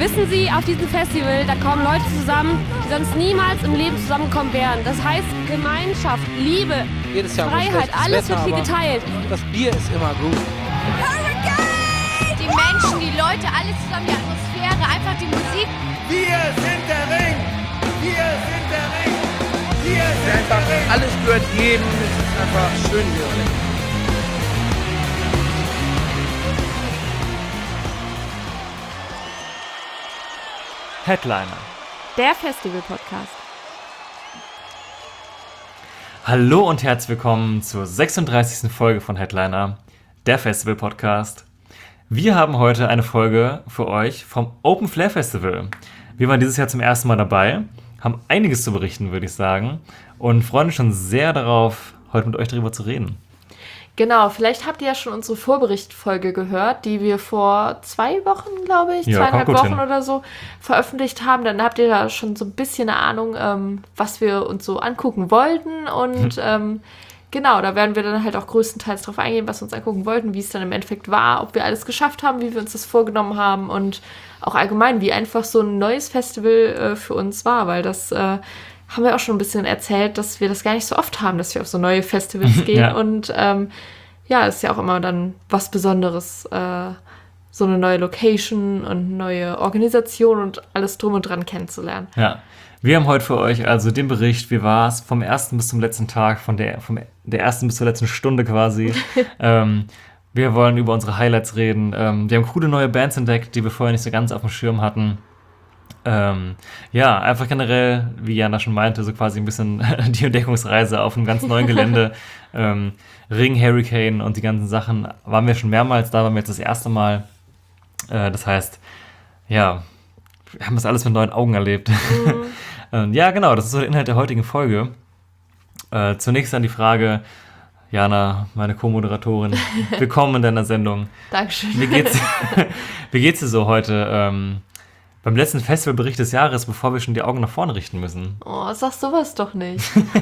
Wissen Sie, auf diesem Festival, da kommen Leute zusammen, die sonst niemals im Leben zusammenkommen wären. Das heißt Gemeinschaft, Liebe, Freiheit, alles wird hier geteilt. Das Bier ist immer gut. Hurricane! Die Menschen, die Leute, alles zusammen, die Atmosphäre, einfach die Musik. Wir sind der Ring! Wir sind der Ring! Wir sind der Ring! Alles gehört jedem. Es ist einfach schön hier. Headliner. Der Festival-Podcast. Hallo und herzlich willkommen zur 36. Folge von Headliner, der Festival-Podcast. Wir haben heute eine Folge für euch vom Open Flair Festival. Wir waren dieses Jahr zum ersten Mal dabei, haben einiges zu berichten, würde ich sagen, und freuen uns schon sehr darauf, heute mit euch darüber zu reden. Genau, vielleicht habt ihr ja schon unsere Vorberichtfolge gehört, die wir vor 2 Wochen, glaube ich, Ja, 2,5 kommt gut Wochen hin. oder so veröffentlicht haben. Dann habt ihr da schon so ein bisschen eine Ahnung, was wir uns so angucken wollten. Und genau, da werden wir dann halt auch größtenteils drauf eingehen, was wir uns angucken wollten, wie es dann im Endeffekt war, ob wir alles geschafft haben, wie wir uns das vorgenommen haben und auch allgemein, wie einfach so ein neues Festival für uns war, weil das haben wir auch schon ein bisschen erzählt, dass wir das gar nicht so oft haben, dass wir auf so neue Festivals gehen. Ja. Und ja, ist ja auch immer dann was Besonderes, so eine neue Location und neue Organisation und alles drum und dran kennenzulernen. Ja, wir haben heute für euch also den Bericht, wie war es vom ersten bis zum letzten Tag, von der ersten bis zur letzten Stunde quasi. Wir wollen über unsere Highlights reden. Wir haben coole neue Bands entdeckt, die wir vorher nicht so ganz auf dem Schirm hatten. Ja, einfach generell, wie Jana schon meinte, so quasi ein bisschen die Entdeckungsreise auf einem ganz neuen Gelände. Ring, Hurricane und die ganzen Sachen waren wir schon mehrmals, da waren wir jetzt das erste Mal. Das heißt, ja, wir haben das alles mit neuen Augen erlebt. Ja, genau, das ist so der Inhalt der heutigen Folge. Zunächst dann die Frage, Jana, meine Co-Moderatorin, willkommen in deiner Sendung. Dankeschön. Wie geht's dir so heute? Beim letzten Festivalbericht des Jahres, bevor wir schon die Augen nach vorne richten müssen. Oh, sag sowas doch nicht.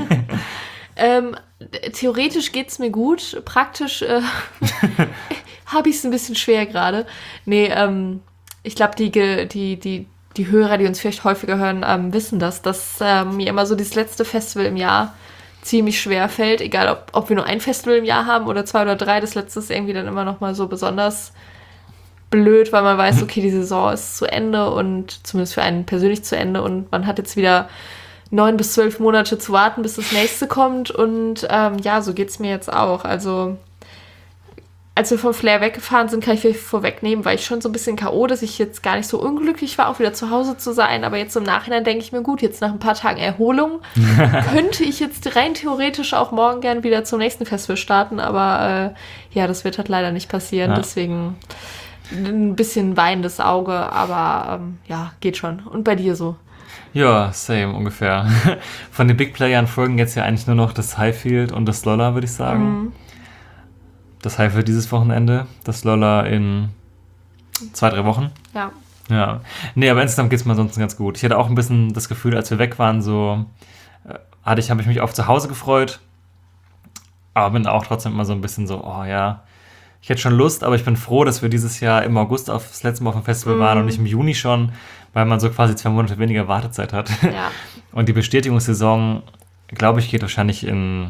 Theoretisch geht's mir gut, praktisch habe ich es ein bisschen schwer gerade. Nee, ich glaube, die Hörer, die uns vielleicht häufiger hören, wissen das, dass mir immer so das letzte Festival im Jahr ziemlich schwer fällt, egal ob wir nur ein Festival im Jahr haben oder 2 oder 3, das letzte ist irgendwie dann immer noch mal so besonders blöd, weil man weiß, okay, die Saison ist zu Ende und zumindest für einen persönlich zu Ende und man hat jetzt wieder 9 bis 12 Monate zu warten, bis das nächste kommt und ja, so geht's mir jetzt auch. Also als wir von Flair weggefahren sind, kann ich vielleicht vorwegnehmen, war ich schon so ein bisschen K.O., dass ich jetzt gar nicht so unglücklich war, auch wieder zu Hause zu sein, aber jetzt im Nachhinein denke ich mir, gut, jetzt nach ein paar Tagen Erholung könnte ich jetzt rein theoretisch auch morgen gern wieder zum nächsten Festival starten, aber ja, das wird halt leider nicht passieren, Ja. Deswegen ein bisschen weinendes Auge, aber ja, geht schon. Und bei dir so? Ja, same ungefähr. Von den Big Playern folgen jetzt ja eigentlich nur noch das Highfield und das Lolla, würde ich sagen. Das Highfield dieses Wochenende, das Lolla in 2-3 Wochen. Ja. Ja. Nee, aber insgesamt geht es mir ansonsten ganz gut. Ich hatte auch ein bisschen das Gefühl, als wir weg waren, so habe ich mich auf zu Hause gefreut, aber bin auch trotzdem immer so ein bisschen so, oh ja, ich hätte schon Lust, aber ich bin froh, dass wir dieses Jahr im August das letzte Mal auf dem Festival waren und nicht im Juni schon, weil man so quasi 2 Monate weniger Wartezeit hat. Ja. Und die Bestätigungssaison, glaube ich, geht wahrscheinlich in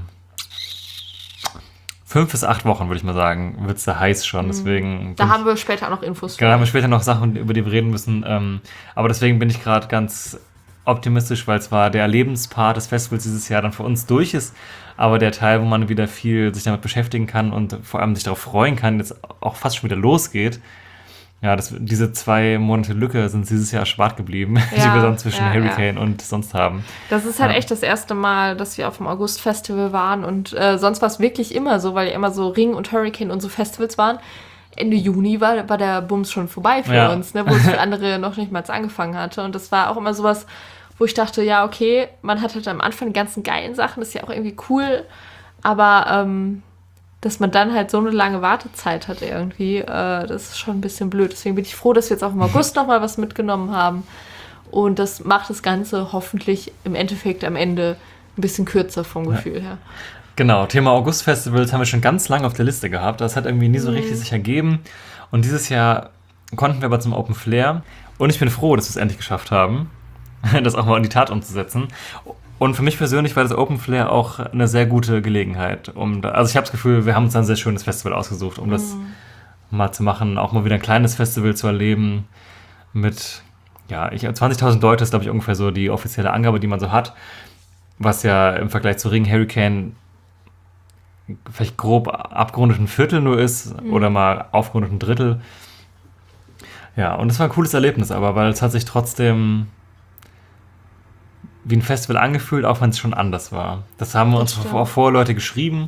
5 bis 8 Wochen, würde ich mal sagen, wird es da heiß schon. Deswegen Da haben wir später auch noch Infos. genau, haben wir später noch Sachen, über die wir reden müssen. Aber deswegen bin ich gerade ganz optimistisch, weil zwar der Lebenspart des Festivals dieses Jahr dann für uns durch ist, aber der Teil, wo man wieder viel sich damit beschäftigen kann und vor allem sich darauf freuen kann, jetzt auch fast schon wieder losgeht. Ja, diese 2 Monate Lücke sind dieses Jahr erspart geblieben, die wir dann zwischen Hurricane und sonst haben. Das ist halt echt das erste Mal, dass wir auf dem August-Festival waren und sonst war es wirklich immer so, weil ja immer so Ring und Hurricane unsere Festivals waren. Ende Juni war der Bums schon vorbei für uns, ne, wo es für andere noch nicht mal angefangen hatte. Und das war auch immer sowas, wo ich dachte, ja, okay, man hat halt am Anfang die ganzen geilen Sachen, das ist ja auch irgendwie cool, aber dass man dann halt so eine lange Wartezeit hat irgendwie, das ist schon ein bisschen blöd. Deswegen bin ich froh, dass wir jetzt auch im August noch mal was mitgenommen haben. Und das macht das Ganze hoffentlich im Endeffekt am Ende ein bisschen kürzer vom Gefühl her. Genau, Thema August-Festivals haben wir schon ganz lange auf der Liste gehabt. Das hat irgendwie nie so richtig sich ergeben. Und dieses Jahr konnten wir aber zum Open Flair. Und ich bin froh, dass wir es endlich geschafft haben, das auch mal in die Tat umzusetzen. Und für mich persönlich war das Open Flair auch eine sehr gute Gelegenheit. Also ich habe das Gefühl, wir haben uns ein sehr schönes Festival ausgesucht, um das mal zu machen, auch mal wieder ein kleines Festival zu erleben mit, 20.000 Leute ist, glaube ich, ungefähr so die offizielle Angabe, die man so hat, was ja im Vergleich zu Ring Hurricane vielleicht grob abgerundet ein Viertel nur ist oder mal aufgerundet ein Drittel. Ja, und es war ein cooles Erlebnis, aber weil es hat sich trotzdem wie ein Festival angefühlt, auch wenn es schon anders war. Das haben wir uns vor Leute geschrieben.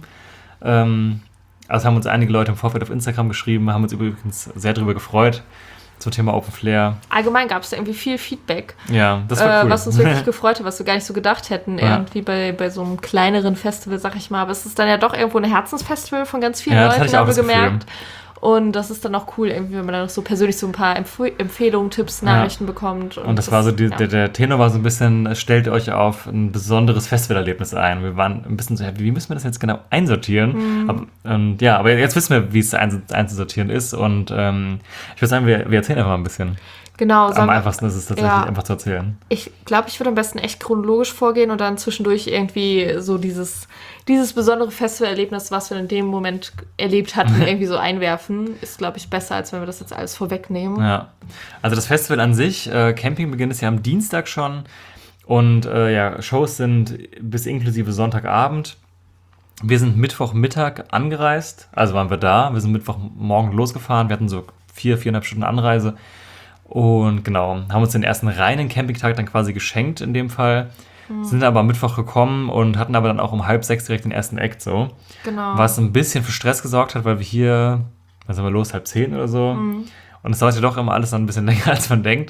Also haben uns einige Leute im Vorfeld auf Instagram geschrieben, haben uns übrigens sehr darüber gefreut zum Thema Open Flair. Allgemein gab es da irgendwie viel Feedback. Ja, das war cool. Was uns wirklich gefreut hat, was wir gar nicht so gedacht hätten, irgendwie bei so einem kleineren Festival, sag ich mal. Aber es ist dann ja doch irgendwo ein Herzensfestival von ganz vielen Leuten, haben wir gemerkt. Und das ist dann auch cool, irgendwie, wenn man dann so persönlich so ein paar Empfehlungen, Tipps, Nachrichten bekommt. Und das war so, der Tenor war so ein bisschen, stellt euch auf ein besonderes Festivalerlebnis ein. Wir waren ein bisschen so, wie müssen wir das jetzt genau einsortieren? Aber jetzt wissen wir, wie es einzusortieren ist. Und ich würde sagen, wir erzählen einfach mal ein bisschen. Genau. Am einfachsten ist es tatsächlich einfach zu erzählen. Ich glaube, ich würde am besten echt chronologisch vorgehen und dann zwischendurch irgendwie so dieses besondere Festivalerlebnis, was wir in dem Moment erlebt hatten, irgendwie so einwerfen. Ist, glaube ich, besser, als wenn wir das jetzt alles vorwegnehmen. Ja, also das Festival an sich, Campingbeginn ist ja am Dienstag schon und Shows sind bis inklusive Sonntagabend. Wir sind Mittwochmittag angereist, also waren wir da. Wir sind Mittwochmorgen losgefahren, wir hatten so 4,5 Stunden Anreise. Und genau, haben uns den ersten reinen Campingtag dann quasi geschenkt in dem Fall. Sind aber am Mittwoch gekommen und hatten aber dann auch um 5:30 direkt den ersten Act so. Genau. Was ein bisschen für Stress gesorgt hat, weil wir hier, was sind wir los, 9:30 oder so. Und es dauert ja doch immer alles dann ein bisschen länger, als man denkt.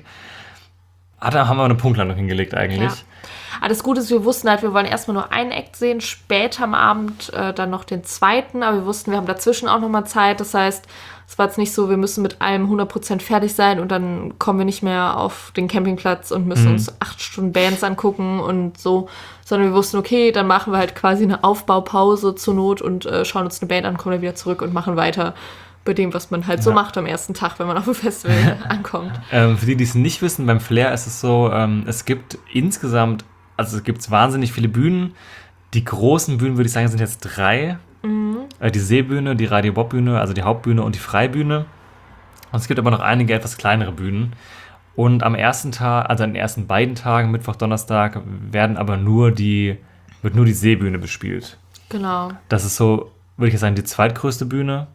Da haben wir eine Punktlandung hingelegt eigentlich. Ja. Aber das Gute ist, wir wussten halt, wir wollen erstmal nur einen Act sehen, später am Abend dann noch den zweiten, aber wir wussten, wir haben dazwischen auch nochmal Zeit. Das heißt, es war jetzt nicht so, wir müssen mit allem 100% fertig sein und dann kommen wir nicht mehr auf den Campingplatz und müssen uns 8 Stunden Bands angucken und so, sondern wir wussten, okay, dann machen wir halt quasi eine Aufbaupause zur Not und schauen uns eine Band an, kommen dann wieder zurück und machen weiter bei dem, was man halt so macht am ersten Tag, wenn man auf dem Festival ankommt. Für die es nicht wissen, beim Flair ist es so, es gibt insgesamt, also es gibt wahnsinnig viele Bühnen. Die großen Bühnen, würde ich sagen, sind jetzt 3. Die Seebühne, die Radio Bob Bühne, also die Hauptbühne und die Freibühne. Und es gibt aber noch einige etwas kleinere Bühnen. Und am ersten Tag, also an den ersten beiden Tagen, Mittwoch, Donnerstag, wird nur die Seebühne bespielt. Genau. Das ist so, würde ich jetzt sagen, die zweitgrößte Bühne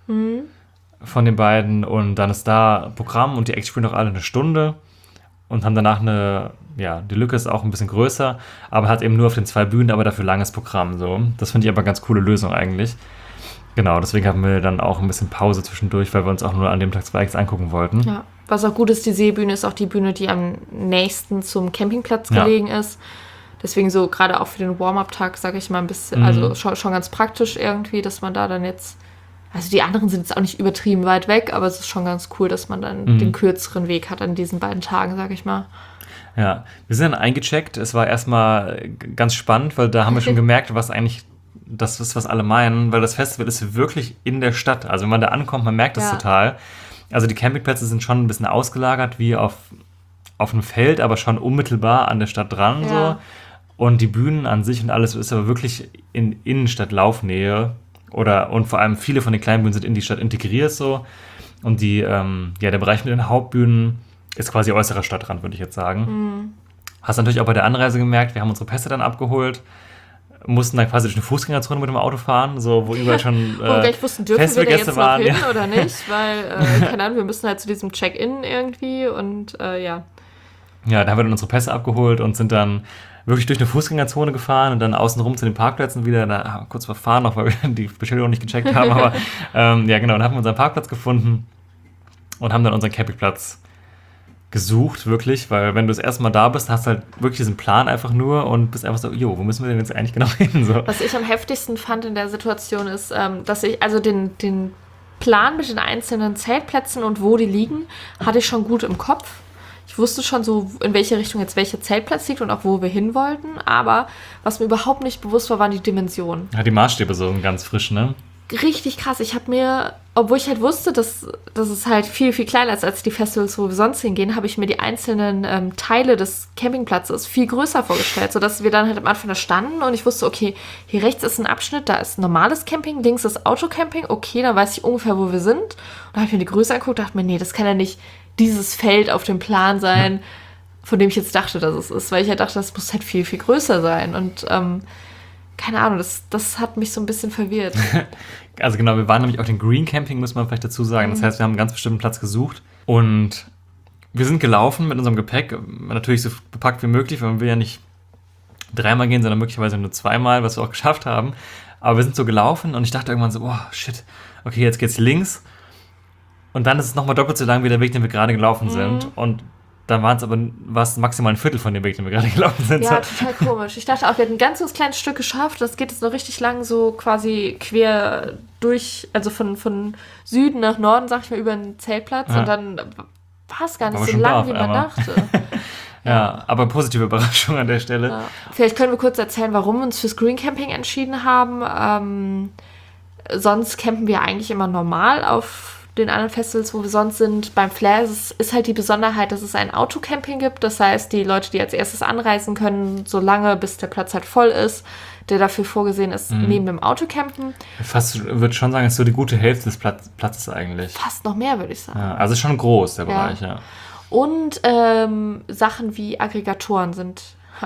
von den beiden. Und dann ist da Programm und die Acts spielen auch alle eine Stunde und haben danach die Lücke ist auch ein bisschen größer, aber hat eben nur auf den 2 Bühnen, aber dafür langes Programm. So. Das finde ich aber eine ganz coole Lösung eigentlich. Genau, deswegen haben wir dann auch ein bisschen Pause zwischendurch, weil wir uns auch nur an dem Tag 2 Acts angucken wollten. Ja, was auch gut ist, die Seebühne ist auch die Bühne, die am nächsten zum Campingplatz gelegen ist. Deswegen so gerade auch für den Warm-Up-Tag, sage ich mal, ein bisschen, also schon ganz praktisch irgendwie, dass man da dann jetzt, also die anderen sind jetzt auch nicht übertrieben weit weg, aber es ist schon ganz cool, dass man dann den kürzeren Weg hat an diesen beiden Tagen, sage ich mal. Ja, wir sind dann eingecheckt. Es war erstmal ganz spannend, weil da haben wir schon gemerkt, was eigentlich das ist, was alle meinen, weil das Festival ist wirklich in der Stadt. Also wenn man da ankommt, man merkt das total. Also die Campingplätze sind schon ein bisschen ausgelagert, wie auf einem Feld, aber schon unmittelbar an der Stadt dran. Ja. So. Und die Bühnen an sich und alles ist aber wirklich in Innenstadt-Laufnähe. Und vor allem viele von den kleinen Bühnen sind in die Stadt integriert so. Und der Bereich mit den Hauptbühnen ist quasi äußerer Stadtrand, würde ich jetzt sagen. Hast natürlich auch bei der Anreise gemerkt, wir haben unsere Pässe dann abgeholt, mussten dann quasi durch eine Fußgängerzone mit dem Auto fahren, so wo überall schon wo wir gleich wussten, dürfen wir da jetzt waren, noch hin oder nicht, weil, keine Ahnung, wir müssen halt zu diesem Check-in irgendwie und Ja, da haben wir dann unsere Pässe abgeholt und sind dann wirklich durch eine Fußgängerzone gefahren und dann außenrum zu den Parkplätzen wieder, kurz verfahren noch, weil wir die Beschilderung nicht gecheckt haben, aber dann haben wir unseren Parkplatz gefunden und haben dann unseren Campingplatz gesucht, wirklich, weil wenn du das erste Mal da bist, hast du halt wirklich diesen Plan einfach nur und bist einfach so, wo müssen wir denn jetzt eigentlich genau hin? So. Was ich am heftigsten fand in der Situation ist, dass ich, also den Plan mit den einzelnen Zeltplätzen und wo die liegen, hatte ich schon gut im Kopf. Ich wusste schon so, in welche Richtung jetzt welcher Zeltplatz liegt und auch wo wir hin wollten, aber was mir überhaupt nicht bewusst war, waren die Dimensionen. Ja, die Maßstäbe so ganz frisch, ne? richtig krass. Ich habe mir, obwohl ich halt wusste, dass es halt viel, viel kleiner ist als die Festivals, wo wir sonst hingehen, habe ich mir die einzelnen Teile des Campingplatzes viel größer vorgestellt, sodass wir dann halt am Anfang da standen und ich wusste, okay, hier rechts ist ein Abschnitt, da ist normales Camping, links ist Autocamping, okay, dann weiß ich ungefähr, wo wir sind. Und da habe ich mir die Größe angeguckt und dachte mir, nee, das kann ja nicht dieses Feld auf dem Plan sein, von dem ich jetzt dachte, dass es ist, weil ich halt dachte, das muss halt viel, viel größer sein und keine Ahnung, das hat mich so ein bisschen verwirrt. Also genau, wir waren nämlich auf dem Green Camping, muss man vielleicht dazu sagen. Das heißt, wir haben einen ganz bestimmten Platz gesucht und wir sind gelaufen mit unserem Gepäck, natürlich so bepackt wie möglich, weil man will ja nicht 3-mal gehen, sondern möglicherweise nur 2-mal, was wir auch geschafft haben. Aber wir sind so gelaufen und ich dachte irgendwann so, oh shit, okay, jetzt geht's links. Und dann ist es nochmal doppelt so lang wie der Weg, den wir gerade gelaufen sind. Und dann war es maximal ein Viertel von dem Weg, den wir gerade gelaufen sind. Ja, total komisch. Ich dachte auch, wir hätten ein ganz kleines Stück geschafft. Das geht jetzt noch richtig lang so quasi quer durch, also von Süden nach Norden, sag ich mal, über einen Zeltplatz. Ja. Und dann war es gar nicht so lang, wie man dachte. Ja, aber positive Überraschung an der Stelle. Ja. Vielleicht können wir kurz erzählen, warum wir uns fürs Green Camping entschieden haben. Sonst campen wir eigentlich immer normal auf den anderen Festivals, wo wir sonst sind. Beim Flair ist halt die Besonderheit, dass es ein Autocamping gibt. Das heißt, die Leute, die als erstes anreisen können, so lange, bis der Platz halt voll ist, der dafür vorgesehen ist, neben dem Autocampen. Fast, würde schon sagen, ist so die gute Hälfte des Platzes eigentlich. Fast noch mehr, würde ich sagen. Ja, also schon groß, der Bereich, ja. Und Sachen wie Alligatoren sind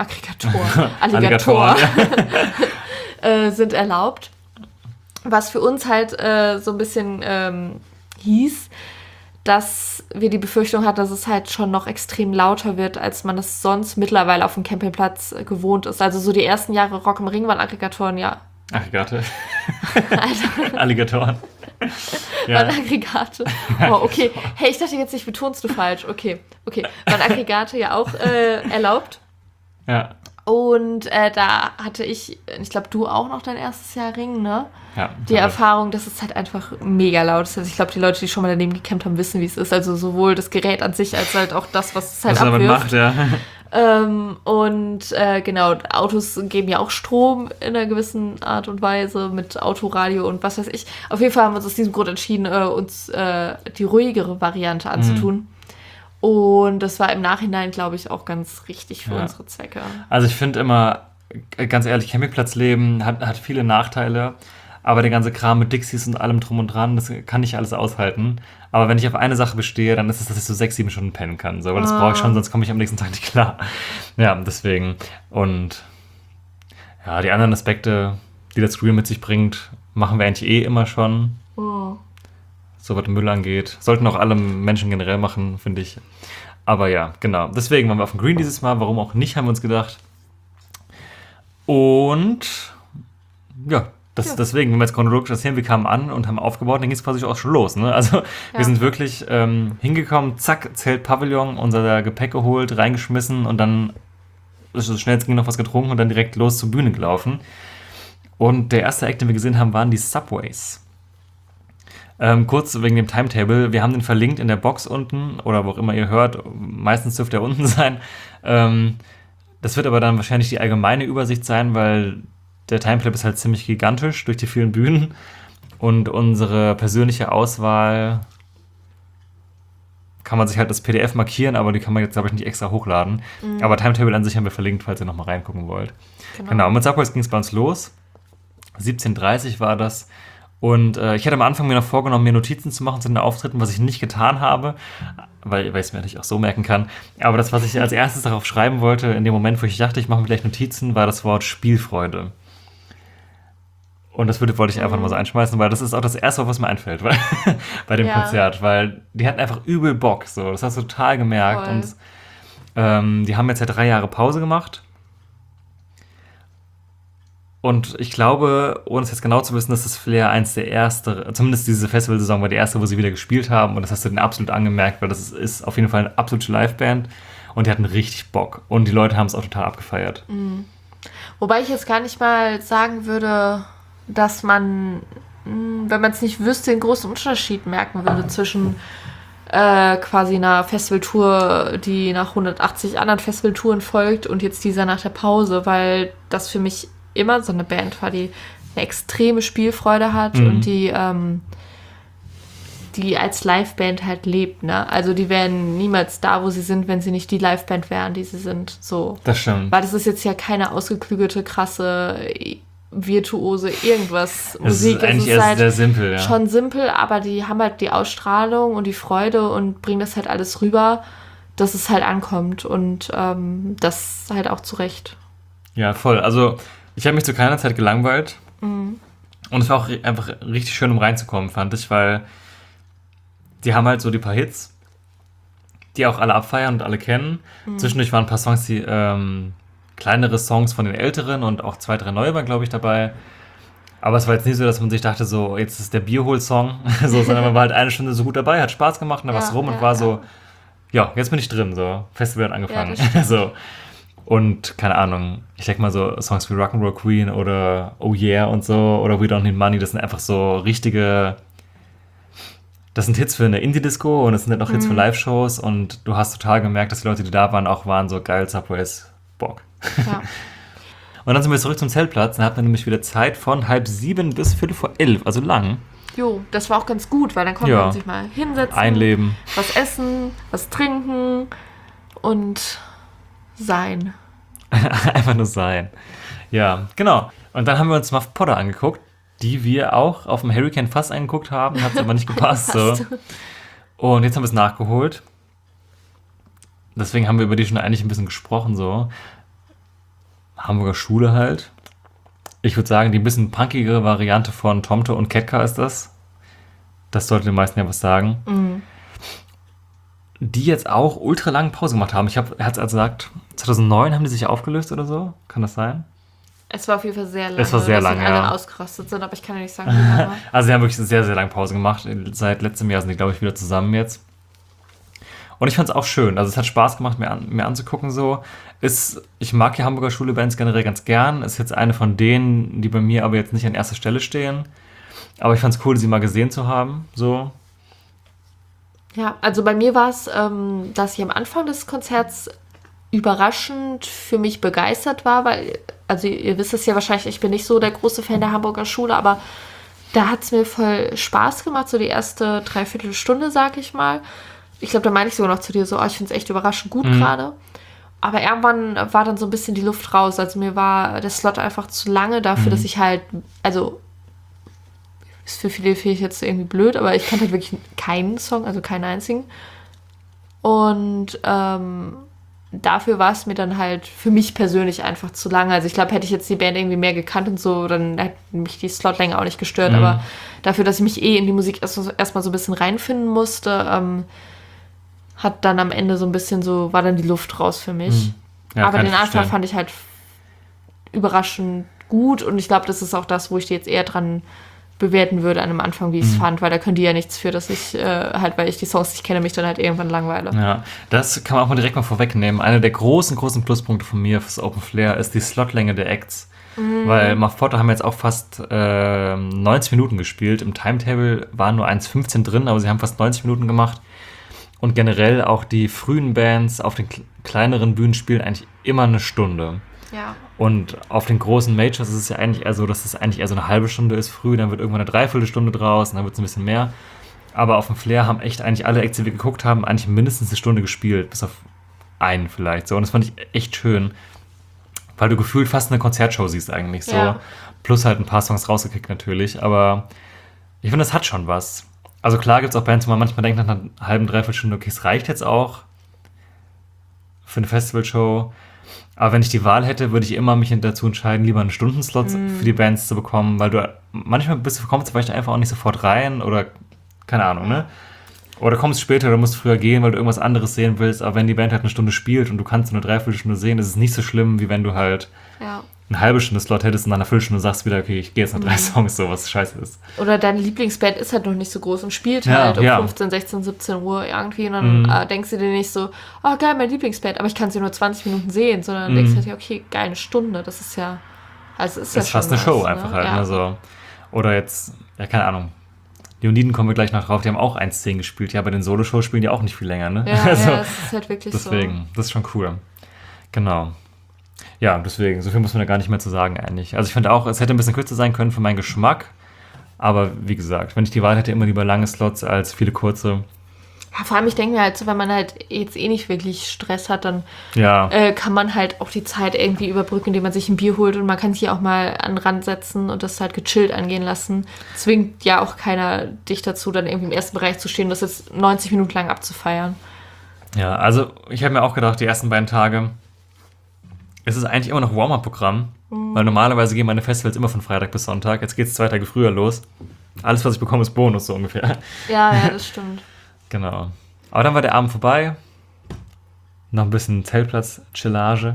sind erlaubt. Was für uns halt so ein bisschen hieß, dass wir die Befürchtung hatten, dass es halt schon noch extrem lauter wird, als man es sonst mittlerweile auf dem Campingplatz gewohnt ist. Also so die ersten Jahre Rock am Ring waren Aggregatoren, ja. Aggregate. Alligatoren. Ja. Waren Aggregate. Oh, okay. Hey, ich dachte jetzt, ich betonst du falsch. Okay. Waren Aggregate ja auch erlaubt. Ja. Und da hatte ich glaube, du auch noch dein erstes Jahr Ring, ne? Ja. Die Erfahrung, dass es halt einfach mega laut ist. Also ich glaube, die Leute, die schon mal daneben gecampt haben, wissen, wie es ist. Also sowohl das Gerät an sich, als halt auch das, was es halt was abwirft. Was er damit Und macht, ja. genau, Autos geben ja auch Strom in einer gewissen Art und Weise mit Autoradio und was weiß ich. Auf jeden Fall haben wir uns aus diesem Grund entschieden, uns die ruhigere Variante anzutun. Und das war im Nachhinein, glaube ich, auch ganz richtig für unsere Zwecke. Also ich finde immer, ganz ehrlich, Campingplatzleben hat viele Nachteile, aber der ganze Kram mit Dixies und allem drum und dran, das kann ich alles aushalten. Aber wenn ich auf eine Sache bestehe, dann ist es, dass ich so 6-7 Stunden pennen kann. So, weil das brauche ich schon, sonst komme ich am nächsten Tag nicht klar. Ja, deswegen. Und ja, die anderen Aspekte, die das Green mit sich bringt, machen wir eigentlich immer schon. So was Müll angeht. Sollten auch alle Menschen generell machen, finde ich. Aber ja, genau. Deswegen waren wir auf dem Green dieses Mal. Warum auch nicht, haben wir uns gedacht. Und ja, deswegen, wenn wir jetzt chronologisch erzählen, wir kamen an und haben aufgebaut, dann ging es quasi auch schon los. Ne? Also wir sind wirklich hingekommen, zack, Zelt, Pavillon, unser Gepäck geholt, reingeschmissen und dann so schnell es ging noch was getrunken und dann direkt los zur Bühne gelaufen. Und der erste Act, den wir gesehen haben, waren die Subways. Kurz wegen dem Timetable, wir haben den verlinkt in der Box unten oder wo auch immer ihr hört, meistens dürfte er unten sein. Das wird aber dann wahrscheinlich die allgemeine Übersicht sein, weil der Timetable ist halt ziemlich gigantisch durch die vielen Bühnen und unsere persönliche Auswahl kann man sich halt das PDF markieren, aber die kann man jetzt, glaube ich, nicht extra hochladen. Aber Timetable an sich haben wir verlinkt, falls ihr nochmal reingucken wollt. Genau, mit Subways ging es bei uns los. 17:30 war das. Und ich hatte am Anfang mir noch vorgenommen, mir Notizen zu machen zu den Auftritten, was ich nicht getan habe, weil ich es mir natürlich auch so merken kann. Aber das, was ich als erstes darauf schreiben wollte, in dem Moment, wo ich dachte, ich mache mir gleich Notizen, war das Wort Spielfreude. Und das wollte ich einfach mal so einschmeißen, weil das ist auch das Erste, was mir einfällt bei dem Konzert. Weil die hatten einfach übel Bock, so. Das hast du total gemerkt. Voll. Und die haben jetzt ja 3 Jahre Pause gemacht. Und ich glaube, ohne es jetzt genau zu wissen, dass das Flair eins der erste, zumindest diese Festivalsaison war die erste, wo sie wieder gespielt haben. Und das hast du denen absolut angemerkt, weil das ist auf jeden Fall eine absolute Liveband. Und die hatten richtig Bock. Und die Leute haben es auch total abgefeiert. Mhm. Wobei ich jetzt gar nicht mal sagen würde, dass man, wenn man es nicht wüsste, den großen Unterschied merken würde zwischen quasi einer Festivaltour, die nach 180 anderen Festivaltouren folgt und jetzt dieser nach der Pause, weil das für mich immer so eine Band war, die eine extreme Spielfreude hat und die als Liveband halt lebt, ne? Also die wären niemals da, wo sie sind, wenn sie nicht die Liveband wären, die sie sind. So. Das stimmt. Weil das ist jetzt ja keine ausgeklügelte, krasse, virtuose irgendwas Musik. Es ist eigentlich erst halt sehr simpel, ja. Schon simpel, aber die haben halt die Ausstrahlung und die Freude und bringen das halt alles rüber, dass es halt ankommt und das halt auch zurecht. Ja, voll. Also ich habe mich zu keiner Zeit gelangweilt und es war auch einfach richtig schön, um reinzukommen, fand ich, weil die haben halt so die paar Hits, die auch alle abfeiern und alle kennen. Zwischendurch waren ein paar Songs, die kleinere Songs von den Älteren und auch 2, 3 neue waren, glaube ich, dabei. Aber es war jetzt nicht so, dass man sich dachte, so, jetzt ist der Bierhol-Song, so, sondern man war halt eine Stunde so gut dabei, hat Spaß gemacht und da war es rum und war so, ja, jetzt bin ich drin, so, Festival hat angefangen. Ja, so. Und, keine Ahnung, ich denke mal so Songs wie Rock'n'Roll Queen oder Oh Yeah und so oder We Don't Need Money, das sind einfach so richtige, das sind Hits für eine Indie-Disco und das sind halt auch Hits für Live-Shows und du hast total gemerkt, dass die Leute, die da waren, auch waren so, geil, Subways, Bock. Ja. Und dann sind wir zurück zum Zeltplatz. Dann hatten wir nämlich wieder Zeit von 6:30 bis 11:15, also lang. Jo, das war auch ganz gut, weil dann konnte man sich mal hinsetzen, einleben, was essen, was trinken und sein. Einfach nur sein. Ja, genau. Und dann haben wir uns Muff Potter angeguckt, die wir auch auf dem Hurricane Fass angeguckt haben. Hat es aber nicht gepasst. So. Und jetzt haben wir es nachgeholt. Deswegen haben wir über die schon eigentlich ein bisschen gesprochen. So. Hamburger Schule halt. Ich würde sagen, die ein bisschen punkigere Variante von Tomte und Ketka ist das. Das sollte den meisten ja was sagen. Mhm. Die jetzt auch ultra lange Pause gemacht haben. Er hat also gesagt, 2009 haben die sich aufgelöst oder so. Kann das sein? Es war auf jeden Fall sehr lange. Es war sehr lange, alle ausgerastet sind, aber ich kann ja nicht sagen, wie lange. Also sie haben wirklich eine sehr, sehr lange Pause gemacht. Seit letztem Jahr sind die, glaube ich, wieder zusammen jetzt. Und ich fand es auch schön. Also es hat Spaß gemacht, mir anzugucken so. Ich mag die Hamburger Schule-Bands generell ganz gern. Ist jetzt eine von denen, die bei mir aber jetzt nicht an erster Stelle stehen. Aber ich fand es cool, sie mal gesehen zu haben. So. Ja, also bei mir war es, dass ich am Anfang des Konzerts überraschend für mich begeistert war, weil, also ihr wisst es ja wahrscheinlich, ich bin nicht so der große Fan der Hamburger Schule, aber da hat es mir voll Spaß gemacht, so die erste Dreiviertelstunde, sag ich mal. Ich glaube, da meine ich sogar noch zu dir so, ich finde es echt überraschend gut gerade. Aber irgendwann war dann so ein bisschen die Luft raus. Also mir war der Slot einfach zu lange dafür, dass ich halt, also ist für viele vielleicht jetzt irgendwie blöd, aber ich kannte halt wirklich keinen Song, also keinen einzigen. Und dafür war es mir dann halt für mich persönlich einfach zu lange. Also ich glaube, hätte ich jetzt die Band irgendwie mehr gekannt und so, dann hätte mich die Slotlänge auch nicht gestört. Aber dafür, dass ich mich in die Musik erstmal so ein bisschen reinfinden musste, hat dann am Ende so ein bisschen so, war dann die Luft raus für mich. Ja, aber den Anfang fand ich halt überraschend gut und ich glaube, das ist auch das, wo ich die jetzt eher dran bewerten würde an dem Anfang, wie ich es fand, weil da können die ja nichts für, dass ich halt, weil ich die Songs nicht kenne, mich dann halt irgendwann langweile. Ja, das kann man auch mal direkt mal vorwegnehmen. Einer der großen Pluspunkte von mir fürs Open Flair ist die Slotlänge der Acts. Weil Muff Potter haben jetzt auch fast 90 Minuten gespielt. Im Timetable waren nur 1,15 drin, aber sie haben fast 90 Minuten gemacht. Und generell auch die frühen Bands auf den kleineren Bühnen spielen eigentlich immer eine Stunde. Ja. Und auf den großen Majors ist es ja eigentlich eher so, dass es eigentlich eher so eine halbe Stunde ist früh, dann wird irgendwann eine Dreiviertelstunde draus und dann wird es ein bisschen mehr. Aber auf dem Flair haben echt eigentlich alle Acts, die wir geguckt haben, eigentlich mindestens eine Stunde gespielt, bis auf einen vielleicht. So. Und das fand ich echt schön, weil du gefühlt fast eine Konzertshow siehst eigentlich. So. Ja. Plus halt ein paar Songs rausgekickt natürlich, aber ich finde, das hat schon was. Also klar gibt es auch Bands, wo man manchmal denkt nach einer halben, Dreiviertelstunde, okay, es reicht jetzt auch für eine Festivalshow. Aber wenn ich die Wahl hätte, würde ich immer mich dazu entscheiden, lieber einen Stundenslot für die Bands zu bekommen, weil du manchmal kommst du vielleicht einfach auch nicht sofort rein oder keine Ahnung, ne? Oder kommst später oder musst früher gehen, weil du irgendwas anderes sehen willst. Aber wenn die Band halt eine Stunde spielt und du kannst eine Dreiviertelstunde sehen, ist es nicht so schlimm, wie wenn du halt eine halbe Stunde Slot hättest und nach einer Viertelstunde sagst wieder, okay, ich gehe jetzt nach 3 Songs, so was scheiße ist. Oder deine Lieblingsband ist halt noch nicht so groß und spielt halt um 15, 16, 17 Uhr irgendwie und dann denkst du dir nicht so, oh geil, meine Lieblingsband, aber ich kann sie nur 20 Minuten sehen, sondern denkst du dir, okay, geil, eine Stunde, das ist ja, also ist ja schon fast eine Show einfach halt, ne, so. Oder jetzt, ja, keine Ahnung, Leoniden kommen wir gleich noch drauf, die haben auch 1:10 gespielt, ja, bei den Solo-Shows spielen die auch nicht viel länger, ne? Ja, also, das ist halt wirklich deswegen, das ist schon cool. Genau. Ja, deswegen, so viel muss man da gar nicht mehr zu sagen eigentlich. Also ich finde auch, es hätte ein bisschen kürzer sein können für meinen Geschmack. Aber wie gesagt, wenn ich die Wahl hätte, immer lieber lange Slots als viele kurze. Ja, vor allem, ich denke mir halt so, wenn man halt jetzt nicht wirklich Stress hat, dann kann man halt auch die Zeit irgendwie überbrücken, indem man sich ein Bier holt und man kann sich auch mal an den Rand setzen und das halt gechillt angehen lassen. Zwingt ja auch keiner dich dazu, dann irgendwie im ersten Bereich zu stehen und das jetzt 90 Minuten lang abzufeiern. Ja, also ich habe mir auch gedacht, die ersten beiden Tage, es ist eigentlich immer noch Warm-Up-Programm, weil normalerweise gehen meine Festivals immer von Freitag bis Sonntag. Jetzt geht es 2 Tage früher los. Alles, was ich bekomme, ist Bonus, so ungefähr. Ja, das stimmt. Genau. Aber dann war der Abend vorbei. Noch ein bisschen Zeltplatz-Chillage.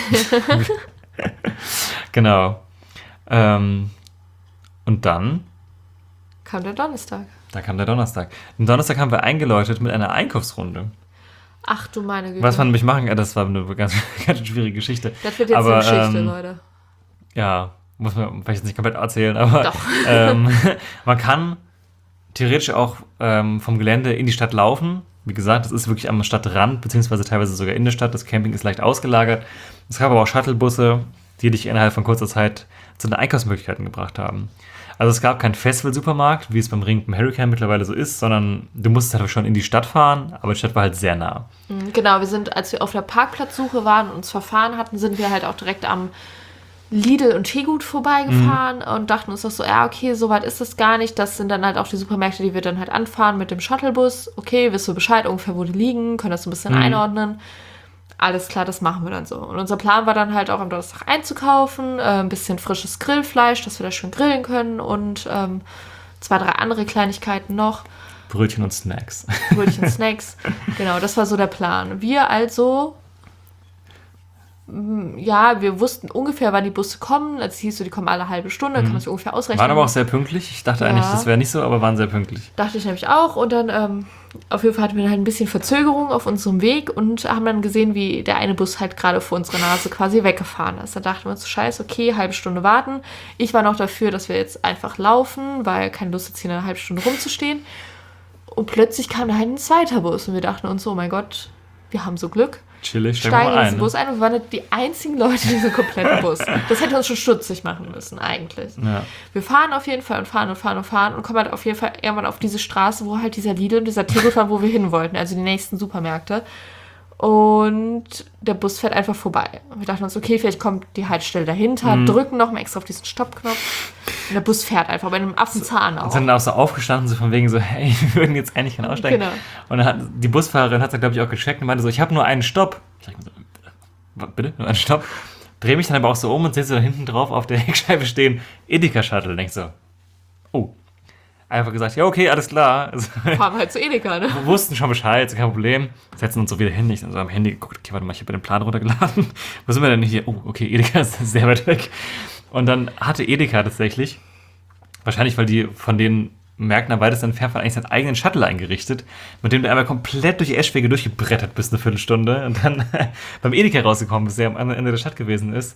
Genau. Und dann kam der Donnerstag. Da kam der Donnerstag. Am Donnerstag haben wir eingeläutet mit einer Einkaufsrunde. Ach du meine Güte. Was man nämlich machen kann, das war eine ganz schwierige Geschichte. Das wird jetzt eine Geschichte, Leute. Ja, muss man vielleicht nicht komplett erzählen, aber Doch. Man kann theoretisch auch vom Gelände in die Stadt laufen. Wie gesagt, das ist wirklich am Stadtrand, beziehungsweise teilweise sogar in der Stadt. Das Camping ist leicht ausgelagert. Es gab aber auch Shuttlebusse, die dich innerhalb von kurzer Zeit zu den Einkaufsmöglichkeiten gebracht haben. Also es gab keinen Festival-Supermarkt, wie es beim Ring beim Hurricane mittlerweile so ist, sondern du musstest halt schon in die Stadt fahren, aber die Stadt war halt sehr nah. Genau, als wir auf der Parkplatzsuche waren und uns verfahren hatten, sind wir halt auch direkt am Lidl und Teegut vorbeigefahren und dachten uns doch so, ja, okay, so weit ist das gar nicht. Das sind dann halt auch die Supermärkte, die wir dann halt anfahren mit dem Shuttlebus. Okay, wirst du Bescheid ungefähr, wo die liegen, können das so ein bisschen einordnen. Alles klar, das machen wir dann so. Und unser Plan war dann halt auch am Donnerstag einzukaufen, ein bisschen frisches Grillfleisch, dass wir da schön grillen können und 2, 3 andere Kleinigkeiten noch. Brötchen und Snacks. Genau, das war so der Plan. Wir also... Ja, wir wussten ungefähr, wann die Busse kommen. Als es hieß so, die kommen alle halbe Stunde, kann man sich ungefähr ausrechnen. Waren aber auch sehr pünktlich. Ich dachte eigentlich, das wäre nicht so, aber waren sehr pünktlich. Dachte ich nämlich auch. Und dann, auf jeden Fall hatten wir halt ein bisschen Verzögerung auf unserem Weg und haben dann gesehen, wie der eine Bus halt gerade vor unserer Nase quasi weggefahren ist. Da dachten wir uns, scheiße, okay, halbe Stunde warten. Ich war noch dafür, dass wir jetzt einfach laufen, weil keine Lust jetzt hier eine halbe Stunde rumzustehen. Und plötzlich kam da halt ein zweiter Bus und wir dachten uns, oh mein Gott, wir haben so Glück. Chillig, steigen in diesen Bus ein und wir waren nicht die einzigen Leute in diesem kompletten Bus. Das hätte uns schon stutzig machen müssen, eigentlich. Ja. Wir fahren auf jeden Fall und fahren und kommen halt auf jeden Fall irgendwann auf diese Straße, wo halt dieser Lidl und dieser Teegut waren, wo wir hin wollten, also die nächsten Supermärkte. Und der Bus fährt einfach vorbei. Und wir dachten uns, okay, vielleicht kommt die Haltestelle dahinter, drücken nochmal extra auf diesen Stoppknopf. Und der Bus fährt einfach bei einem Affenzahn auch. Und sind dann auch so aufgestanden, so von wegen so, hey, wir würden jetzt eigentlich gerne aussteigen. Genau. Und dann hat die Busfahrerin, hat da glaube ich auch gecheckt und meinte so, ich habe nur einen Stopp. Ich dachte so, bitte, nur einen Stopp? Drehe mich dann aber auch so um und sehe so da hinten drauf auf der Heckscheibe stehen, Edeka-Shuttle. Denk so, oh. Einfach gesagt, ja, okay, alles klar. Also, fahren wir halt zu Edeka, ne? Wir wussten schon Bescheid, kein Problem. Setzen uns so wieder hin. Ich habe so am Handy geguckt, okay, warte mal, ich habe den Plan runtergeladen. Wo sind wir denn hier? Oh, okay, Edeka ist sehr weit weg. Und dann hatte Edeka tatsächlich, wahrscheinlich, weil die von den Märkten am weitesten entfernt waren, eigentlich seinen eigenen Shuttle eingerichtet, mit dem du einmal komplett durch die Eschwege durchgebrettert bist, eine Viertelstunde. Und dann beim Edeka rausgekommen bist, der am anderen Ende der Stadt gewesen ist.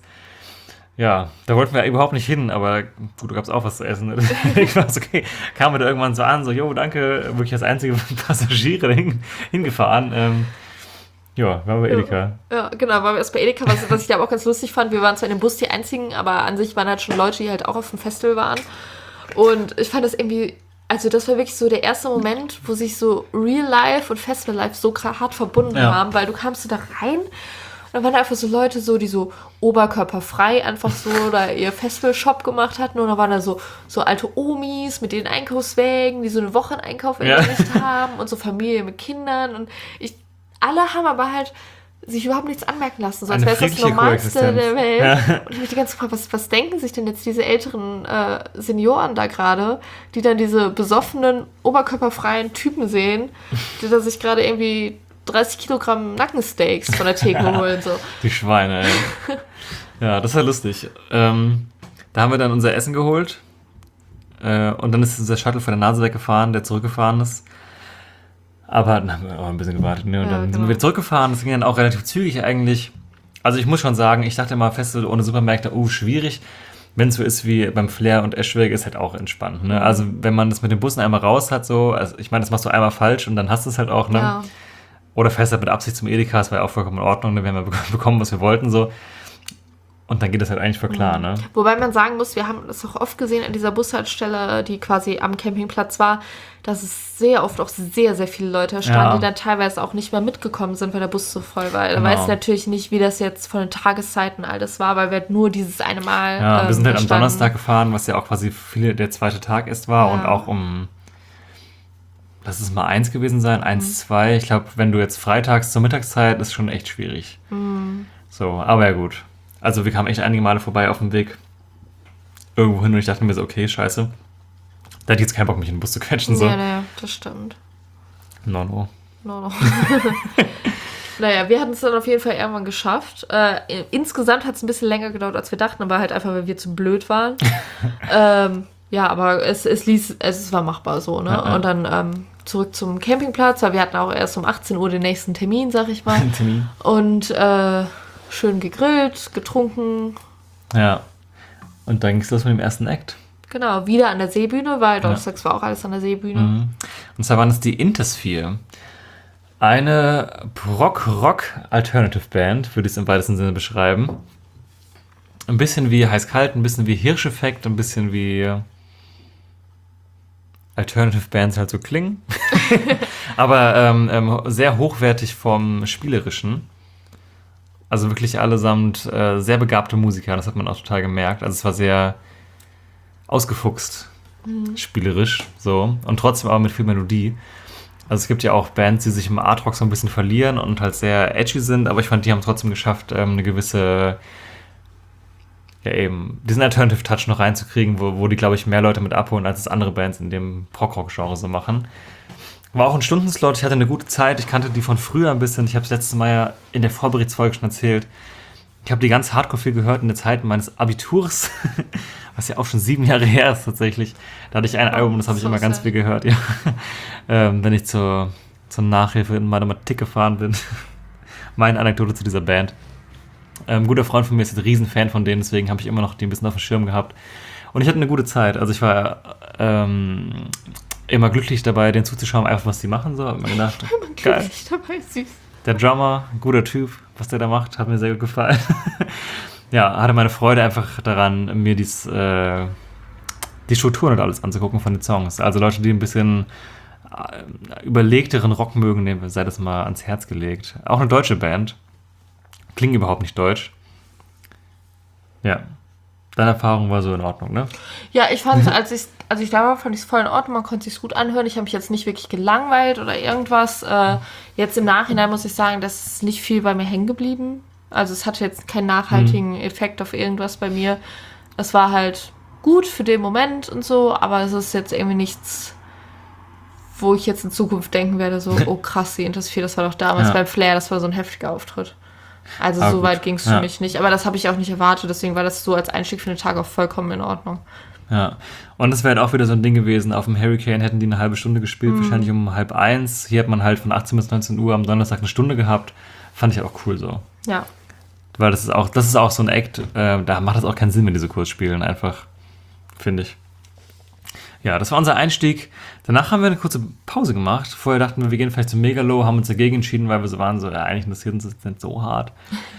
Ja, da wollten wir überhaupt nicht hin, aber gut, da gab es auch was zu essen. Ich war so, okay, kamen wir da irgendwann so an, so, jo, danke, wirklich als einzige Passagiere hingefahren. Ja, waren wir bei Edeka. Ja, genau, waren wir erst bei Edeka, was ich aber auch ganz lustig fand. Wir waren zwar in dem Bus die einzigen, aber an sich waren halt schon Leute, die halt auch auf dem Festival waren. Und ich fand das irgendwie, also das war wirklich so der erste Moment, wo sich so Real Life und Festival Life so hart verbunden haben, weil du kamst da rein. Da waren einfach so Leute, so, die so oberkörperfrei einfach so da ihr Festival-Shop gemacht hatten. Und da waren da so alte Omis mit den Einkaufswägen, die so einen Wocheneinkauf erledigt haben. Und so Familie mit Kindern. Und alle haben aber halt sich überhaupt nichts anmerken lassen. So als wäre es das Normalste der Welt. Ja. Und ich habe die ganze Zeit gefragt, was denken sich denn jetzt diese älteren Senioren da gerade, die dann diese besoffenen, oberkörperfreien Typen sehen, die da sich gerade irgendwie 30 Kilogramm Nackensteaks von der Theke holen. So. Die Schweine, ey. Ja, das war lustig. Da haben wir dann unser Essen geholt und dann ist unser Shuttle vor der Nase weggefahren, der zurückgefahren ist. Aber dann haben wir auch ein bisschen gewartet. Ne? Und dann sind wir zurückgefahren. Das ging dann auch relativ zügig eigentlich. Also ich muss schon sagen, ich dachte immer, Festival ohne Supermärkte, schwierig. Wenn es so ist wie beim Flair und Eschwege, ist halt auch entspannt. Ne? Also wenn man das mit den Bussen einmal raus hat, so, also ich meine, das machst du einmal falsch und dann hast du es halt auch. Ne? Ja. Oder fährst halt mit Absicht zum Edeka, das war ja auch vollkommen in Ordnung. Ne? Wir haben ja bekommen, was wir wollten. So. Und dann geht das halt eigentlich voll klar, ne? Wobei man sagen muss, wir haben das auch oft gesehen an dieser Bushaltestelle, die quasi am Campingplatz war, dass es sehr oft auch sehr, sehr viele Leute standen, die dann teilweise auch nicht mehr mitgekommen sind, weil der Bus so voll war. Da weiß ich natürlich nicht, wie das jetzt von den Tageszeiten alles war, weil wir halt nur dieses eine Mal wir sind halt am Donnerstag gefahren, was ja auch quasi der zweite Tag ist war und auch lass es mal 1 gewesen sein, 1, 2. Ich glaube, wenn du jetzt freitags zur Mittagszeit, ist schon echt schwierig. So, aber ja gut. Also wir kamen echt einige Male vorbei auf dem Weg irgendwo hin und ich dachte mir so, okay, scheiße. Da hätte ich jetzt keinen Bock, mich in den Bus zu quetschen. So. Ja, das stimmt. No. Naja, wir hatten es dann auf jeden Fall irgendwann geschafft. Insgesamt hat es ein bisschen länger gedauert, als wir dachten, aber halt einfach, weil wir zu blöd waren. Ja, aber es war machbar so, ne? Ja. Und dann zurück zum Campingplatz, weil wir hatten auch erst um 18 Uhr den nächsten Termin, sag ich mal. Und schön gegrillt, getrunken. Ja. Und dann ging es los mit dem ersten Act. Genau, wieder an der Seebühne, weil donnerstags war auch alles an der Seebühne. Und zwar waren es die Intersphere. Eine Prog-Rock-Alternative-Band, würde ich es im weitesten Sinne beschreiben. Ein bisschen wie Heiß-Kalt, ein bisschen wie Hirscheffekt, ein bisschen wie Alternative-Bands halt so klingen. Aber sehr hochwertig vom Spielerischen. Also wirklich allesamt sehr begabte Musiker, das hat man auch total gemerkt. Also es war sehr ausgefuchst, spielerisch, so. Und trotzdem aber mit viel Melodie. Also es gibt ja auch Bands, die sich im Art-Rock so ein bisschen verlieren und halt sehr edgy sind, aber ich fand, die haben trotzdem geschafft, eine gewisse, diesen Alternative-Touch noch reinzukriegen, wo die, glaube ich, mehr Leute mit abholen, als es andere Bands in dem Prog-Rock-Genre so machen. War auch ein Stundenslot, ich hatte eine gute Zeit, ich kannte die von früher ein bisschen, ich habe es letztes Mal ja in der Vorberichtsfolge schon erzählt. Ich habe die ganz hardcore viel gehört in der Zeit meines Abiturs, was ja auch schon 7 Jahre her ist tatsächlich. Da hatte ich ein Album, das habe ich immer ganz viel gehört, ja. Wenn ich zur Nachhilfe in Mathematik gefahren bin. Meine Anekdote zu dieser Band. Ein guter Freund von mir ist jetzt ein Riesenfan von denen, deswegen habe ich immer noch die ein bisschen auf dem Schirm gehabt. Und ich hatte eine gute Zeit, also ich war immer glücklich dabei, denen zuzuschauen, einfach was die machen, so. Hab mir gedacht, geil. Glücklich dabei, süß. Der Drummer, guter Typ, was der da macht, hat mir sehr gut gefallen. Ja, hatte meine Freude einfach daran, mir die Strukturen und alles anzugucken von den Songs. Also Leute, die ein bisschen überlegteren Rock mögen, dem sei das mal ans Herz gelegt. Auch eine deutsche Band. Klingt überhaupt nicht deutsch. Ja. Deine Erfahrung war so in Ordnung, ne? Ja, ich fand, als ich da war, fand ich es voll in Ordnung. Man konnte es gut anhören. Ich habe mich jetzt nicht wirklich gelangweilt oder irgendwas. Jetzt im Nachhinein muss ich sagen, das ist nicht viel bei mir hängen geblieben. Also es hatte jetzt keinen nachhaltigen Effekt auf irgendwas bei mir. Es war halt gut für den Moment und so, aber es ist jetzt irgendwie nichts, wo ich jetzt in Zukunft denken werde, so, oh krass, die Intersphere, das war doch damals beim Flair, das war so ein heftiger Auftritt. Also so weit ging es für mich nicht. Aber das habe ich auch nicht erwartet, deswegen war das so als Einstieg für den Tag auch vollkommen in Ordnung. Ja, und das wäre halt auch wieder so ein Ding gewesen. Auf dem Hurricane hätten die eine halbe Stunde gespielt, wahrscheinlich um 12:30. Hier hat man halt von 18 bis 19 Uhr am Donnerstag eine Stunde gehabt. Fand ich auch cool so. Ja. Weil das ist auch so ein Act, da macht das auch keinen Sinn, wenn die so kurz spielen, einfach, finde ich. Ja, das war unser Einstieg. Danach haben wir eine kurze Pause gemacht. Vorher dachten wir gehen vielleicht zum Megalo, haben uns dagegen entschieden, weil wir so waren, eigentlich interessiert uns das nicht so hart.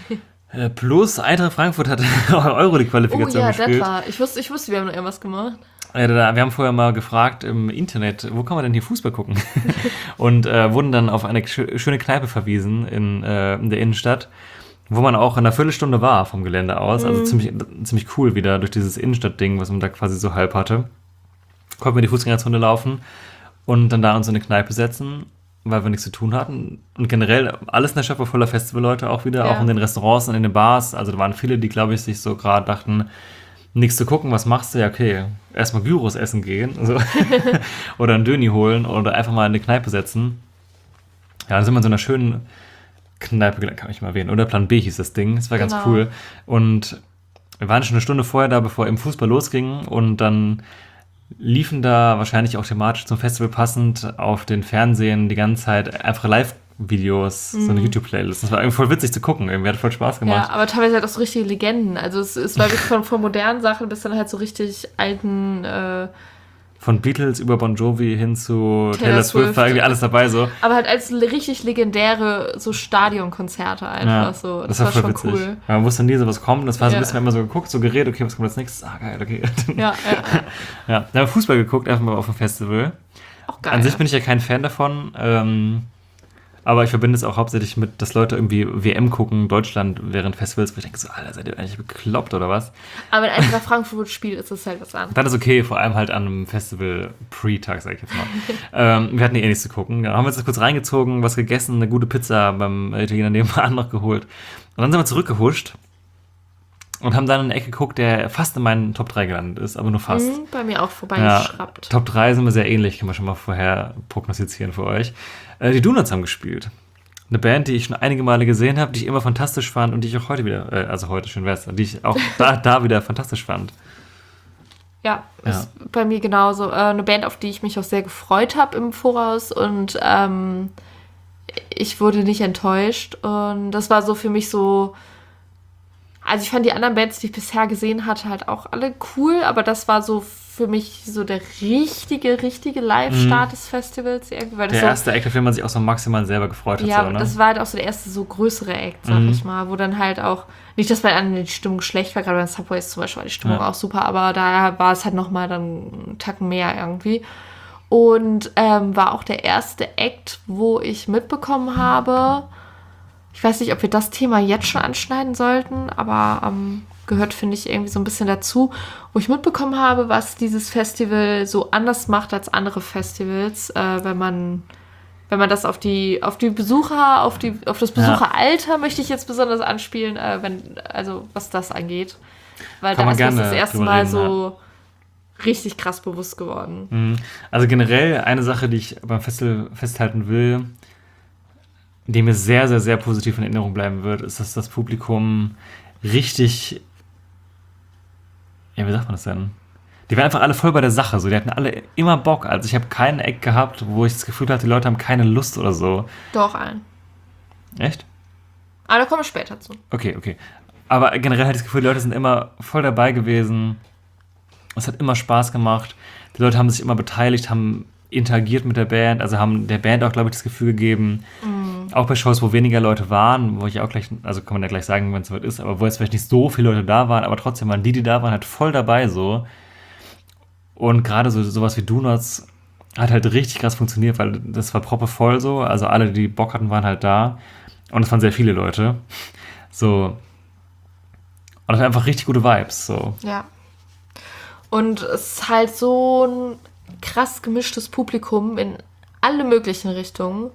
Plus Eintracht Frankfurt hat Euroleague-Qualifikation gespielt. Das war. Ich wusste, wir haben noch irgendwas gemacht. Ja, wir haben vorher mal gefragt im Internet, wo kann man denn hier Fußball gucken? Und wurden dann auf eine schöne Kneipe verwiesen in der Innenstadt, wo man auch in einer Viertelstunde war vom Gelände aus. Also ziemlich cool wieder durch dieses Innenstadtding, was man da quasi so halb hatte. Konnten wir die Fußgängerzone laufen und dann da uns in eine Kneipe setzen, weil wir nichts zu tun hatten. Und generell, alles in der Stadt war voller Festivalleute auch wieder, auch in den Restaurants und in den Bars. Also da waren viele, die, glaube ich, sich so gerade dachten, nichts zu gucken, was machst du? Ja, okay, erstmal Gyros essen gehen so. Oder einen Döni holen oder einfach mal in eine Kneipe setzen. Ja, dann sind wir in so einer schönen Kneipe, kann ich mal erwähnen. Oder Plan B hieß das Ding, das war ganz cool. Und wir waren schon eine Stunde vorher da, bevor eben Fußball losging und dann liefen da wahrscheinlich auch thematisch zum Festival passend auf den Fernsehen die ganze Zeit einfach Live-Videos, so eine YouTube-Playlist. Das war irgendwie voll witzig zu gucken, irgendwie hat voll Spaß gemacht. Ja, aber teilweise halt auch so richtige Legenden. Also es war wirklich von modernen Sachen bis dann halt so richtig alten von Beatles über Bon Jovi hin zu Taylor Swift war irgendwie alles dabei so. Aber halt als richtig legendäre so Stadionkonzerte einfach so. Das war schon witzig. Cool. Man wusste nie so, was kommt. Das war so ein bisschen immer so geguckt, so geredet, okay, was kommt als nächstes? Ah, geil, okay. Ja. Dann haben wir Fußball geguckt, einfach mal auf dem Festival. Auch geil. An sich bin ich ja kein Fan davon, aber ich verbinde es auch hauptsächlich mit, dass Leute irgendwie WM gucken, Deutschland während Festivals, wo ich denke so, Alter, seid ihr eigentlich bekloppt oder was? Aber wenn Eintracht Frankfurt spielt, ist das halt was anderes. Dann ist okay, vor allem halt an einem Festival-Pre-Tag, sag ich jetzt mal. Wir hatten eh nichts zu gucken. Dann haben wir uns das kurz reingezogen, was gegessen, eine gute Pizza beim Italiener nebenan noch geholt. Und dann sind wir zurückgehuscht und haben dann in eine Ecke geguckt, der fast in meinen Top 3 gelandet ist, aber nur fast. Bei mir auch vorbeigeschraubt. Ja, Top 3 sind wir sehr ähnlich, kann man schon mal vorher prognostizieren für euch. Die Donuts haben gespielt. Eine Band, die ich schon einige Male gesehen habe, die ich immer fantastisch fand und die ich auch heute wieder, heute schön wär's, die ich auch da wieder fantastisch fand. Ja, ist bei mir genauso. Eine Band, auf die ich mich auch sehr gefreut habe im Voraus und ich wurde nicht enttäuscht und das war so für mich so. Also ich fand die anderen Bands, die ich bisher gesehen hatte, halt auch alle cool, aber das war so für mich so der richtige Live-Start des Festivals. Irgendwie, weil das der erste Act, auf den man sich auch so maximal selber gefreut hat. Ja, so, ne? Das war halt auch so der erste so größere Act, sag ich mal, wo dann halt auch, nicht, dass bei anderen die Stimmung schlecht war, gerade bei Subways zum Beispiel war die Stimmung auch super, aber da war es halt nochmal dann einen Tacken mehr irgendwie. Und war auch der erste Act, wo ich mitbekommen habe, ich weiß nicht, ob wir das Thema jetzt schon anschneiden sollten, aber gehört, finde ich, irgendwie so ein bisschen dazu, wo ich mitbekommen habe, was dieses Festival so anders macht als andere Festivals, wenn man das auf die Besucher, auf das Besucheralter möchte ich jetzt besonders anspielen, was das angeht. Weil da ist das erste Mal reden, so richtig krass bewusst geworden. Also generell eine Sache, die ich beim Festival festhalten will, die mir sehr, sehr, sehr positiv in Erinnerung bleiben wird, ist, dass das Publikum richtig, wie sagt man das denn? Die waren einfach alle voll bei der Sache, so. Die hatten alle immer Bock. Also ich habe keinen Eck gehabt, wo ich das Gefühl hatte, die Leute haben keine Lust oder so. Doch, einen. Echt? Aber da kommen wir später zu. Okay. Aber generell hatte ich das Gefühl, die Leute sind immer voll dabei gewesen. Es hat immer Spaß gemacht. Die Leute haben sich immer beteiligt, haben interagiert mit der Band, also haben der Band auch, glaube ich, das Gefühl gegeben, auch bei Shows, wo weniger Leute waren, wo ich auch gleich, also kann man ja gleich sagen, wenn es soweit ist, aber wo jetzt vielleicht nicht so viele Leute da waren, aber trotzdem waren die da waren, halt voll dabei so. Und gerade sowas wie Donuts hat halt richtig krass funktioniert, weil das war proppevoll so, also alle, die Bock hatten, waren halt da und es waren sehr viele Leute. So. Und das waren einfach richtig gute Vibes, so. Ja. Und es ist halt so ein krass gemischtes Publikum in alle möglichen Richtungen.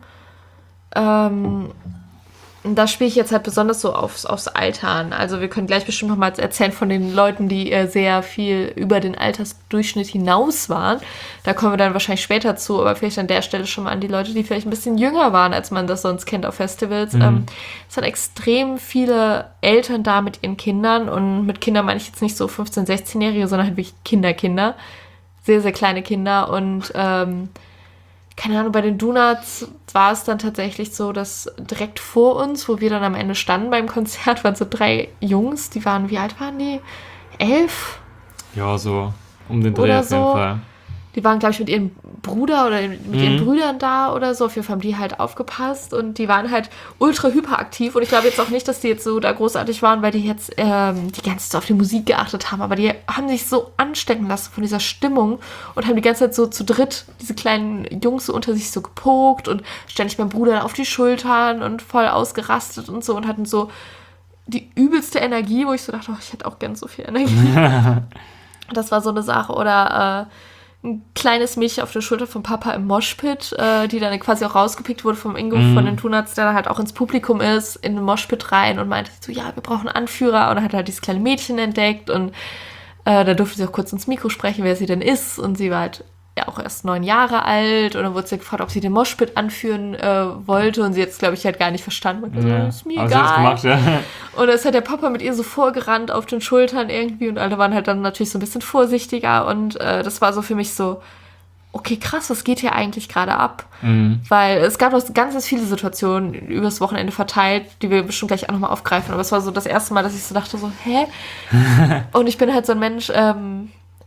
Da spiele ich jetzt halt besonders so aufs Alter an. Also wir können gleich bestimmt noch mal erzählen von den Leuten, die sehr viel über den Altersdurchschnitt hinaus waren. Da kommen wir dann wahrscheinlich später zu, aber vielleicht an der Stelle schon mal an die Leute, die vielleicht ein bisschen jünger waren, als man das sonst kennt auf Festivals. Es sind extrem viele Eltern da mit ihren Kindern und mit Kindern meine ich jetzt nicht so 15-, 16-Jährige, sondern halt wirklich Kinder. Sehr, sehr kleine Kinder und keine Ahnung, bei den Donuts war es dann tatsächlich so, dass direkt vor uns, wo wir dann am Ende standen beim Konzert, waren so 3 Jungs, die waren, wie alt waren die? 11? Ja, so um den Dreh auf jeden Fall. Die waren, glaube ich, mit ihrem Bruder oder mit ihren Brüdern da oder so. Auf jeden Fall haben die halt aufgepasst und die waren halt ultra hyperaktiv. Und ich glaube jetzt auch nicht, dass die jetzt so da großartig waren, weil die jetzt die ganze Zeit auf die Musik geachtet haben. Aber die haben sich so anstecken lassen von dieser Stimmung und haben die ganze Zeit so zu dritt diese kleinen Jungs so unter sich so gepokt und ständig meinem Bruder auf die Schultern und voll ausgerastet und so und hatten so die übelste Energie, wo ich so dachte, oh, ich hätte auch gern so viel Energie. Das war so eine Sache. Oder ein kleines Mädchen auf der Schulter vom Papa im Moshpit, die dann quasi auch rausgepickt wurde vom Ingo von den Donuts, der dann halt auch ins Publikum ist, in den Moshpit rein und meinte so, ja, wir brauchen einen Anführer. Und dann hat er halt dieses kleine Mädchen entdeckt und da durfte sie auch kurz ins Mikro sprechen, wer sie denn ist. Und sie war halt ja auch erst 9 Jahre alt und dann wurde sie gefragt, ob sie den Moshpit anführen wollte und sie jetzt, glaube ich, halt gar nicht verstanden. Und gesagt, ist mir egal. Gemacht, ja. Und da ist halt der Papa mit ihr so vorgerannt auf den Schultern irgendwie und alle waren halt dann natürlich so ein bisschen vorsichtiger und das war so für mich so, okay, krass, was geht hier eigentlich gerade ab? Weil es gab noch ganz viele Situationen übers Wochenende verteilt, die wir bestimmt gleich auch nochmal aufgreifen, aber es war so das erste Mal, dass ich so dachte so, hä? Und ich bin halt so ein Mensch,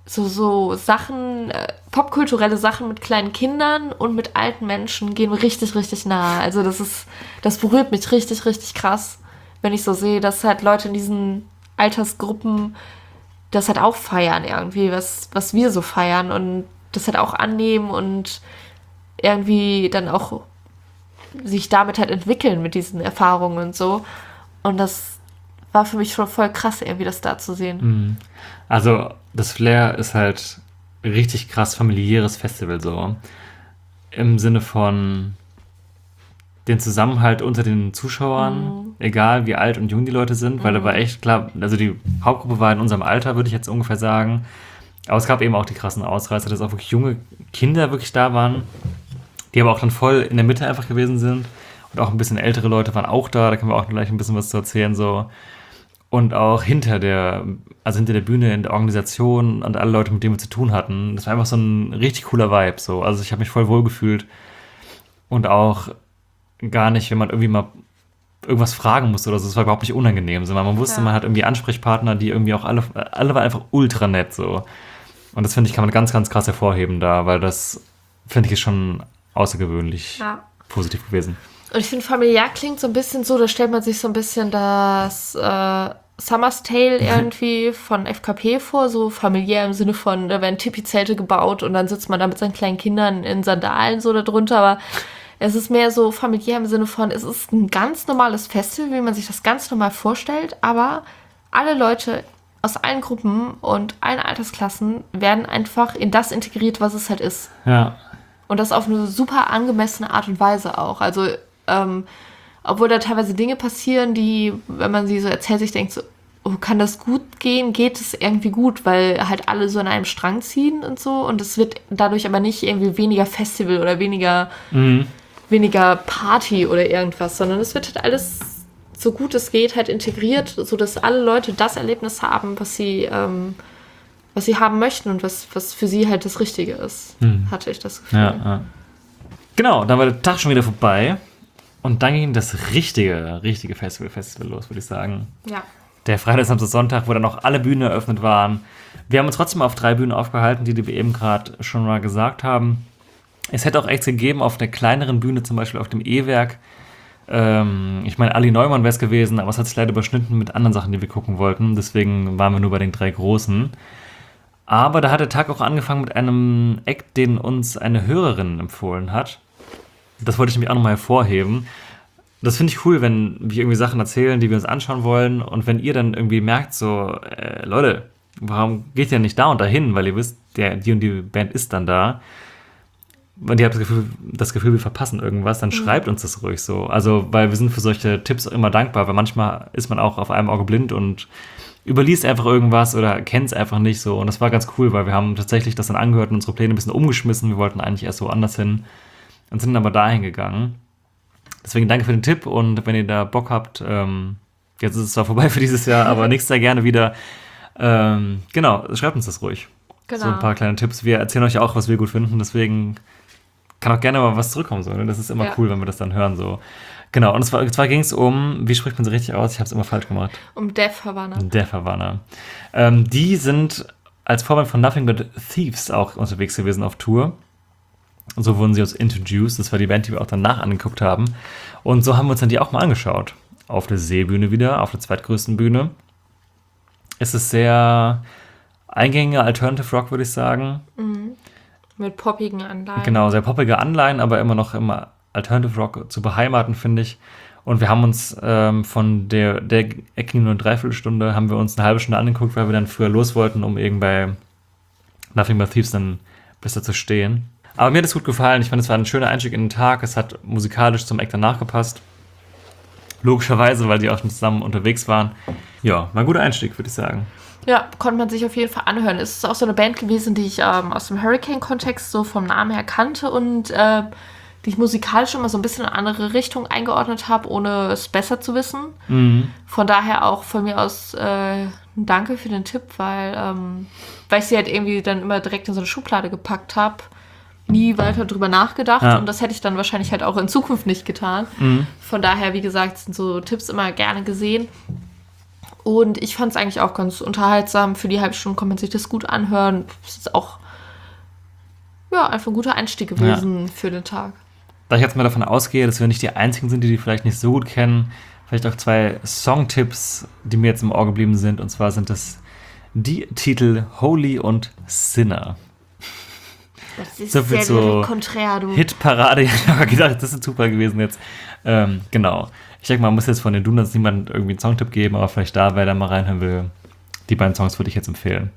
so Sachen, popkulturelle Sachen mit kleinen Kindern und mit alten Menschen gehen mir richtig, richtig nahe. Also das berührt mich richtig, richtig krass, wenn ich so sehe, dass halt Leute in diesen Altersgruppen das halt auch feiern irgendwie, was wir so feiern und das halt auch annehmen und irgendwie dann auch sich damit halt entwickeln mit diesen Erfahrungen und so. Und das war für mich schon voll krass, irgendwie das da zu sehen. Also das Flair ist halt richtig krass familiäres Festival so. Im Sinne von den Zusammenhalt unter den Zuschauern, egal wie alt und jung die Leute sind, weil da war echt klar, also die Hauptgruppe war in unserem Alter, würde ich jetzt ungefähr sagen. Aber es gab eben auch die krassen Ausreißer, dass auch wirklich junge Kinder wirklich da waren, die aber auch dann voll in der Mitte einfach gewesen sind. Und auch ein bisschen ältere Leute waren auch da können wir auch gleich ein bisschen was zu erzählen, so. Und auch hinter der Bühne in der Organisation und alle Leute, mit denen wir zu tun hatten. Das war einfach so ein richtig cooler Vibe, so. Also ich habe mich voll wohl gefühlt. Und auch gar nicht, wenn man irgendwie mal irgendwas fragen musste oder so. Das war überhaupt nicht unangenehm. So. Man wusste, man hat irgendwie Ansprechpartner, die irgendwie auch alle waren einfach ultra nett, so. Und das, finde ich, kann man ganz, ganz krass hervorheben da, weil das, finde ich, ist schon außergewöhnlich positiv gewesen. Und ich finde, familiär klingt so ein bisschen so, da stellt man sich so ein bisschen das Summer's Tale irgendwie von FKP vor, so familiär im Sinne von, da werden Tipi-Zelte gebaut und dann sitzt man da mit seinen kleinen Kindern in Sandalen so da drunter, aber es ist mehr so familiär im Sinne von, es ist ein ganz normales Festival, wie man sich das ganz normal vorstellt, aber alle Leute aus allen Gruppen und allen Altersklassen werden einfach in das integriert, was es halt ist. Ja. Und das auf eine super angemessene Art und Weise auch. Also, obwohl da teilweise Dinge passieren, die, wenn man sie so erzählt, sich denkt so, oh, kann das gut gehen? Geht es irgendwie gut? Weil halt alle so an einem Strang ziehen und so. Und es wird dadurch aber nicht irgendwie weniger Festival oder weniger Party oder irgendwas, sondern es wird halt alles so gut es geht halt integriert, sodass alle Leute das Erlebnis haben, was sie haben möchten und was für sie halt das Richtige ist, hatte ich das Gefühl. Ja. Genau, dann war der Tag schon wieder vorbei und dann ging das richtige Festival los, würde ich sagen. Ja. Der Freitag, Samstag, Sonntag, wo dann auch alle Bühnen eröffnet waren. Wir haben uns trotzdem auf 3 Bühnen aufgehalten, die wir eben gerade schon mal gesagt haben. Es hätte auch echt gegeben auf einer kleineren Bühne, zum Beispiel auf dem E-Werk. Ich meine, Ali Neumann wäre es gewesen, aber es hat sich leider überschnitten mit anderen Sachen, die wir gucken wollten. Deswegen waren wir nur bei den 3 großen. Aber da hat der Tag auch angefangen mit einem Act, den uns eine Hörerin empfohlen hat. Das wollte ich nämlich auch nochmal hervorheben. Das finde ich cool, wenn wir irgendwie Sachen erzählen, die wir uns anschauen wollen. Und wenn ihr dann irgendwie merkt, so, Leute, warum geht ihr nicht da und dahin? Weil ihr wisst, die und die Band ist dann da. Und ihr habt das Gefühl, wir verpassen irgendwas, dann schreibt uns das ruhig so. Also, weil wir sind für solche Tipps immer dankbar, weil manchmal ist man auch auf einem Auge blind und überliest einfach irgendwas oder kennt es einfach nicht so. Und das war ganz cool, weil wir haben tatsächlich das dann angehört und unsere Pläne ein bisschen umgeschmissen. Wir wollten eigentlich erst woanders hin und sind aber dahin gegangen. Deswegen danke für den Tipp und wenn ihr da Bock habt, jetzt ist es zwar vorbei für dieses Jahr, aber nächstes Jahr gerne wieder. Genau, schreibt uns das ruhig. Genau. So ein paar kleine Tipps. Wir erzählen euch auch, was wir gut finden, deswegen kann auch gerne mal was zurückkommen. So, ne? Das ist immer cool, wenn wir das dann hören. So. Genau, und zwar ging es um, wie spricht man so richtig aus? Ich habe es immer falsch gemacht. Um Death Havana. Death Havana. Die sind als Vorband von Nothing But Thieves auch unterwegs gewesen auf Tour. Und so wurden sie uns introduced. Das war die Band, die wir auch danach angeguckt haben. Und so haben wir uns dann die auch mal angeschaut. Auf der Seebühne wieder, auf der zweitgrößten Bühne. Es ist sehr eingängiger Alternative Rock, würde ich sagen. Mit poppigen Anleihen. Genau, sehr poppige Anleihen, aber immer noch im Alternative Rock zu beheimaten, finde ich. Und wir haben uns von der Ecke nur eine Dreiviertelstunde, haben wir uns eine halbe Stunde angeguckt, weil wir dann früher los wollten, um eben bei Nothing But Thieves dann besser zu stehen. Aber mir hat es gut gefallen. Ich fand, es war ein schöner Einstieg in den Tag. Es hat musikalisch zum Act danach gepasst. Logischerweise, weil die auch schon zusammen unterwegs waren. Ja, war ein guter Einstieg, würde ich sagen. Ja, konnte man sich auf jeden Fall anhören. Es ist auch so eine Band gewesen, die ich aus dem Hurricane-Kontext so vom Namen her kannte und die ich musikalisch immer so ein bisschen in eine andere Richtung eingeordnet habe, ohne es besser zu wissen. Von daher auch von mir aus danke für den Tipp, weil ich sie halt irgendwie dann immer direkt in so eine Schublade gepackt habe. Nie weiter drüber nachgedacht und das hätte ich dann wahrscheinlich halt auch in Zukunft nicht getan. Von daher, wie gesagt, sind so Tipps immer gerne gesehen. Und ich fand es eigentlich auch ganz unterhaltsam. Für die halbe Stunde kann man sich das gut anhören. Es ist auch einfach ein guter Einstieg gewesen für den Tag. Da ich jetzt mal davon ausgehe, dass wir nicht die Einzigen sind, die vielleicht nicht so gut kennen, vielleicht auch 2 Songtipps, die mir jetzt im Ohr geblieben sind. Und zwar sind das die Titel Holy und Sinner. Das ist so viel so konträr, du. Hitparade. Ich habe gedacht, das ist super gewesen jetzt. Genau. Ich denke mal, man muss jetzt von den Donuts niemand irgendwie einen Songtipp geben, aber vielleicht da, wer da mal reinhören will, die beiden Songs würde ich jetzt empfehlen.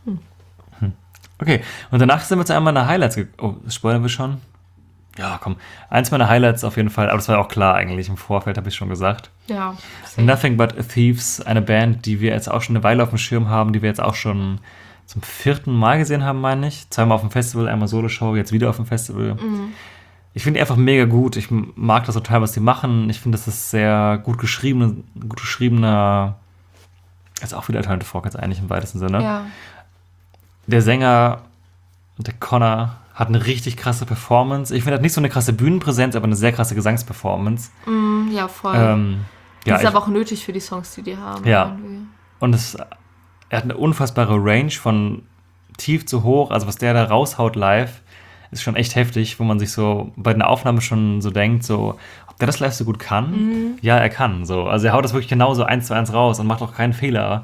Okay, und danach sind wir zu einem meiner Highlights spoilern wir schon? Ja, komm. Eins meiner Highlights auf jeden Fall, aber das war ja auch klar eigentlich, im Vorfeld habe ich schon gesagt. Ja. Nothing But Thieves, eine Band, die wir jetzt auch schon eine Weile auf dem Schirm haben, die wir jetzt auch schon zum 4. Mal gesehen haben, meine ich. 2-mal auf dem Festival, einmal Solo-Show, jetzt wieder auf dem Festival. Ich finde die einfach mega gut. Ich mag das total, was die machen. Ich finde, das ist sehr gut geschriebener, also auch wieder Alternative Rock jetzt eigentlich im weitesten Sinne. Ja. Der Sänger, der Connor, hat eine richtig krasse Performance. Ich finde, er hat nicht so eine krasse Bühnenpräsenz, aber eine sehr krasse Gesangsperformance. Ja, voll. Die ist aber auch nötig für die Songs, die haben. Ja. Irgendwie. Und er hat eine unfassbare Range von tief zu hoch. Also was der da raushaut live, ist schon echt heftig, wo man sich so bei der Aufnahme schon so denkt, so, ob der das live so gut kann? Ja, er kann. So. Also er haut das wirklich genauso 1:1 raus und macht auch keinen Fehler.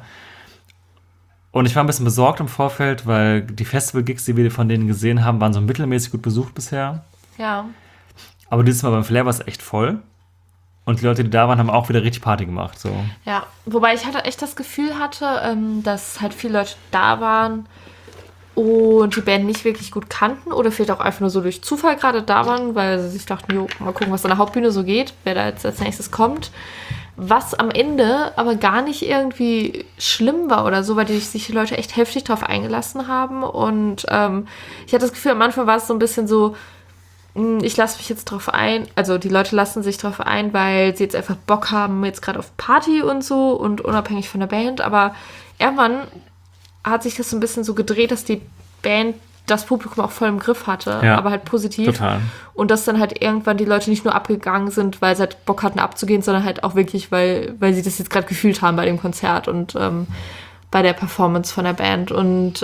Und ich war ein bisschen besorgt im Vorfeld, weil die Festival-Gigs, die wir von denen gesehen haben, waren so mittelmäßig gut besucht bisher. Ja. Aber dieses Mal beim Flair war es echt voll. Und die Leute, die da waren, haben auch wieder richtig Party gemacht. So. Ja, wobei ich halt echt das Gefühl hatte, dass halt viele Leute da waren und die Band nicht wirklich gut kannten oder vielleicht auch einfach nur so durch Zufall gerade da waren, weil sie sich dachten, jo, mal gucken, was an der Hauptbühne so geht, wer da jetzt als nächstes kommt. Was am Ende aber gar nicht irgendwie schlimm war oder so, weil sich die Leute echt heftig drauf eingelassen haben. Und ich hatte das Gefühl, am Anfang war es so ein bisschen so, ich lasse mich jetzt drauf ein, also die Leute lassen sich drauf ein, weil sie jetzt einfach Bock haben, jetzt gerade auf Party und so und unabhängig von der Band. Aber irgendwann hat sich das so ein bisschen so gedreht, dass die Band das Publikum auch voll im Griff hatte, aber halt positiv. Total. Und dass dann halt irgendwann die Leute nicht nur abgegangen sind, weil sie halt Bock hatten abzugehen, sondern halt auch wirklich, weil sie das jetzt gerade gefühlt haben bei dem Konzert und bei der Performance von der Band. Und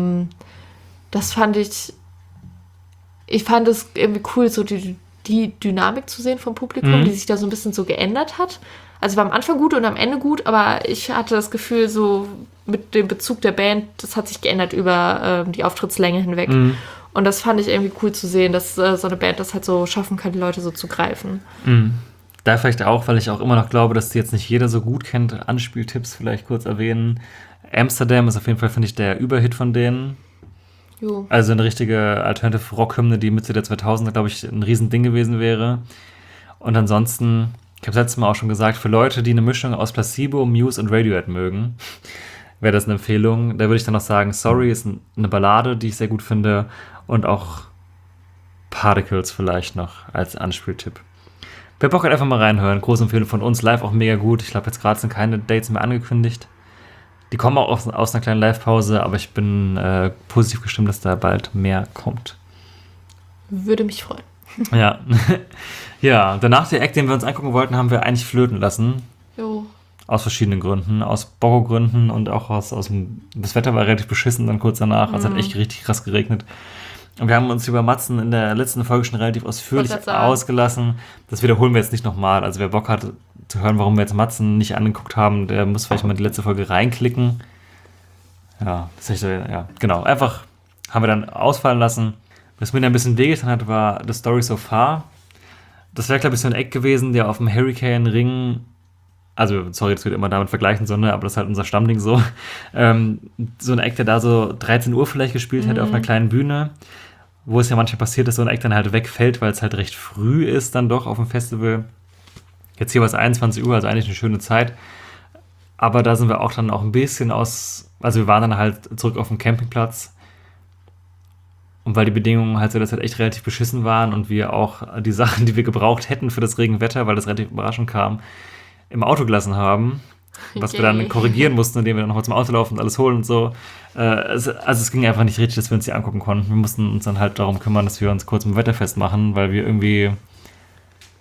das fand ich fand es irgendwie cool, so die Dynamik zu sehen vom Publikum, die sich da so ein bisschen so geändert hat. Also war am Anfang gut und am Ende gut, aber ich hatte das Gefühl, so mit dem Bezug der Band, das hat sich geändert über die Auftrittslänge hinweg. Und das fand ich irgendwie cool zu sehen, dass so eine Band das halt so schaffen kann, die Leute so zu greifen. Da vielleicht auch, weil ich auch immer noch glaube, dass die jetzt nicht jeder so gut kennt, Anspieltipps vielleicht kurz erwähnen. Amsterdam ist auf jeden Fall, finde ich, der Überhit von denen. Jo. Also eine richtige Alternative-Rock-Hymne, die Mitte der 2000er, glaube ich, ein Riesending gewesen wäre. Und ansonsten, ich habe es letztes Mal auch schon gesagt, für Leute, die eine Mischung aus Placebo, Muse und Radiohead mögen, wäre das eine Empfehlung. Da würde ich dann noch sagen, Sorry ist eine Ballade, die ich sehr gut finde. Und auch Particles vielleicht noch als Anspieltipp. Wer Bock hat, einfach mal reinhören. Große Empfehlung von uns. Live auch mega gut. Ich glaube, jetzt gerade sind keine Dates mehr angekündigt. Die kommen auch aus einer kleinen Live-Pause, aber ich bin positiv gestimmt, dass da bald mehr kommt. Würde mich freuen. Ja. Ja, danach der Act, den wir uns angucken wollten, haben wir eigentlich flöten lassen. Jo. Aus verschiedenen Gründen. Aus Bogo-Gründen und auch aus dem... Das Wetter war relativ beschissen dann kurz danach. Es hat echt richtig krass geregnet. Und wir haben uns über Matzen in der letzten Folge schon relativ ausführlich ausgelassen. Das wiederholen wir jetzt nicht nochmal. Also wer Bock hat zu hören, warum wir jetzt Matzen nicht angeguckt haben, der muss vielleicht mal die letzte Folge reinklicken. Ja, das ist echt, ja, genau. Einfach haben wir dann ausfallen lassen. Was mir dann ein bisschen wehgetan hat, war The Story So Far. Das wäre, glaube ich, so ein Eck gewesen, der auf dem Hurricane-Ring, also, sorry, das wird immer damit vergleichen, so, ne, aber das ist halt unser Stammding so. So ein Eck, der da so 13 Uhr vielleicht gespielt hätte auf einer kleinen Bühne, wo es ja manchmal passiert, dass so ein Eck dann halt wegfällt, weil es halt recht früh ist dann doch auf dem Festival. Jetzt hier war es 21 Uhr, also eigentlich eine schöne Zeit. Aber da sind wir auch dann auch ein bisschen also wir waren dann halt zurück auf dem Campingplatz. Und weil die Bedingungen halt so derzeit echt relativ beschissen waren und wir auch die Sachen, die wir gebraucht hätten für das Regenwetter, weil das relativ überraschend kam, im Auto gelassen haben, was wir dann korrigieren mussten, indem wir dann nochmal zum Auto laufen und alles holen und so. Also es ging einfach nicht richtig, dass wir uns die angucken konnten. Wir mussten uns dann halt darum kümmern, dass wir uns kurz im Wetter festmachen, weil wir irgendwie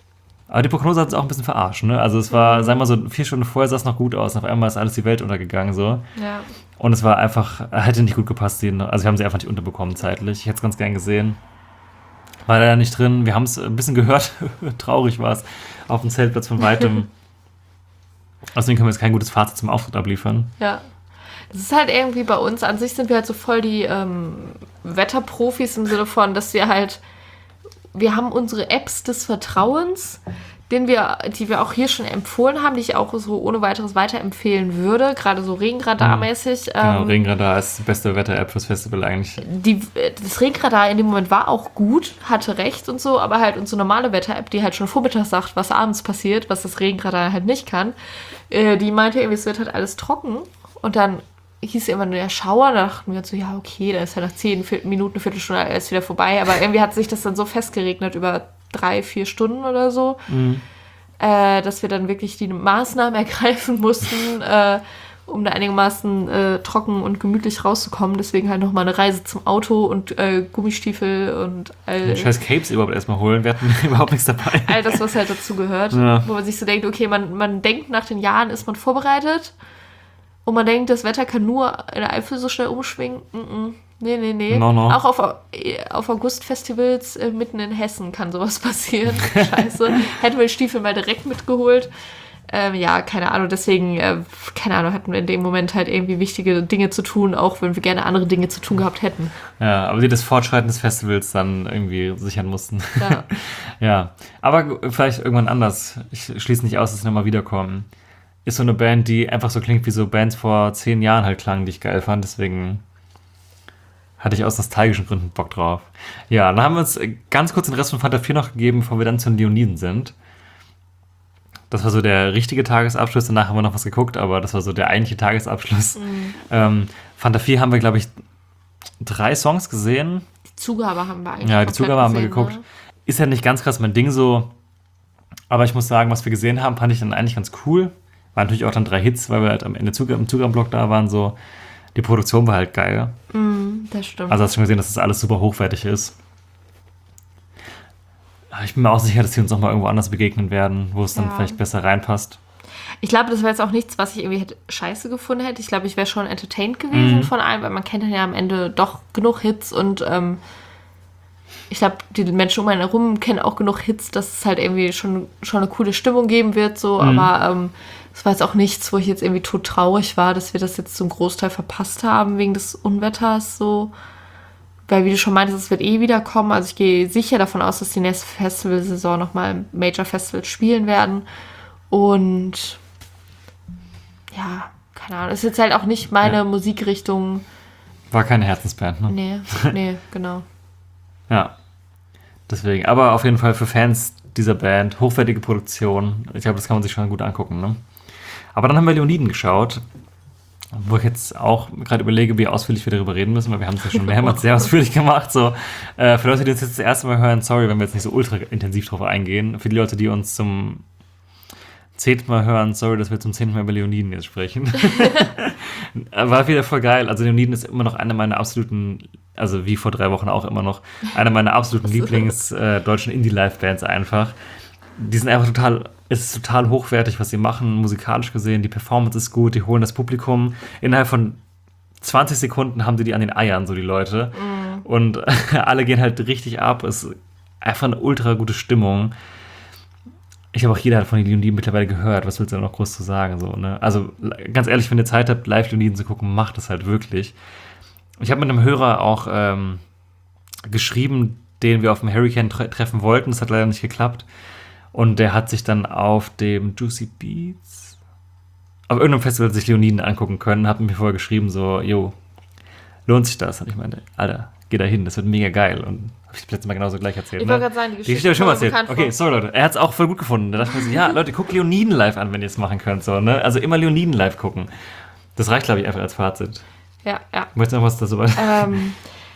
Aber die Prognose hat uns auch ein bisschen verarscht, ne? Also es war, sagen wir mal so, 4 Stunden vorher sah es noch gut aus. Auf einmal ist alles die Welt untergegangen, so. Ja. Und es war einfach, hätte nicht gut gepasst. Also wir haben sie einfach nicht unterbekommen zeitlich. Ich hätte es ganz gern gesehen. War leider nicht drin. Wir haben es ein bisschen gehört. Traurig war es. Auf dem Zeltplatz von weitem. Deswegen können wir jetzt kein gutes Fazit zum Auftritt abliefern. Ja. Das ist halt irgendwie bei uns, an sich sind wir halt so voll die Wetterprofis im Sinne von, dass wir haben unsere Apps des Vertrauens, die wir auch hier schon empfohlen haben, die ich auch so ohne weiteres weiterempfehlen würde, gerade so Regenradar-mäßig. Genau, Regenradar ist die beste Wetter-App fürs Festival eigentlich. Das Regenradar in dem Moment war auch gut, hatte recht und so, aber halt unsere normale Wetter-App, die halt schon vormittags sagt, was abends passiert, was das Regenradar halt nicht kann, die meinte irgendwie, es wird halt alles trocken und dann hieß immer nur der Schauer, da dachten wir uns so, ja okay, da ist ja nach 10 Minuten, Viertelstunde alles wieder vorbei, aber irgendwie hat sich das dann so festgeregnet über 3-4 Stunden oder so, dass wir dann wirklich die Maßnahmen ergreifen mussten, um da einigermaßen trocken und gemütlich rauszukommen. Deswegen halt nochmal eine Reise zum Auto und Gummistiefel und all... Scheiß Capes überhaupt erstmal holen, wir hatten überhaupt nichts dabei. All das, was halt dazu gehört. Ja. Wo man sich so denkt, okay, man denkt, nach den Jahren ist man vorbereitet und man denkt, das Wetter kann nur in der Eifel so schnell umschwingen. Nee. No. Auch auf August-Festivals mitten in Hessen kann sowas passieren. Scheiße. Hätten wir die Stiefel mal direkt mitgeholt. Ja, keine Ahnung. Deswegen, hatten wir in dem Moment halt irgendwie wichtige Dinge zu tun, auch wenn wir gerne andere Dinge zu tun gehabt hätten. Ja, aber die das Fortschreiten des Festivals dann irgendwie sichern mussten. Ja. Ja, aber vielleicht irgendwann anders. Ich schließe nicht aus, dass sie nochmal wiederkommen. Ist so eine Band, die einfach so klingt, wie so Bands vor 10 Jahren halt klangen, die ich geil fand. Deswegen hatte ich aus nostalgischen Gründen Bock drauf. Ja, dann haben wir uns ganz kurz den Rest von Fanta 4 noch gegeben, bevor wir dann zu den Leoniden sind. Das war so der richtige Tagesabschluss. Danach haben wir noch was geguckt, aber das war so der eigentliche Tagesabschluss. Fanta 4 haben wir, glaube ich, 3 Songs gesehen. Die Zugabe haben wir eigentlich Ja, die Zugabe haben wir geguckt. Ne? Ist ja nicht ganz krass mein Ding so. Aber ich muss sagen, was wir gesehen haben, fand ich dann eigentlich ganz cool. War natürlich auch dann 3 Hits, weil wir halt am Ende im Zugabenblock da waren. So. Die Produktion war halt geil. Das stimmt. Also hast du schon gesehen, dass das alles super hochwertig ist. Ich bin mir auch sicher, dass die uns noch mal irgendwo anders begegnen werden, wo es dann vielleicht besser reinpasst. Ich glaube, das wäre jetzt auch nichts, was ich irgendwie scheiße gefunden hätte. Ich glaube, ich wäre schon entertained gewesen von allem, weil man kennt dann ja am Ende doch genug Hits und ich glaube, die Menschen um einen herum kennen auch genug Hits, dass es halt irgendwie schon eine coole Stimmung geben wird, so, aber es war jetzt auch nichts, wo ich jetzt irgendwie todtraurig war, dass wir das jetzt zum Großteil verpasst haben wegen des Unwetters, so. Weil, wie du schon meintest, es wird wiederkommen. Also ich gehe sicher davon aus, dass die nächste Festivalsaison nochmal Major Festivals spielen werden. Und ja, keine Ahnung. Ist jetzt halt auch nicht meine Musikrichtung. War keine Herzensband, ne? Nee, genau. Ja, deswegen. Aber auf jeden Fall für Fans dieser Band, hochwertige Produktion. Ich glaube, das kann man sich schon gut angucken, ne? Aber dann haben wir Leoniden geschaut. Wo ich jetzt auch gerade überlege, wie ausführlich wir darüber reden müssen, weil wir haben es ja schon mehrmals sehr ausführlich gemacht. So. Für Leute, die uns jetzt das erste Mal hören, sorry, wenn wir jetzt nicht so ultra intensiv drauf eingehen. Für die Leute, die uns zum 10. Mal hören, sorry, dass wir zum 10. Mal über Leoniden jetzt sprechen. War wieder voll geil. Also Leoniden ist immer noch eine meiner absoluten, also wie vor 3 Wochen auch immer noch, eine meiner absoluten Lieblings-deutschen Indie-Live-Bands einfach. Die sind einfach es ist total hochwertig, was sie machen, musikalisch gesehen. Die Performance ist gut, die holen das Publikum. Innerhalb von 20 Sekunden haben sie die an den Eiern, so die Leute. Und alle gehen halt richtig ab. Es ist einfach eine ultra gute Stimmung. Ich habe auch jeder von den Leoniden mittlerweile gehört. Was willst du da noch groß zu sagen? So, ne? Also ganz ehrlich, wenn ihr Zeit habt, live Leoniden zu gucken, macht das halt wirklich. Ich habe mit einem Hörer auch geschrieben, den wir auf dem Hurricane treffen wollten. Das hat leider nicht geklappt. Und der hat sich dann auf dem Juicy Beats auf irgendeinem Festival sich Leoniden angucken können, hat mir vorher geschrieben, so, jo, lohnt sich das? Und ich meinte, Alter, geh da hin, das wird mega geil. Und habe ich das letzte Mal genauso gleich erzählt. Ich wollte gerade sagen, die Geschichte habe ich schon mal erzählt. Okay, sorry Leute, er hat es auch voll gut gefunden. Da dachte ich mir so, ja, Leute, guckt Leoniden live an, wenn ihr es machen könnt. So, ne? Also immer Leoniden live gucken. Das reicht, glaube ich, einfach als Fazit. Ja. Möchtest du noch was dazu sagen?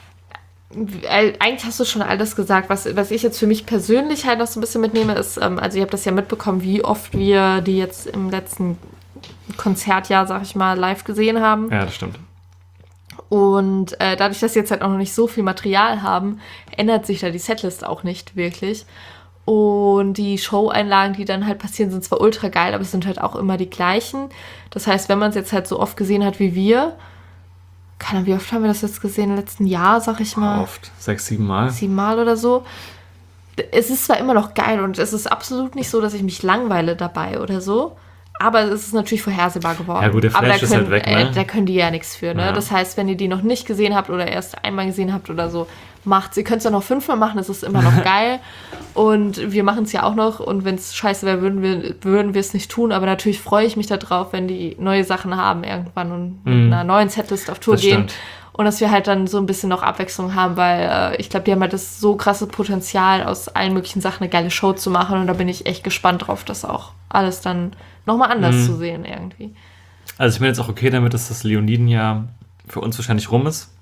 Eigentlich hast du schon alles gesagt. Was ich jetzt für mich persönlich halt noch so ein bisschen mitnehme, ist, also ihr habt das ja mitbekommen, wie oft wir die jetzt im letzten Konzertjahr, sag ich mal, live gesehen haben. Ja, das stimmt. Und dadurch, dass wir jetzt halt auch noch nicht so viel Material haben, ändert sich da die Setlist auch nicht wirklich. Und die Show-Einlagen, die dann halt passieren, sind zwar ultra geil, aber es sind halt auch immer die gleichen. Das heißt, wenn man es jetzt halt so oft gesehen hat wie wir, keine Ahnung, wie oft haben wir das jetzt gesehen im letzten Jahr, sag ich mal? Oft, 6, 7 Mal. 7 Mal oder so. Es ist zwar immer noch geil und es ist absolut nicht so, dass ich mich langweile dabei oder so, aber es ist natürlich vorhersehbar geworden. Ja gut, der Flash ist halt weg, ne? Da können die ja nichts für, ne? Ja. Das heißt, wenn ihr die noch nicht gesehen habt oder erst einmal gesehen habt oder so, macht's. Ihr könnt es ja noch 5-mal machen, es ist immer noch geil. Und wir machen es ja auch noch. Und wenn es scheiße wäre, würden wir es nicht tun. Aber natürlich freue ich mich darauf, wenn die neue Sachen haben irgendwann und mit einer neuen Setlist auf Tour gehen. Stimmt. Und dass wir halt dann so ein bisschen noch Abwechslung haben, weil ich glaube, die haben halt das so krasse Potenzial, aus allen möglichen Sachen eine geile Show zu machen. Und da bin ich echt gespannt drauf, das auch alles dann nochmal anders zu sehen irgendwie. Also ich bin jetzt auch okay damit, dass das Leoniden-Jahr für uns wahrscheinlich rum ist.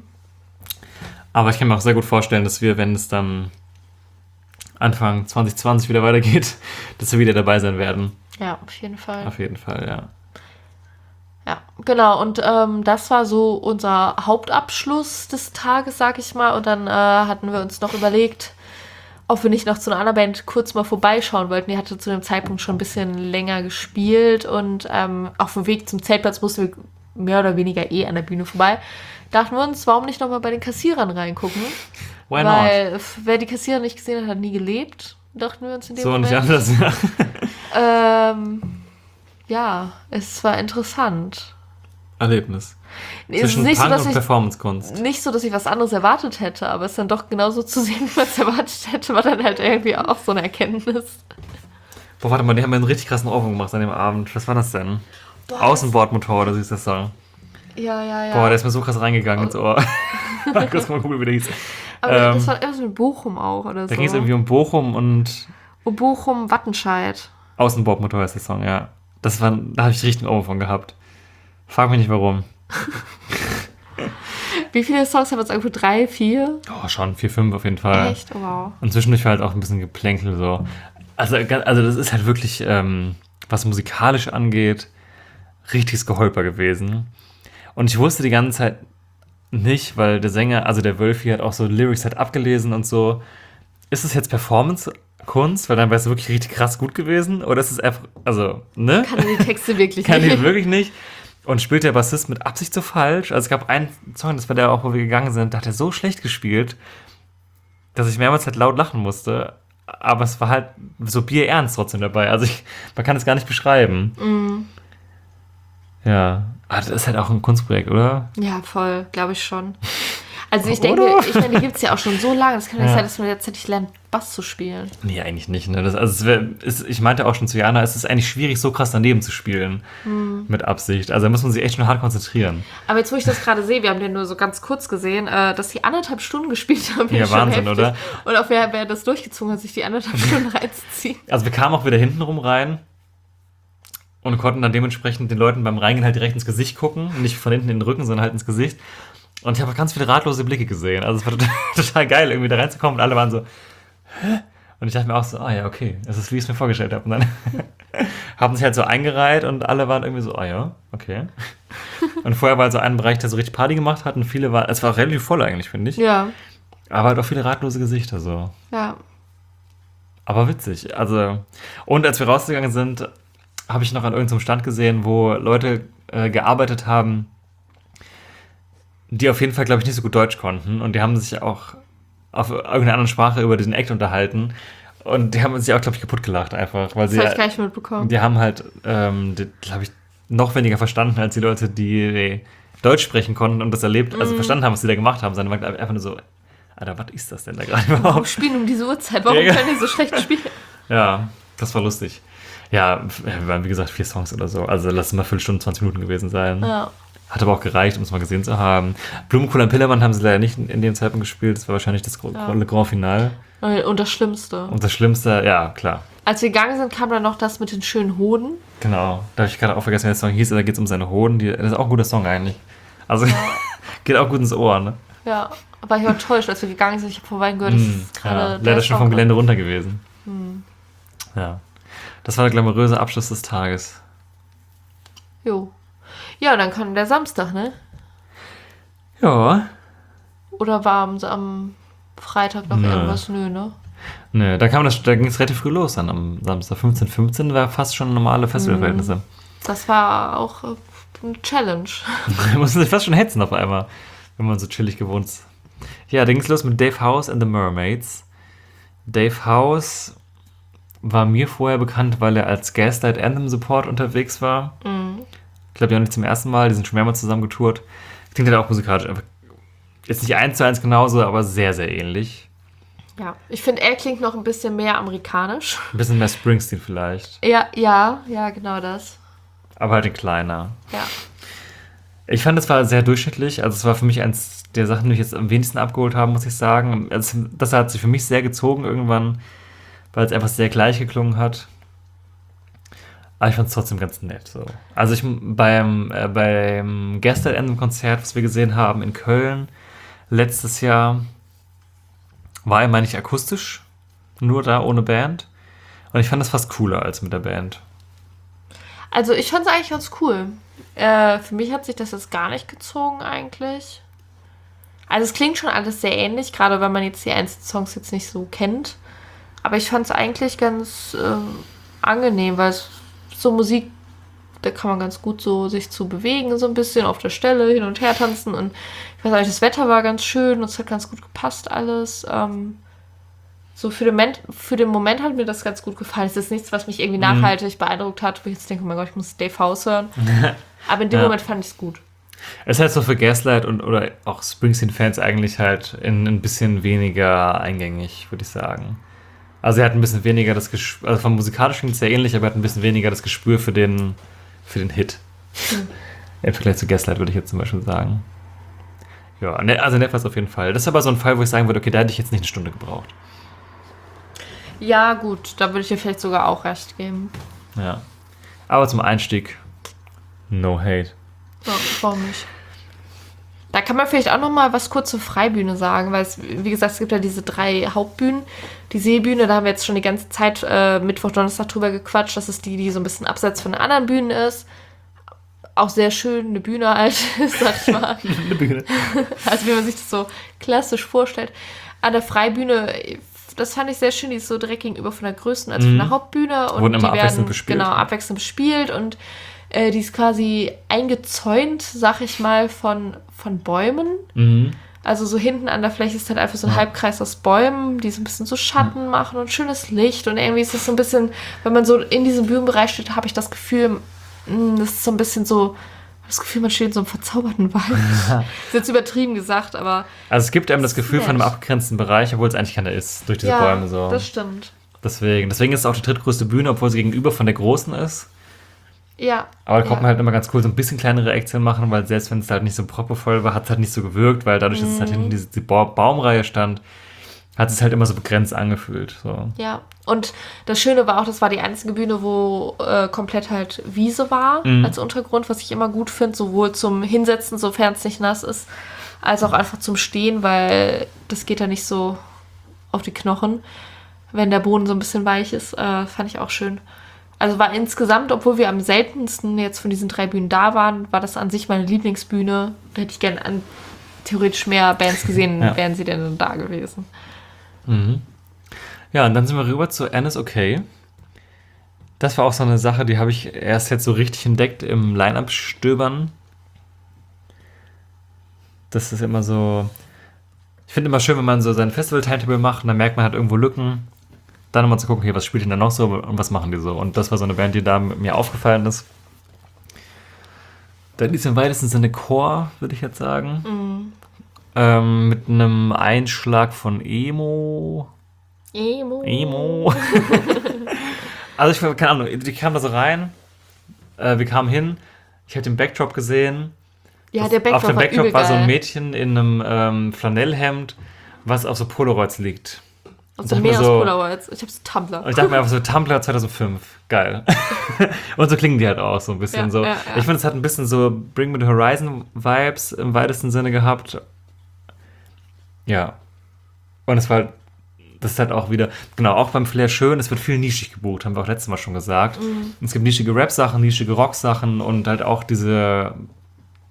Aber ich kann mir auch sehr gut vorstellen, dass wir, wenn es dann Anfang 2020 wieder weitergeht, dass wir wieder dabei sein werden. Ja, auf jeden Fall. Auf jeden Fall, ja. Ja, genau. Und das war so unser Hauptabschluss des Tages, sag ich mal. Und dann hatten wir uns noch überlegt, ob wir nicht noch zu einer anderen Band kurz mal vorbeischauen wollten. Die hatte zu dem Zeitpunkt schon ein bisschen länger gespielt. Und auf dem Weg zum Zeltplatz mussten wir mehr oder weniger an der Bühne vorbei. Dachten wir uns, warum nicht nochmal bei den Kassierern reingucken? Why Weil not? wer die Kassierer nicht gesehen hat, hat nie gelebt. Dachten wir uns in dem So Moment. nicht anders, ja. Ja, es war interessant. Erlebnis. Es ist Zwischen nicht Punk so, dass und ich Performance-Kunst. nicht so, dass ich was anderes erwartet hätte, aber es dann doch genauso zu sehen, wie man es erwartet hätte, war dann halt irgendwie auch so eine Erkenntnis. Boah, warte mal, die haben mir einen richtig krassen Ohrwurm gemacht an dem Abend. Was war das denn? Boah, Außenbordmotor, oder so ist das Song. Ja. Boah, der ist mir so krass reingegangen ins Ohr. Kurz mal gucken, wie der hieß. Aber das war irgendwas mit Bochum auch oder so. Da ging es irgendwie um Bochum und Bochum, Wattenscheid. Außenbordmotor ist der Song, ja. Da habe ich richtig einen Ohrwurm von gehabt. Frag mich nicht, warum. Wie viele Songs haben wir jetzt irgendwo? 3, 4? Oh, schon 4, 5 auf jeden Fall. Echt? Oh, wow. Und zwischendurch war halt auch ein bisschen Geplänkel so. Also das ist halt wirklich, was musikalisch angeht, richtiges Geholper gewesen. Und ich wusste die ganze Zeit nicht, weil der Sänger, also der Wölfi, hat auch so Lyrics halt abgelesen und so. Ist es jetzt Performance-Kunst? Weil dann wäre es wirklich richtig krass gut gewesen. Oder ist es einfach, also, ne? Kann die Texte wirklich Kann nicht. die wirklich nicht. Und spielt der Bassist mit Absicht so falsch. Also es gab einen Song, das war der auch, wo wir gegangen sind, da hat er so schlecht gespielt, dass ich mehrmals halt laut lachen musste. Aber es war halt so bierernst trotzdem dabei. Also man kann es gar nicht beschreiben. Ja. Aber das ist halt auch ein Kunstprojekt, oder? Ja, voll, glaube ich schon. Also ich denke, die gibt es ja auch schon so lange. Das kann ja nicht sein, dass man jetzt endlich lernt, Bass zu spielen. Nee, eigentlich nicht. Ne? Ich meinte auch schon zu Jana, es ist eigentlich schwierig, so krass daneben zu spielen. Mit Absicht. Also da muss man sich echt schon hart konzentrieren. Aber jetzt, wo ich das gerade sehe, wir haben den nur so ganz kurz gesehen, dass die 1,5 Stunden gespielt haben. Ja, Wahnsinn, oder? Und auch wer das durchgezogen hat, sich die 1,5 Stunden reinzuziehen. Also wir kamen auch wieder hintenrum rein und konnten dann dementsprechend den Leuten beim Reingehen halt direkt ins Gesicht gucken. Nicht von hinten in den Rücken, sondern halt ins Gesicht. Und ich habe ganz viele ratlose Blicke gesehen. Also es war total geil, irgendwie da reinzukommen. Und alle waren so, hä? Und ich dachte mir auch so, ja, okay, das ist, wie ich es mir vorgestellt habe. Und dann haben sich halt so eingereiht und alle waren irgendwie so, ja, okay. Und vorher war halt so ein Bereich, der so richtig Party gemacht hat und viele waren, es war auch relativ voll eigentlich, finde ich. Ja. Aber halt auch viele ratlose Gesichter so. Ja. Aber witzig. Also, und als wir rausgegangen sind, habe ich noch an irgendeinem Stand gesehen, wo Leute gearbeitet haben, die auf jeden Fall, glaube ich, nicht so gut Deutsch konnten. Und die haben sich auch auf irgendeiner anderen Sprache über diesen Act unterhalten. Und die haben sich auch, glaube ich, kaputt gelacht einfach. Weil das habe ich gar nicht mitbekommen. Die haben halt, glaube ich, noch weniger verstanden als die Leute, die Deutsch sprechen konnten und das erlebt, also verstanden haben, was die da gemacht haben. Sondern waren einfach nur so, Alter, was ist das denn da gerade überhaupt? Warum spielen um diese Uhrzeit? Warum können die so schlecht spielen? Ja, das war lustig. Ja, wir waren, wie gesagt, 4 Songs oder so. Also lass es mal 5 Stunden, 20 Minuten gewesen sein. Ja. Hat aber auch gereicht, um es mal gesehen zu haben. Blumenkohl am Pillermann haben sie leider nicht in dem Zeitpunkt gespielt. Das war wahrscheinlich das Grand Finale. Und das Schlimmste. Und das Schlimmste, ja, klar. Als wir gegangen sind, kam dann noch das mit den schönen Hoden. Genau. Da habe ich gerade auch vergessen, wie der Song hieß. Da geht es um seine Hoden. Das ist auch ein guter Song eigentlich. Also geht auch gut ins Ohr, ne? Ja, war ich auch enttäuscht, als wir gegangen sind. Ich habe vorhin gehört, das ist gerade leider schon vom Gelände runter gewesen. Ja. Das war der glamouröse Abschluss des Tages. Jo. Ja, und dann kam der Samstag, ne? Ja. Oder war am Freitag noch irgendwas? Nö, ne? Ne, da ging es relativ früh los dann am Samstag. 15:15 war fast schon normale Festivalverhältnisse. Das war auch eine Challenge. Man muss sich fast schon hetzen auf einmal, wenn man so chillig gewohnt ist. Ja, da ging es los mit Dave House and the Mermaids. Dave House war mir vorher bekannt, weil er als Gaslight Anthem Support unterwegs war. Ich glaube, die haben nicht zum ersten Mal, die sind schon mehrmals zusammen getourt. Klingt halt auch musikalisch einfach jetzt nicht 1:1 genauso, aber sehr, sehr ähnlich. Ja, ich finde, er klingt noch ein bisschen mehr amerikanisch. Ein bisschen mehr Springsteen vielleicht. Ja, genau das. Aber halt ein kleiner. Ja. Ich fand, es war sehr durchschnittlich. Also es war für mich eins der Sachen, die mich jetzt am wenigsten abgeholt haben, muss ich sagen. Also, das hat sich für mich sehr gezogen irgendwann, weil es einfach sehr gleich geklungen hat. Aber ich fand es trotzdem ganz nett. So. Also beim Gaslight Anthem Konzert, was wir gesehen haben in Köln letztes Jahr, war er, meine ich, akustisch. Nur da, ohne Band. Und ich fand das fast cooler als mit der Band. Also ich fand es eigentlich ganz cool. Für mich hat sich das jetzt gar nicht gezogen eigentlich. Also es klingt schon alles sehr ähnlich, gerade wenn man jetzt die einzelnen Songs jetzt nicht so kennt. Aber ich fand es eigentlich ganz angenehm, weil es so Musik, da kann man ganz gut so sich zu bewegen, so ein bisschen auf der Stelle hin und her tanzen. Und ich weiß nicht, das Wetter war ganz schön und es hat ganz gut gepasst alles. So für den Moment hat mir das ganz gut gefallen. Es ist nichts, was mich irgendwie nachhaltig beeindruckt hat, wo ich jetzt denke, oh mein Gott, ich muss Dave House hören. Aber in dem Moment fand ich es gut. Es ist halt so für Gaslight oder auch Springsteen-Fans eigentlich halt ein bisschen weniger eingängig, würde ich sagen. Also er hat ein bisschen weniger das Gespür, also vom musikalischen klingt es sehr ähnlich, aber er hat ein bisschen weniger das Gespür für den Hit. Im Vergleich zu Gaslight würde ich jetzt zum Beispiel sagen. Ja, also nett war es auf jeden Fall. Das ist aber so ein Fall, wo ich sagen würde, okay, da hätte ich jetzt nicht eine Stunde gebraucht. Ja, gut, da würde ich dir vielleicht sogar auch recht geben. Ja. Aber zum Einstieg, no hate. Ja, warum nicht? Da kann man vielleicht auch noch mal was kurz zur Freibühne sagen, weil es, wie gesagt, es gibt ja diese 3 Hauptbühnen. Die Seebühne, da haben wir jetzt schon die ganze Zeit Mittwoch, Donnerstag drüber gequatscht, dass es die so ein bisschen abseits von den anderen Bühnen ist. Auch sehr schön, eine Bühne halt, sag ich mal. Eine Bühne. Also wie man sich das so klassisch vorstellt. An der Freibühne, das fand ich sehr schön, die ist so direkt gegenüber von der größten, also von der Hauptbühne. Und wurden immer die abwechselnd bespielt. Genau, abwechselnd bespielt und die ist quasi eingezäunt, sag ich mal, von Bäumen. Also so hinten an der Fläche ist halt einfach so ein Halbkreis aus Bäumen, die so ein bisschen so Schatten machen und schönes Licht. Und irgendwie ist es so ein bisschen, wenn man so in diesem Bühnenbereich steht, habe ich das Gefühl, das ist so ein bisschen so, das Gefühl, man steht in so einem verzauberten Wald. Ist jetzt übertrieben gesagt, aber... Also es gibt einem das Gefühl von einem abgegrenzten Bereich, obwohl es eigentlich keiner ist, durch diese Bäume so. Ja, das stimmt. Deswegen ist es auch die drittgrößte Bühne, obwohl sie gegenüber von der großen ist. Ja. Aber da konnte man halt immer ganz cool so ein bisschen kleinere Aktien machen, weil selbst wenn es halt nicht so proppevoll war, hat es halt nicht so gewirkt, weil dadurch, dass es halt hinten die Baumreihe stand, hat es halt immer so begrenzt angefühlt. So. Ja, und das Schöne war auch, das war die einzige Bühne, wo komplett halt Wiese war als Untergrund, was ich immer gut finde, sowohl zum Hinsetzen, sofern es nicht nass ist, als auch einfach zum Stehen, weil das geht ja nicht so auf die Knochen, wenn der Boden so ein bisschen weich ist, fand ich auch schön. Also war insgesamt, obwohl wir am seltensten jetzt von diesen 3 Bühnen da waren, war das an sich meine Lieblingsbühne. Da hätte ich gerne theoretisch mehr Bands gesehen, wären sie denn da gewesen. Ja, und dann sind wir rüber zu NSOK. Das war auch so eine Sache, die habe ich erst jetzt so richtig entdeckt im Line-Up-Stöbern. Das ist immer so... Ich finde immer schön, wenn man so sein Festival-Timetable macht und dann merkt man halt irgendwo Lücken. Dann nochmal zu gucken, okay, was spielt denn da noch so und was machen die so? Und das war so eine Band, die da mir aufgefallen ist. Da ist im weitesten Sinne Core, würde ich jetzt sagen. Mit einem Einschlag von Emo. Also keine Ahnung, die kamen da so rein. Wir kamen hin. Ich habe den Backdrop gesehen. Ja, der Backdrop auf dem Backdrop übel war so ein geil. Mädchen in einem Flanellhemd, was auf so Polaroids liegt. Also mehr als Polaroids. Ich habe so Tumblr. Und ich dachte mir einfach so, Tumblr 2005, geil. Und so klingen die halt auch so ein bisschen so. Ja. Ich finde, es hat ein bisschen so Bring Me the Horizon Vibes im weitesten Sinne gehabt. Ja. Und es war halt, das ist halt auch wieder, genau, auch beim Flair schön, es wird viel nischig gebucht, haben wir auch letztes Mal schon gesagt. Es gibt nischige Rap-Sachen, nischige Rock-Sachen und halt auch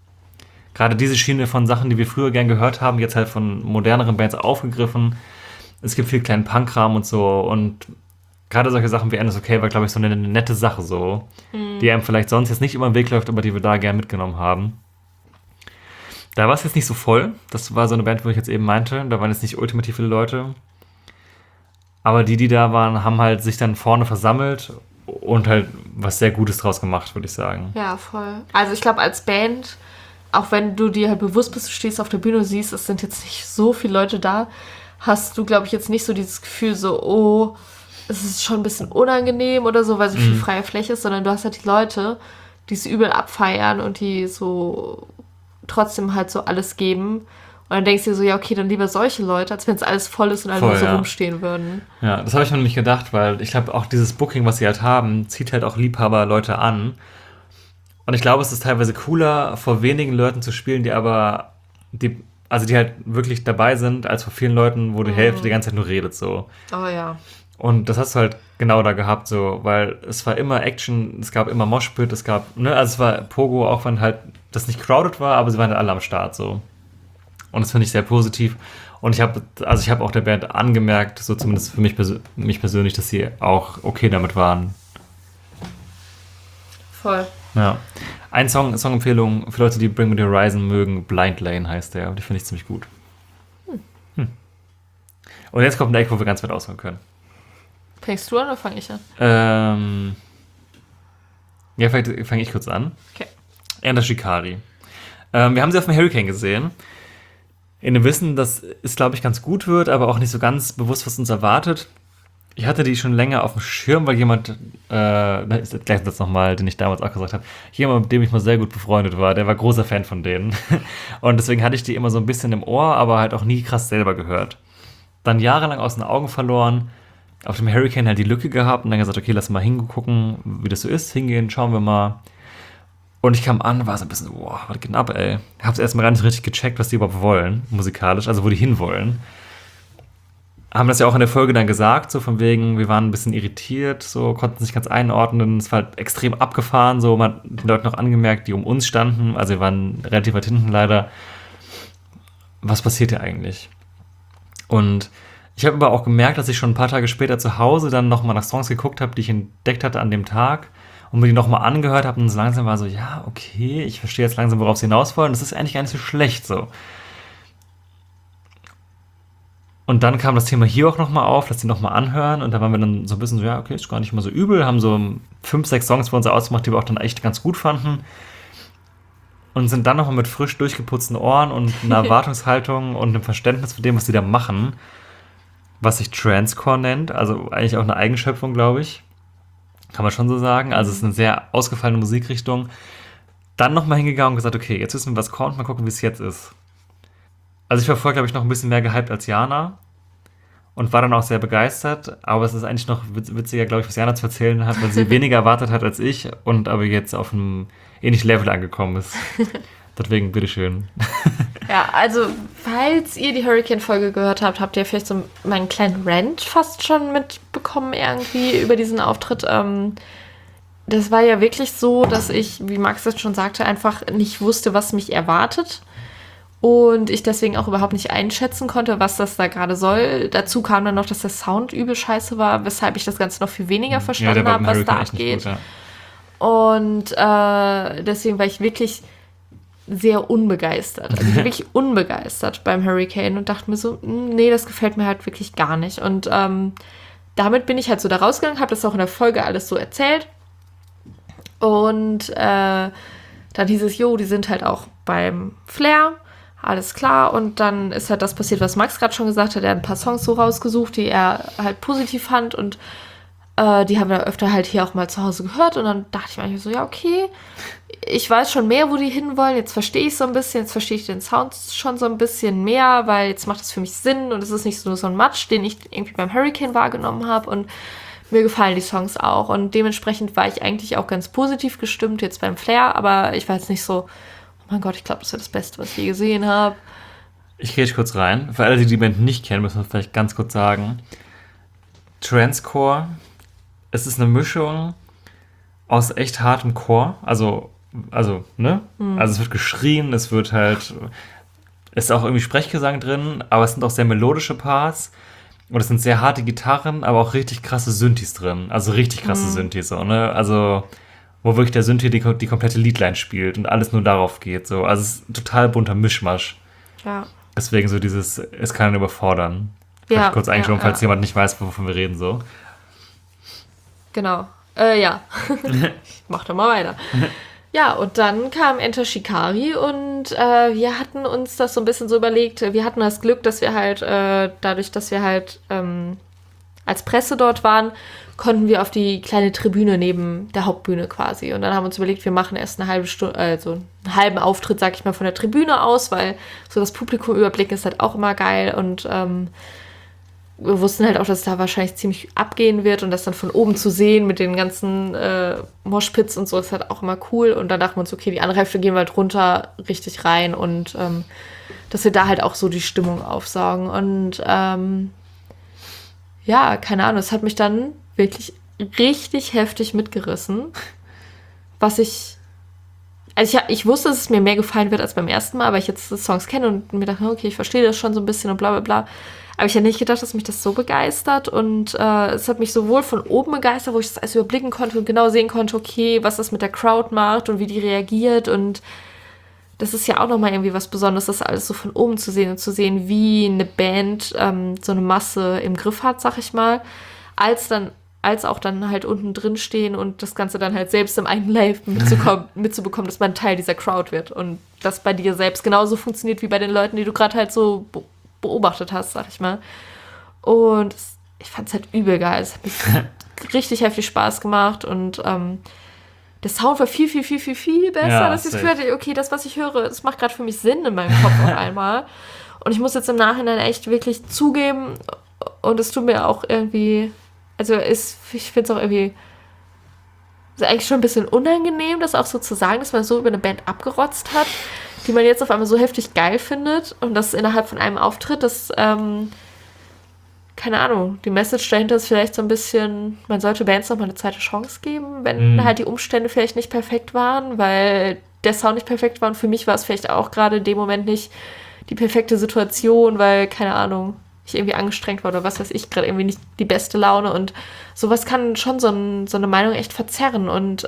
gerade diese Schiene von Sachen, die wir früher gern gehört haben, jetzt halt von moderneren Bands aufgegriffen. Es gibt viel kleinen Punkkram und so und gerade solche Sachen wie End is Okay war, glaube ich, so eine nette Sache so, die einem vielleicht sonst jetzt nicht immer im Weg läuft, aber die wir da gern mitgenommen haben. Da war es jetzt nicht so voll. Das war so eine Band, wo ich jetzt eben meinte. Da waren jetzt nicht ultimativ viele Leute. Aber die da waren, haben halt sich dann vorne versammelt und halt was sehr Gutes draus gemacht, würde ich sagen. Ja, voll. Also ich glaube, als Band, auch wenn du dir halt bewusst bist, du stehst auf der Bühne und siehst, es sind jetzt nicht so viele Leute da, hast du, glaube ich, jetzt nicht so dieses Gefühl so, oh, es ist schon ein bisschen unangenehm oder so, weil so viel freie Fläche ist, sondern du hast halt die Leute, die es übel abfeiern und die so trotzdem halt so alles geben. Und dann denkst du dir so, ja, okay, dann lieber solche Leute, als wenn es alles voll ist und alle nur so rumstehen würden. Ja, das habe ich mir nämlich gedacht, weil ich glaube, auch dieses Booking, was sie halt haben, zieht halt auch Liebhaber-Leute an. Und ich glaube, es ist teilweise cooler, vor wenigen Leuten zu spielen, die halt wirklich dabei sind, als vor vielen Leuten, wo die Hälfte die ganze Zeit nur redet, so. Oh ja. Und das hast du halt genau da gehabt, so, weil es war immer Action, es gab immer Moshpit, es gab, also es war Pogo, auch wenn halt das nicht crowded war, aber sie waren halt alle am Start, so. Und das finde ich sehr positiv. Und ich habe auch der Band angemerkt, so zumindest für mich persönlich, dass sie auch okay damit waren. Voll. Ja. Ein Songempfehlung für Leute, die Bring Me the Horizon mögen, Blind Lane heißt der. Und die finde ich ziemlich gut. Und jetzt kommt ein Eck, wo wir ganz weit ausholen können. Fängst du an oder fange ich an? Ja, vielleicht fange ich kurz an. Okay. Enter Shikari. Wir haben sie auf dem Hurricane gesehen. In dem Wissen, dass es, glaube ich, ganz gut wird, aber auch nicht so ganz bewusst, was uns erwartet. Ich hatte die schon länger auf dem Schirm, weil jemand, da ist der gleiche Satz nochmal, den ich damals auch gesagt habe, jemand, mit dem ich mal sehr gut befreundet war, der war großer Fan von denen. Und deswegen hatte ich die immer so ein bisschen im Ohr, aber halt auch nie krass selber gehört. Dann jahrelang aus den Augen verloren, auf dem Hurricane halt die Lücke gehabt und dann gesagt, okay, lass mal hingucken, wie das so ist, hingehen, schauen wir mal. Und ich kam an, war so ein bisschen, boah, was geht denn ab, ey? Ich hab's erstmal gar nicht richtig gecheckt, was die überhaupt wollen, musikalisch, also wo die hinwollen. Haben das ja auch in der Folge dann gesagt, so von wegen, wir waren ein bisschen irritiert, so, konnten es nicht ganz einordnen, es war halt extrem abgefahren, so, man hat den Leuten noch angemerkt, die um uns standen, also wir waren relativ weit hinten leider. Was passiert hier eigentlich? Und ich habe aber auch gemerkt, dass ich schon ein paar Tage später zu Hause dann nochmal nach Songs geguckt habe, die ich entdeckt hatte an dem Tag und mir die nochmal angehört habe und so langsam war so, ja, okay, ich verstehe jetzt langsam, worauf sie hinaus wollen. Das ist eigentlich gar nicht so schlecht so. Und dann kam das Thema hier auch nochmal auf, dass die nochmal anhören und da waren wir dann so ein bisschen so, ja, okay, ist gar nicht mal so übel, haben so 5, 6 Songs für uns ausgemacht, die wir auch dann echt ganz gut fanden und sind dann nochmal mit frisch durchgeputzten Ohren und einer Erwartungshaltung und einem Verständnis für dem, was die da machen, was sich Transcore nennt, also eigentlich auch eine Eigenschöpfung, glaube ich. Kann man schon so sagen. Also es ist eine sehr ausgefallene Musikrichtung. Dann nochmal hingegangen und gesagt, okay, jetzt wissen wir, was kommt, mal gucken, wie es jetzt ist. Also ich war vorher, glaube ich, noch ein bisschen mehr gehypt als Jana und war dann auch sehr begeistert, aber es ist eigentlich noch witziger, glaube ich, was Jana zu erzählen hat, weil sie weniger erwartet hat als ich und aber jetzt auf einem ähnlichen Level angekommen ist. Deswegen, bitteschön. Ja, also, falls ihr die Hurricane-Folge gehört habt, habt ihr vielleicht so meinen kleinen Rant fast schon mitbekommen irgendwie über diesen Auftritt. Das war ja wirklich so, dass ich, wie Max jetzt schon sagte, einfach nicht wusste, was mich erwartet. Und ich deswegen auch überhaupt nicht einschätzen konnte, was das da gerade soll. Dazu kam dann noch, dass der Sound übel scheiße war, weshalb ich das Ganze noch viel weniger verstanden habe, was da abgeht. Gut, ja. Und deswegen war ich wirklich sehr unbegeistert. Also ich war wirklich unbegeistert beim Hurricane und dachte mir so, nee, das gefällt mir halt wirklich gar nicht. Und damit bin ich halt so da rausgegangen, habe das auch in der Folge alles so erzählt. Und dann hieß es, die sind halt auch beim Flair, alles klar. Und dann ist halt das passiert, was Max gerade schon gesagt hat. Er hat ein paar Songs so rausgesucht, die er halt positiv fand und die haben wir öfter halt hier auch mal zu Hause gehört und dann dachte ich mir so, ja, okay, ich weiß schon mehr, wo die hinwollen, jetzt verstehe ich so ein bisschen, jetzt verstehe ich den Sound schon so ein bisschen mehr, weil jetzt macht es für mich Sinn und es ist nicht so ein Matsch, den ich irgendwie beim Hurricane wahrgenommen habe und mir gefallen die Songs auch und dementsprechend war ich eigentlich auch ganz positiv gestimmt jetzt beim Flair, aber ich war jetzt nicht so, oh mein Gott, ich glaube, das ist das Beste, was ich je gesehen habe. Ich gehe kurz rein. Für alle, die die Band nicht kennen, müssen wir vielleicht ganz kurz sagen, Transcore, es ist eine Mischung aus echt hartem Core, also ne? Also es wird geschrien, es ist auch irgendwie Sprechgesang drin, aber es sind auch sehr melodische Parts Und es sind sehr harte Gitarren, aber auch richtig krasse Synthes drin. Also richtig krasse Synthes, so, ne? Also, wo wirklich der Synthi die komplette Liedline spielt und alles nur darauf geht, so. Also, es ist ein total bunter Mischmasch. Ja. Deswegen so dieses, es kann ihn überfordern. Vielleicht kurz eingeschoben, falls jemand nicht weiß, wovon wir reden, so. Genau. Ja. Ich mach doch mal weiter. Ja, und dann kam Enter Shikari und wir hatten uns das so ein bisschen so überlegt. Wir hatten das Glück, dass wir halt, dadurch, dass wir halt als Presse dort waren, konnten wir auf die kleine Tribüne neben der Hauptbühne quasi. Und dann haben wir uns überlegt, wir machen erst eine halbe Stunde, also einen halben Auftritt, sag ich mal, von der Tribüne aus, weil so das Publikum überblicken ist halt auch immer geil. Und wir wussten halt auch, dass es da wahrscheinlich ziemlich abgehen wird und das dann von oben zu sehen mit den ganzen Moshpits und so ist halt auch immer cool. Und dann dachten wir uns, okay, die andere Hälfte gehen wir halt runter richtig rein und dass wir da halt auch so die Stimmung aufsaugen. Und ja, keine Ahnung, es hat mich dann wirklich richtig heftig mitgerissen, also ich wusste, dass es mir mehr gefallen wird als beim ersten Mal, aber ich jetzt die Songs kenne und mir dachte, okay, ich verstehe das schon so ein bisschen und bla bla bla. Aber ich hätte nicht gedacht, dass mich das so begeistert und es hat mich sowohl von oben begeistert, wo ich das alles überblicken konnte und genau sehen konnte, okay, was das mit der Crowd macht und wie die reagiert und das ist ja auch nochmal irgendwie was Besonderes, das alles so von oben zu sehen und zu sehen, wie eine Band so eine Masse im Griff hat, sag ich mal, als auch dann halt unten drin stehen und das Ganze dann halt selbst im eigenen Live mitzubekommen, dass man Teil dieser Crowd wird und das bei dir selbst genauso funktioniert wie bei den Leuten, die du gerade halt so beobachtet hast, sag ich mal. Und ich fand es halt übel geil. Es hat mich richtig heftig Spaß gemacht und der Sound war viel, viel, viel, viel, viel besser. Ja, dass ich das Gefühl hatte, okay, das, was ich höre, das macht gerade für mich Sinn in meinem Kopf auf einmal. Und ich muss jetzt im Nachhinein echt wirklich zugeben und es tut mir auch irgendwie, also ich finde es auch irgendwie ist eigentlich schon ein bisschen unangenehm, das auch so zu sagen, dass man so über eine Band abgerotzt hat, die man jetzt auf einmal so heftig geil findet und das innerhalb von einem Auftritt, das, keine Ahnung, die Message dahinter ist vielleicht so ein bisschen, man sollte Bands nochmal eine zweite Chance geben, wenn halt die Umstände vielleicht nicht perfekt waren, weil der Sound nicht perfekt war und für mich war es vielleicht auch gerade in dem Moment nicht die perfekte Situation, weil, keine Ahnung, ich irgendwie angestrengt war oder was weiß ich, gerade irgendwie nicht die beste Laune und sowas kann schon so eine Meinung echt verzerren und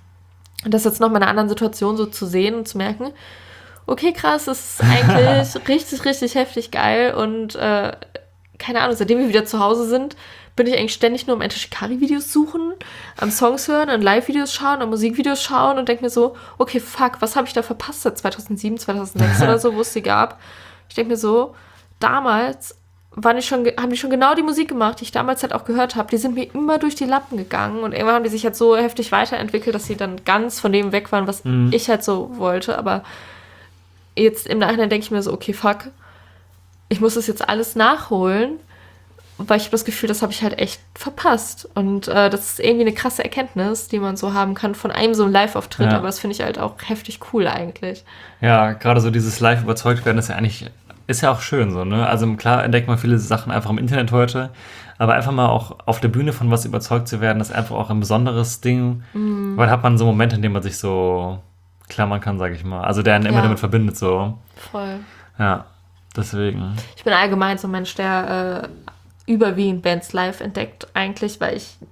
das jetzt nochmal in einer anderen Situation so zu sehen und zu merken, okay, krass, das ist eigentlich richtig, richtig heftig geil und keine Ahnung, seitdem wir wieder zu Hause sind, bin ich eigentlich ständig nur am Enter Shikari-Videos suchen, am Songs hören, an Live-Videos schauen, an Musikvideos schauen und denke mir so, okay, fuck, was habe ich da verpasst seit 2007, 2006 oder so, wo es die gab. Ich denke mir so, damals haben die schon genau die Musik gemacht, die ich damals halt auch gehört habe. Die sind mir immer durch die Lappen gegangen und irgendwann haben die sich halt so heftig weiterentwickelt, dass sie dann ganz von dem weg waren, was ich halt so wollte. Aber jetzt im Nachhinein denke ich mir so, okay, fuck, ich muss das jetzt alles nachholen, weil ich habe das Gefühl, das habe ich halt echt verpasst. Und das ist irgendwie eine krasse Erkenntnis, die man so haben kann von einem so einem Live-Auftritt, aber das finde ich halt auch heftig cool eigentlich. Ja, gerade so dieses Live überzeugt werden ist ja auch schön so, ne? Also klar entdeckt man viele Sachen einfach im Internet heute, aber einfach mal auch auf der Bühne von was überzeugt zu werden, ist einfach auch ein besonderes Ding, weil hat man so Momente, in denen man sich so klammern kann, sag ich mal. Also der einen immer damit verbindet so. Voll. Ja, deswegen. Ich bin allgemein so ein Mensch, der überwiegend Bands live entdeckt eigentlich, weil ich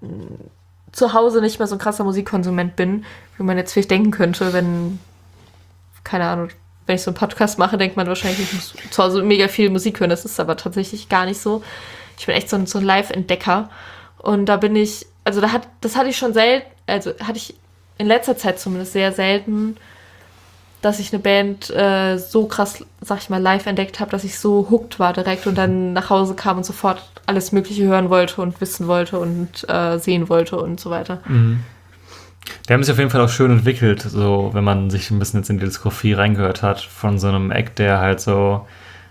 zu Hause nicht mehr so ein krasser Musikkonsument bin, wie man jetzt vielleicht denken könnte, wenn, keine Ahnung, wenn ich so einen Podcast mache, denkt man wahrscheinlich, ich muss zu Hause mega viel Musik hören. Das ist aber tatsächlich gar nicht so. Ich bin echt so ein Live-Entdecker. Und da bin ich, also das hatte ich schon selten, also hatte ich in letzter Zeit zumindest sehr selten, dass ich eine Band so krass, sag ich mal, live entdeckt habe, dass ich so hooked war direkt und dann nach Hause kam und sofort alles Mögliche hören wollte und wissen wollte und sehen wollte und so weiter. Mhm. Die haben sich auf jeden Fall auch schön entwickelt, so wenn man sich ein bisschen jetzt in die Diskografie reingehört hat, von so einem Act, der halt so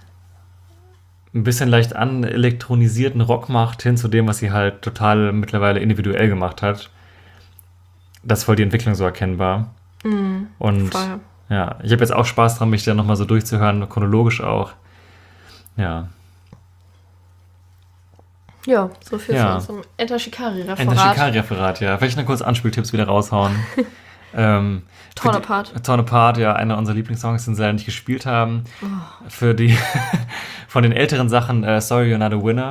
ein bisschen leicht anelektronisierten Rock macht, hin zu dem, was sie halt total mittlerweile individuell gemacht hat. Das ist voll die Entwicklung so erkennbar. Und voll. Ja, ich habe jetzt auch Spaß dran, mich da nochmal so durchzuhören, chronologisch auch. Ja. Ja, so viel zu unserem Enter Shikari-Referat. Enter Shikari-Referat, ja. Vielleicht noch kurz Anspieltipps wieder raushauen. Torn Apart. Torn Apart, ja, einer unserer Lieblingssongs, den sie leider nicht gespielt haben. Für die von den älteren Sachen Sorry You're Not a Winner.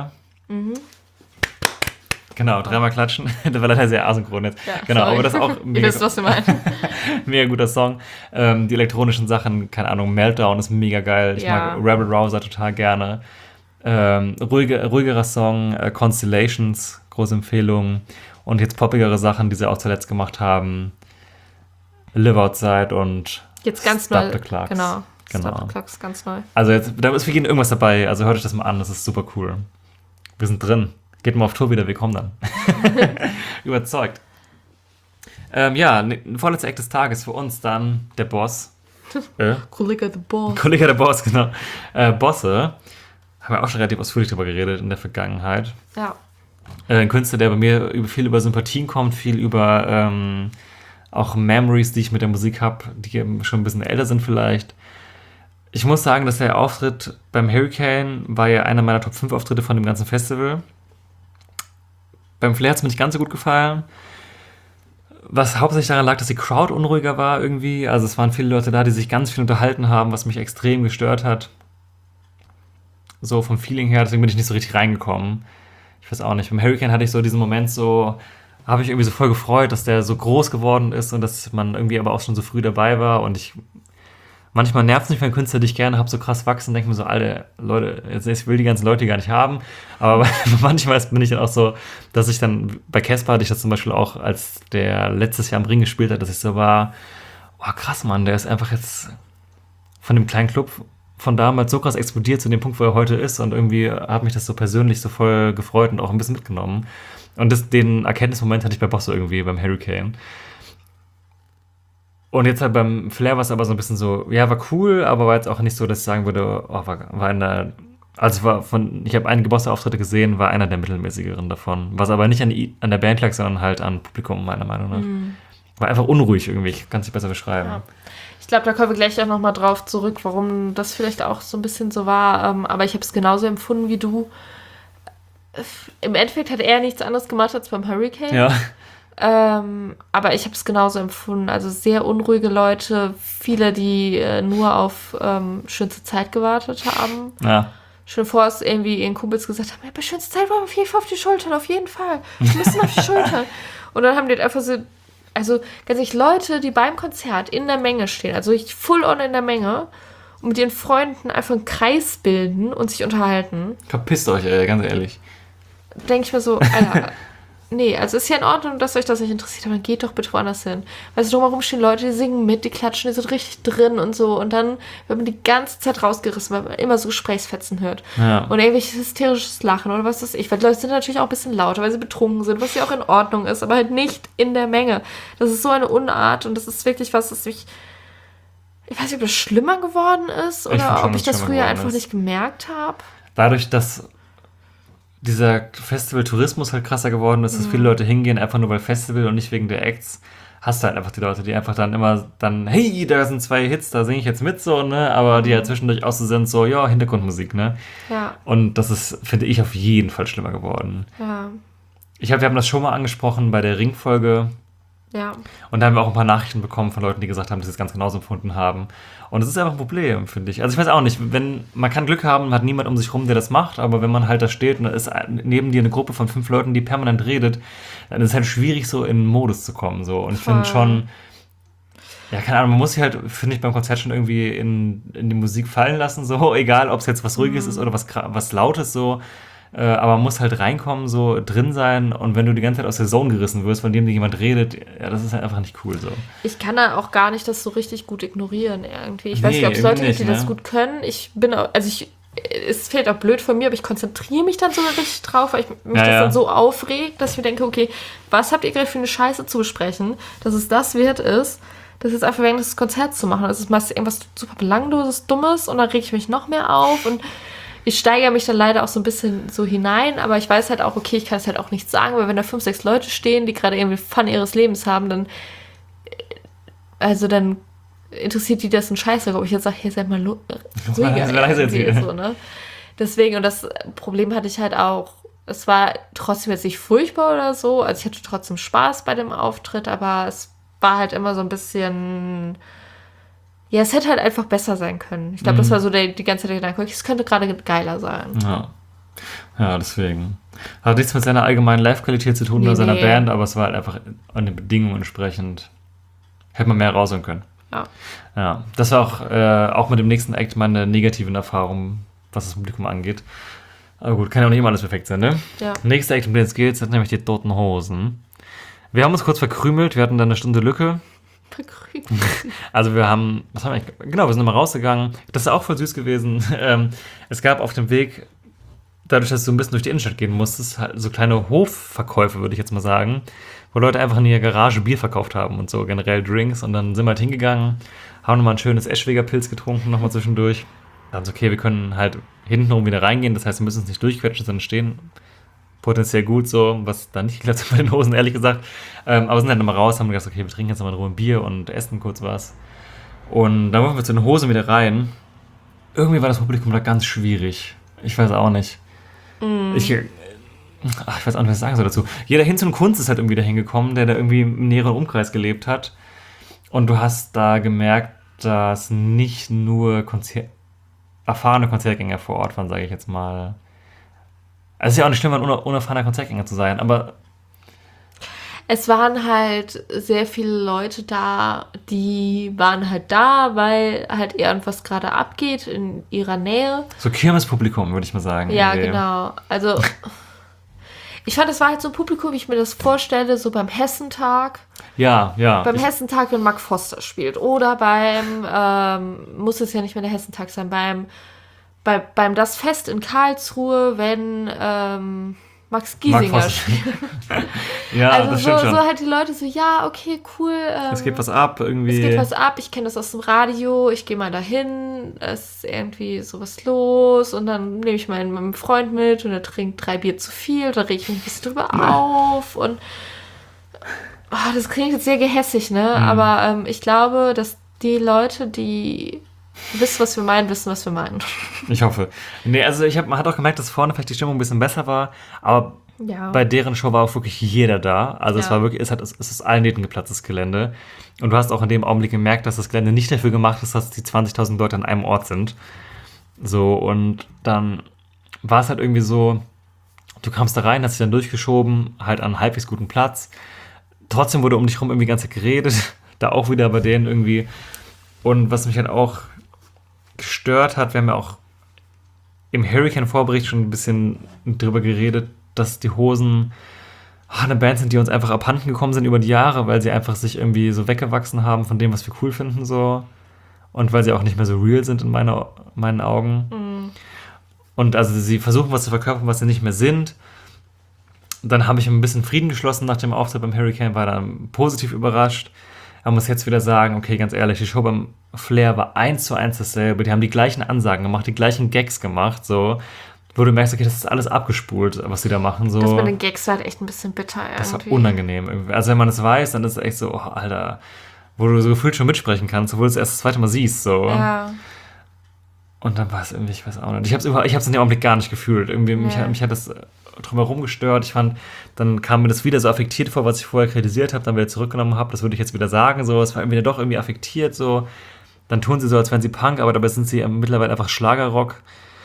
Genau, dreimal klatschen. Das war leider sehr asynchron jetzt. Ja, genau, sorry. aber das ist auch Ihr wisst, was wir meinen. mega guter Song. Die elektronischen Sachen, keine Ahnung, Meltdown ist mega geil. Ich mag Rebel Rouser total gerne. Ruhigerer Song, Constellations, große Empfehlung. Und jetzt poppigere Sachen, die sie auch zuletzt gemacht haben. Live Outside und Jetzt ganz Stop neu. the Clocks. Genau. Genau. Stop the Clocks, ganz neu. Also jetzt, da ist für jeden irgendwas dabei. Also hört euch das mal an, das ist super cool. Wir sind drin. Geht mal auf Tour wieder, wir kommen dann. Überzeugt. Vorletzter Act des Tages für uns dann der Boss. Kollege the Boss. Kollege der Boss, genau. Bosse. Haben wir auch schon relativ ausführlich darüber geredet in der Vergangenheit. Ja. Ein Künstler, der bei mir viel über Sympathien kommt, viel über auch Memories, die ich mit der Musik habe, die eben schon ein bisschen älter sind vielleicht. Ich muss sagen, dass der Auftritt beim Hurricane war ja einer meiner Top 5 Auftritte von dem ganzen Festival. Beim Flair hat es mir nicht ganz so gut gefallen. Was hauptsächlich daran lag, dass die Crowd unruhiger war irgendwie. Also es waren viele Leute da, die sich ganz viel unterhalten haben, was mich extrem gestört hat. So vom Feeling her, deswegen bin ich nicht so richtig reingekommen. Ich weiß auch nicht. Beim Hurricane hatte ich so diesen Moment habe ich irgendwie so voll gefreut, dass der so groß geworden ist und dass man irgendwie aber auch schon so früh dabei war. Und manchmal nervt es mich, wenn Künstler, die ich gerne habe, so krass wachsen, denke mir so, Alter, Leute, ich will die ganzen Leute gar nicht haben. Aber manchmal bin ich dann auch so, dass ich dann, bei Casper hatte ich das zum Beispiel auch, als der letztes Jahr im Ring gespielt hat, dass ich so war, oh krass, Mann, der ist einfach jetzt von dem kleinen Club von damals so krass explodiert zu dem Punkt, wo er heute ist. Und irgendwie hat mich das so persönlich so voll gefreut und auch ein bisschen mitgenommen. Und den Erkenntnismoment hatte ich bei Bosse irgendwie, beim Hurricane. Und jetzt halt beim Flair war es aber so ein bisschen so, ja, war cool, aber war jetzt auch nicht so, dass ich sagen würde, oh, ich habe einige Bosse-Auftritte gesehen, war einer der mittelmäßigeren davon. Was aber nicht an der Band lag, sondern halt an Publikum, meiner Meinung nach. War einfach unruhig irgendwie, ich kann es nicht besser beschreiben. Ja. Ich glaube, da kommen wir gleich auch nochmal drauf zurück, warum das vielleicht auch so ein bisschen so war. Aber ich habe es genauso empfunden wie du. Im Endeffekt hat er nichts anderes gemacht als beim Hurricane. Ja. Aber ich habe es genauso empfunden. Also sehr unruhige Leute, viele, die nur auf schönste Zeit gewartet haben. Ja. Schon bevor es irgendwie ihren Kumpels gesagt haben, ja, bei schönste Zeit wollen wir auf jeden Fall auf die Schultern, auf jeden Fall. Wir müssen auf die Schultern. Und dann haben die einfach so, also ganz ehrlich, Leute, die beim Konzert in der Menge stehen, also ich full on in der Menge und mit ihren Freunden einfach einen Kreis bilden und sich unterhalten. Verpisst euch, ey, ganz ehrlich. Denke ich mir so, Alter, nee, also ist ja in Ordnung, dass euch das nicht interessiert, aber dann geht doch bitte woanders hin. Weißt du, drumherum stehen Leute, die singen mit, die klatschen, die sind richtig drin und so. Und dann wird man die ganze Zeit rausgerissen, weil man immer so Gesprächsfetzen hört. Ja. Und irgendwelches hysterisches Lachen oder was weiß ich. Weil die Leute sind natürlich auch ein bisschen lauter, weil sie betrunken sind, was ja auch in Ordnung ist, aber halt nicht in der Menge. Das ist so eine Unart und das ist wirklich was, das mich... Ich weiß nicht, ob das schlimmer geworden ist oder ob ich das früher einfach nicht gemerkt habe. Dadurch, dass dieser Festival-Tourismus halt krasser geworden ist, dass viele Leute hingehen, einfach nur weil Festival und nicht wegen der Acts, hast du halt einfach die Leute, die einfach dann immer hey, da sind 2 Hits, da singe ich jetzt mit, so, ne, aber die halt zwischendurch auch so sind, so, ja, Hintergrundmusik, ne. Ja. Und das ist, finde ich, auf jeden Fall schlimmer geworden. Ja. Wir haben das schon mal angesprochen bei der Ringfolge. Ja. Und da haben wir auch ein paar Nachrichten bekommen von Leuten, die gesagt haben, dass sie es ganz genauso empfunden haben. Und das ist einfach ein Problem, finde ich. Also ich weiß auch nicht, man kann Glück haben, hat niemand um sich rum, der das macht, aber wenn man halt da steht und da ist neben dir eine Gruppe von 5 Leuten, die permanent redet, dann ist es halt schwierig, so in den Modus zu kommen. So. Und ich finde schon, ja, keine Ahnung, man muss sich halt, finde ich, beim Konzert schon irgendwie in die Musik fallen lassen, so, egal, ob es jetzt was Ruhiges ist oder was Lautes, so. Aber man muss halt reinkommen, so drin sein, und wenn du die ganze Zeit aus der Zone gerissen wirst, von dem dir jemand redet, ja, das ist halt einfach nicht cool so. Ich kann da auch gar nicht das so richtig gut ignorieren irgendwie. Ich weiß nicht, ob es Leute gibt, die das gut können. Es fehlt auch blöd von mir, aber ich konzentriere mich dann sogar richtig drauf, weil mich das dann so aufregt, dass ich mir denke, okay, was habt ihr gerade für eine Scheiße zu besprechen, dass es das wert ist, das jetzt einfach während des Konzerts zu machen. Das ist meistens irgendwas super Belangloses, Dummes, und dann reg ich mich noch mehr auf und ich steigere mich dann leider auch so ein bisschen so hinein, aber ich weiß halt auch, okay, ich kann es halt auch nicht sagen, weil wenn da 5, 6 Leute stehen, die gerade irgendwie Fun ihres Lebens haben, dann interessiert die das ein Scheiße, ob ich jetzt sage, hey, seid mal ruhiger. So, ne? Deswegen, und das Problem hatte ich halt auch, es war trotzdem jetzt nicht furchtbar oder so, also ich hatte trotzdem Spaß bei dem Auftritt, aber es war halt immer so ein bisschen... Ja, es hätte halt einfach besser sein können. Ich glaube, das war so die ganze Zeit der Gedanke, es könnte gerade geiler sein. Ja. Ja, deswegen. Hat nichts mit seiner allgemeinen Live-Qualität zu tun oder seiner Band, aber es war halt einfach an den Bedingungen entsprechend. Hätte man mehr rausholen können. Ja. Das war auch mit dem nächsten Act meine negativen Erfahrungen, was das Publikum angeht. Aber gut, kann ja auch nicht immer alles perfekt sein, ne? Ja. Nächster Act, um den es geht, sind nämlich die Toten Hosen. Wir haben uns kurz verkrümelt, wir hatten dann eine Stunde Lücke. Also wir sind nochmal rausgegangen. Das ist auch voll süß gewesen. Es gab auf dem Weg, dadurch, dass du ein bisschen durch die Innenstadt gehen musstest, halt so kleine Hofverkäufe, würde ich jetzt mal sagen, wo Leute einfach in ihrer Garage Bier verkauft haben und so generell Drinks. Und dann sind wir halt hingegangen, haben nochmal ein schönes Eschweger Pilz getrunken, nochmal zwischendurch. Dann so, okay, wir können halt hintenrum wieder reingehen, das heißt, wir müssen uns nicht durchquetschen, sondern stehen. Potenziell gut so, was da nicht geklappt hat bei den Hosen, ehrlich gesagt. Aber sind halt nochmal raus, haben gedacht, okay, wir trinken jetzt nochmal in Ruhe ein Bier und essen kurz was. Und dann wollen wir zu den Hosen wieder rein. Irgendwie war das Publikum da ganz schwierig. Ich weiß auch nicht. Ich weiß auch nicht, was ich sagen soll dazu. Jeder Hinz und Kunst ist halt irgendwie da hingekommen, der da irgendwie im näheren Umkreis gelebt hat. Und du hast da gemerkt, dass nicht nur erfahrene Konzertgänger vor Ort waren, sage ich jetzt mal. Also es ist ja auch nicht schlimm, ein unerfahrener Konzertgänger zu sein, aber es waren halt sehr viele Leute da, die waren halt da, weil halt irgendwas gerade abgeht in ihrer Nähe. So Kirmespublikum, würde ich mal sagen. Ja, genau. Also ich fand, das war halt so ein Publikum, wie ich mir das vorstelle, so beim Hessentag. Ja. Beim Hessentag, wenn Mark Foster spielt. Oder muss es ja nicht mehr der Hessentag sein, beim Das Fest in Karlsruhe, wenn Max Giesinger spielt. Ja, also das stimmt schon. So halt die Leute so, ja, okay, cool. Es geht was ab irgendwie. Es geht was ab, ich kenne das aus dem Radio, ich gehe mal dahin, es ist irgendwie sowas los und dann nehme ich meinen Freund mit und er trinkt 3 Bier zu viel, da reg ich mich ein bisschen drüber auf und das klingt jetzt sehr gehässig, ne? Aber ich glaube, dass die Leute, die wissen, was wir meinen, wissen, was wir meinen. Ich hoffe. Nee, also man hat auch gemerkt, dass vorne vielleicht die Stimmung ein bisschen besser war, aber bei deren Show war auch wirklich jeder da. Also es war wirklich, es ist allen Nähten geplatzt, das Gelände. Und du hast auch in dem Augenblick gemerkt, dass das Gelände nicht dafür gemacht ist, dass die 20.000 Leute an einem Ort sind. So, und dann war es halt irgendwie so, du kamst da rein, hast dich dann durchgeschoben, halt an einen halbwegs guten Platz. Trotzdem wurde um dich rum irgendwie die ganze Zeit geredet. Da auch wieder bei denen irgendwie. Und was mich halt auch gestört hat, wir haben ja auch im Hurricane-Vorbericht schon ein bisschen drüber geredet, dass die Hosen eine Band sind, die uns einfach abhanden gekommen sind über die Jahre, weil sie einfach sich irgendwie so weggewachsen haben von dem, was wir cool finden, so. Und weil sie auch nicht mehr so real sind in meinen Augen. Und also sie versuchen, was zu verkörpern, was sie nicht mehr sind. Dann habe ich ein bisschen Frieden geschlossen nach dem Auftritt beim Hurricane, war dann positiv überrascht. Man muss jetzt wieder sagen, okay, ganz ehrlich, die Show beim Flair war 1:1 dasselbe. Die haben die gleichen Ansagen gemacht, die gleichen Gags gemacht, so. Wo du merkst, okay, das ist alles abgespult, was die da machen, so. Das mit den Gags war halt echt ein bisschen bitter irgendwie. Das war unangenehm irgendwie. Also wenn man es weiß, dann ist es echt so, oh, Alter, wo du so gefühlt schon mitsprechen kannst, obwohl du es erst das zweite Mal siehst, so. Ja. Und dann war es irgendwie, ich weiß auch nicht. Ich hab's in dem Augenblick gar nicht gefühlt. Irgendwie, mich hat das drumherum gestört. Ich fand, dann kam mir das wieder so affektiert vor, was ich vorher kritisiert habe, dann wieder zurückgenommen habe. Das würde ich jetzt wieder sagen. So, es war irgendwie doch irgendwie affektiert. So. Dann tun sie so, als wären sie Punk, aber dabei sind sie mittlerweile einfach Schlagerrock.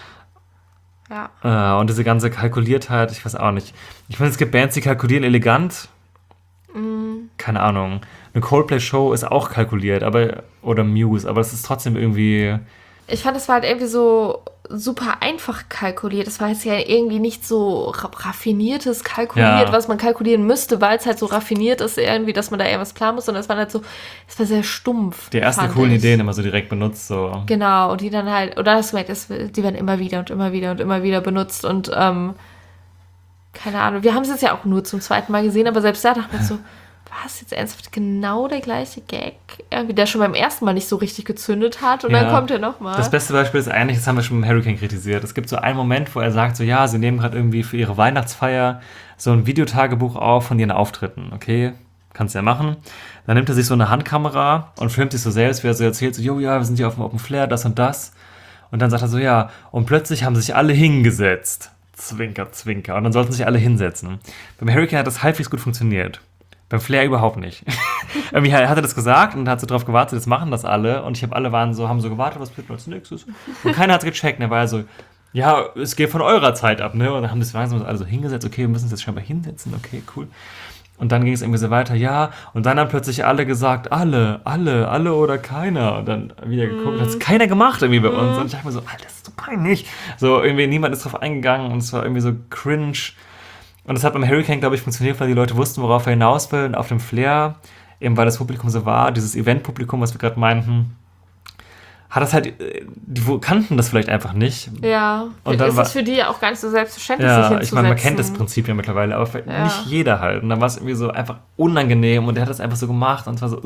Ja. Und diese ganze Kalkuliertheit, ich weiß auch nicht. Ich finde, es gibt Bands, die kalkulieren elegant. Keine Ahnung. Eine Coldplay-Show ist auch kalkuliert, oder Muse, aber es ist trotzdem irgendwie. Ich fand, es war halt irgendwie so super einfach kalkuliert. Es war jetzt ja irgendwie nicht so raffiniertes kalkuliert, was man kalkulieren müsste, weil es halt so raffiniert ist irgendwie, dass man da irgendwas planen muss, sondern es war halt so, es war sehr stumpf. Die ersten coolen Ideen immer so direkt benutzt, so. Genau, und die dann halt, oder hast du gemerkt, die werden immer wieder und immer wieder und immer wieder benutzt und keine Ahnung, wir haben es jetzt ja auch nur zum zweiten Mal gesehen, aber selbst da dachte man so, war es jetzt ernsthaft genau der gleiche Gag? Irgendwie, der schon beim ersten Mal nicht so richtig gezündet hat und dann kommt er nochmal. Das beste Beispiel ist eigentlich, das haben wir schon beim Hurricane kritisiert. Es gibt so einen Moment, wo er sagt so, ja, sie nehmen gerade irgendwie für ihre Weihnachtsfeier so ein Videotagebuch auf von ihren Auftritten. Okay, kannst du ja machen. Dann nimmt er sich so eine Handkamera und filmt sich so selbst, wie er so erzählt, so, jo, ja, wir sind hier auf dem Flair, das und das. Und dann sagt er so, ja, und plötzlich haben sich alle hingesetzt. Zwinker, zwinker. Und dann sollten sich alle hinsetzen. Beim Hurricane hat das halbwegs gut funktioniert. Beim Flair überhaupt nicht. Irgendwie hat er das gesagt und hat so drauf gewartet, jetzt machen das alle. Und haben so gewartet, was passiert als nächstes. Und keiner hat es gecheckt. Und er war so, ja, es geht von eurer Zeit ab, ne? Und dann haben das langsam alle so hingesetzt, okay, wir müssen uns jetzt scheinbar hinsetzen, okay, cool. Und dann ging es irgendwie so weiter, ja, und dann haben plötzlich alle gesagt, alle oder keiner. Und dann wieder geguckt, das hat keiner gemacht irgendwie bei uns. Und ich dachte mir so, Alter, das ist so peinlich. So, irgendwie niemand ist drauf eingegangen und es war irgendwie so cringe. Und das hat beim Hurricane, glaube ich, funktioniert, weil die Leute wussten, worauf er hinaus will. Und auf dem Flair, eben weil das Publikum so war, dieses Event-Publikum, was wir gerade meinten, hat das halt, die kannten das vielleicht einfach nicht. Ja, und dann ist es für die ja auch gar nicht so selbstverständlich, sich ja, hinzusetzen. ich meine, man kennt das Prinzip ja mittlerweile, aber vielleicht nicht jeder halt. Und dann war es irgendwie so einfach unangenehm und der hat das einfach so gemacht und es war so,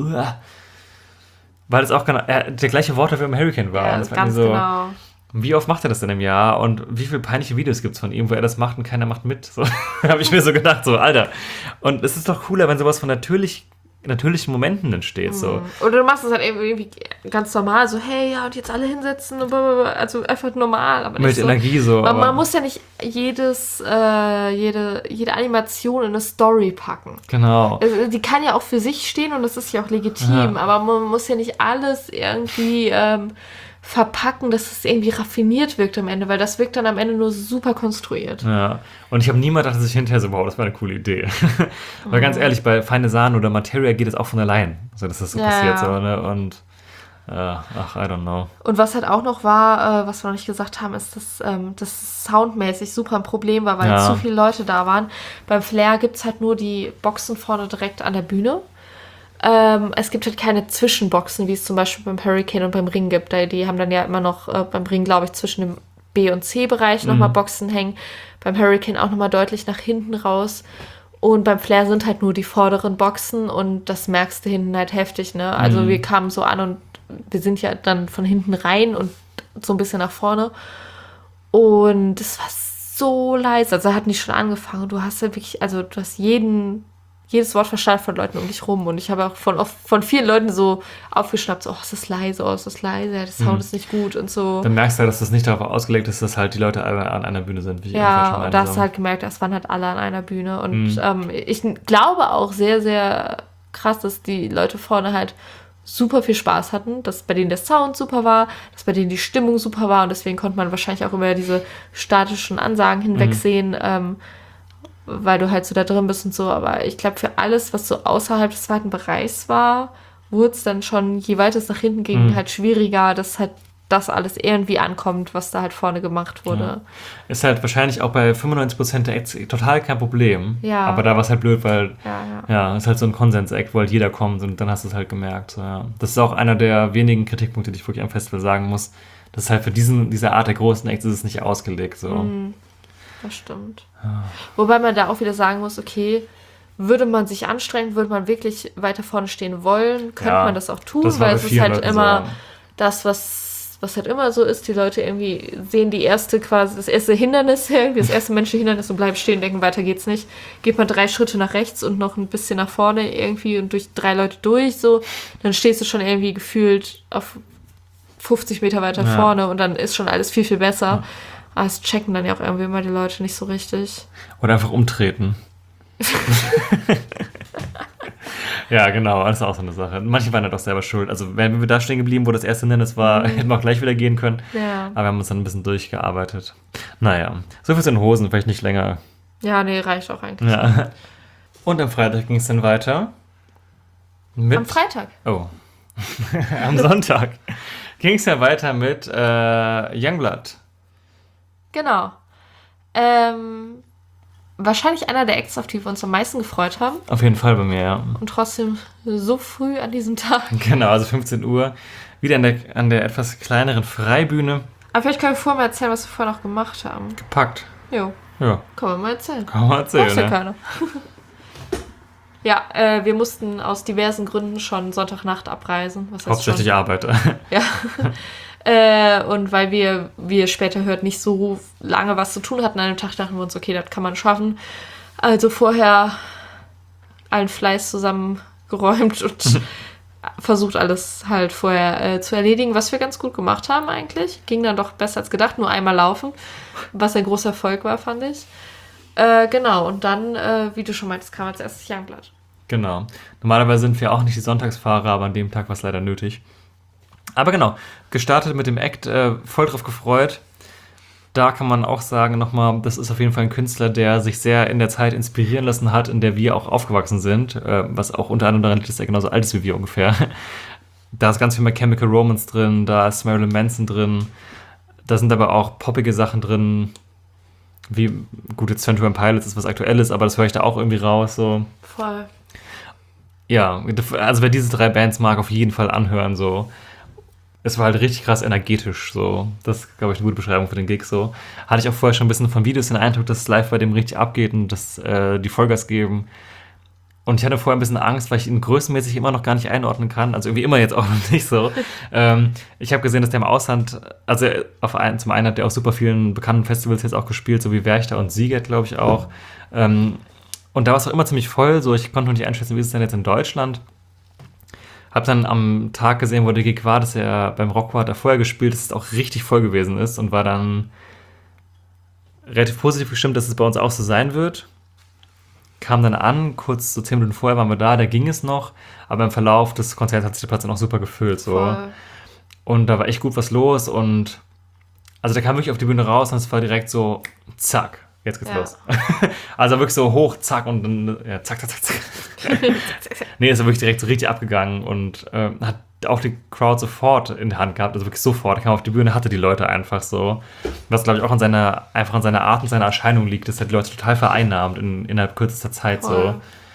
weil es auch der gleiche Worte wie im Hurricane war. Ja, und das war ganz so, genau. Wie oft macht er das denn im Jahr und wie viele peinliche Videos gibt es von ihm, wo er das macht und keiner macht mit? So, habe ich mir so gedacht, so, Alter. Und es ist doch cooler, wenn sowas von natürlichen Momenten entsteht. So. Oder du machst es halt irgendwie ganz normal, so, hey, ja, und jetzt alle hinsetzen, und blablabla. Also einfach normal. Aber mit nicht so, Energie so. Man muss ja nicht jede Animation in eine Story packen. Genau. Also, die kann ja auch für sich stehen und das ist ja auch legitim, aber man muss ja nicht alles irgendwie verpacken, dass es irgendwie raffiniert wirkt am Ende, weil das wirkt dann am Ende nur super konstruiert. Ja, und ich habe niemand gedacht, dass ich hinterher so, wow, das war eine coole Idee. Weil ganz ehrlich, bei Feine Sahne oder Materia geht es auch von allein. Also das ist so passiert. So, ne? Und I don't know. Und was halt auch noch war, was wir noch nicht gesagt haben, ist, dass das soundmäßig super ein Problem war, weil zu viele Leute da waren. Beim Flair gibt es halt nur die Boxen vorne direkt an der Bühne. Es gibt halt keine Zwischenboxen, wie es zum Beispiel beim Hurricane und beim Ring gibt. Die haben dann ja immer noch beim Ring, glaube ich, zwischen dem B- und C-Bereich nochmal Boxen hängen. Beim Hurricane auch nochmal deutlich nach hinten raus. Und beim Flair sind halt nur die vorderen Boxen und das merkst du hinten halt heftig, ne? Also wir kamen so an und wir sind ja dann von hinten rein und so ein bisschen nach vorne. Und es war so leise. Also hat nicht schon angefangen. Du hast ja wirklich, also du hast jedes Wort verstanden von Leuten um dich rum. Und ich habe auch von vielen Leuten so aufgeschnappt, so, es ist leise, ja, der Sound ist nicht gut und so. Dann merkst du halt, dass das nicht darauf ausgelegt ist, dass halt die Leute alle an einer Bühne sind. Wie ja, und da hast du halt gemerkt, es waren halt alle an einer Bühne. Und ich glaube auch sehr, sehr krass, dass die Leute vorne halt super viel Spaß hatten, dass bei denen der Sound super war, dass bei denen die Stimmung super war und deswegen konnte man wahrscheinlich auch über diese statischen Ansagen hinwegsehen, weil du halt so da drin bist und so, aber ich glaube, für alles, was so außerhalb des zweiten Bereichs war, wurde es dann schon, je weiter es nach hinten ging, halt schwieriger, dass halt das alles irgendwie ankommt, was da halt vorne gemacht wurde. Ja. Ist halt wahrscheinlich auch bei 95% der Acts total kein Problem, aber da war es halt blöd, weil ist halt so ein Konsens-Act, wo halt jeder kommt und dann hast du es halt gemerkt. So, ja. Das ist auch einer der wenigen Kritikpunkte, die ich wirklich am Festival sagen muss, das ist halt für diese Art der großen Acts ist es nicht ausgelegt. So. Das stimmt. Ja. Wobei man da auch wieder sagen muss, okay, würde man sich anstrengen, würde man wirklich weiter vorne stehen wollen, könnte man das auch tun, weil es ist halt Leuten immer so. Das, was halt immer so ist, die Leute irgendwie sehen das erste Hindernis, irgendwie das erste menschliche Hindernis und bleiben stehen, denken, weiter geht's nicht. Geht man 3 Schritte nach rechts und noch ein bisschen nach vorne irgendwie und durch 3 Leute durch, so, dann stehst du schon irgendwie gefühlt auf 50 Meter weiter vorne und dann ist schon alles viel, viel besser. Ja. Aber es checken dann ja auch irgendwie immer die Leute nicht so richtig. Oder einfach umtreten. Ja, genau, das ist auch so eine Sache. Manche waren halt auch selber schuld. Also wären wir da stehen geblieben, wo das erste Hindernis war, hätten wir auch gleich wieder gehen können. Ja. Aber wir haben uns dann ein bisschen durchgearbeitet. Naja, so viel zu den Hosen, vielleicht nicht länger. Ja, nee, reicht auch eigentlich. Ja. Und am Freitag ging es dann weiter. Am Freitag? Oh. Am Sonntag ging es ja weiter mit Youngblood. Genau. Wahrscheinlich einer der Acts, auf die wir uns am meisten gefreut haben. Auf jeden Fall bei mir, ja. Und trotzdem so früh an diesem Tag. Genau, also 15 Uhr. Wieder an der etwas kleineren Freibühne. Aber vielleicht können wir vorher mal erzählen, was wir vorher noch gemacht haben. Gepackt. Jo. Ja. Kann man mal erzählen. Weiß ja keiner. Ja, wir mussten aus diversen Gründen schon Sonntagnacht abreisen. Was heißt hauptsächlich schon? Arbeiter. Ja. Und weil wir, wie ihr später hört, nicht so lange was zu tun hatten an dem Tag, dachten wir uns, okay, das kann man schaffen. Also vorher allen Fleiß zusammengeräumt und versucht alles halt vorher zu erledigen, was wir ganz gut gemacht haben eigentlich. Ging dann doch besser als gedacht, nur einmal laufen, was ein großer Erfolg war, fand ich. Genau, und dann, wie du schon meintest, kam als erstes Youngblood. Genau. Normalerweise sind wir auch nicht die Sonntagsfahrer, aber an dem Tag war es leider nötig. Aber genau, gestartet mit dem Act, voll drauf gefreut. da kann man auch sagen, nochmal, das ist auf jeden Fall ein Künstler, der sich sehr in der Zeit inspirieren lassen hat, in der wir auch aufgewachsen sind, was auch unter anderem daran liegt, dass er genauso alt ist wie wir ungefähr. Da ist ganz viel My Chemical Romance drin, da ist Marilyn Manson drin, da sind aber auch poppige Sachen drin, wie, gut, jetzt 21 Pilots ist was Aktuelles, aber das höre ich da auch irgendwie raus, so. Voll. Ja, also wer diese 3 Bands mag, auf jeden Fall anhören, so. Es war halt richtig krass energetisch, so. Das ist, glaube ich, eine gute Beschreibung für den Gig, so. Hatte ich auch vorher schon ein bisschen von Videos den Eindruck, dass es live bei dem richtig abgeht und dass die Vollgas geben. Und ich hatte vorher ein bisschen Angst, weil ich ihn größenmäßig immer noch gar nicht einordnen kann. Also irgendwie immer jetzt auch noch nicht so. Ich habe gesehen, dass der im Ausland, also zum einen hat der auf super vielen bekannten Festivals jetzt auch gespielt, so wie Werchter und Siget, glaube ich auch. Und da war es auch immer ziemlich voll, so ich konnte noch nicht einschätzen, wie ist es denn jetzt in Deutschland. Hab dann am Tag gesehen, wo der Gig war, dass er beim Rocco hat er vorher gespielt, dass es auch richtig voll gewesen ist und war dann relativ positiv gestimmt, dass es bei uns auch so sein wird. Kam dann an, kurz so 10 Minuten vorher waren wir da ging es noch, aber im Verlauf des Konzerts hat sich der Platz dann auch super gefüllt. So. Voll. Und da war echt gut was los und also der kam wirklich auf die Bühne raus und es war direkt so, zack, jetzt geht's los. Also wirklich so hoch, zack und dann, ja, zack, zack, zack, zack. Nee, ist er wirklich direkt so richtig abgegangen und hat auch die Crowd sofort in der Hand gehabt, also wirklich sofort. Er kam auf die Bühne, hatte die Leute einfach so. Was, glaube ich, auch an seiner Art und seiner Erscheinung liegt, dass er die Leute total vereinnahmt innerhalb kürzester Zeit. So.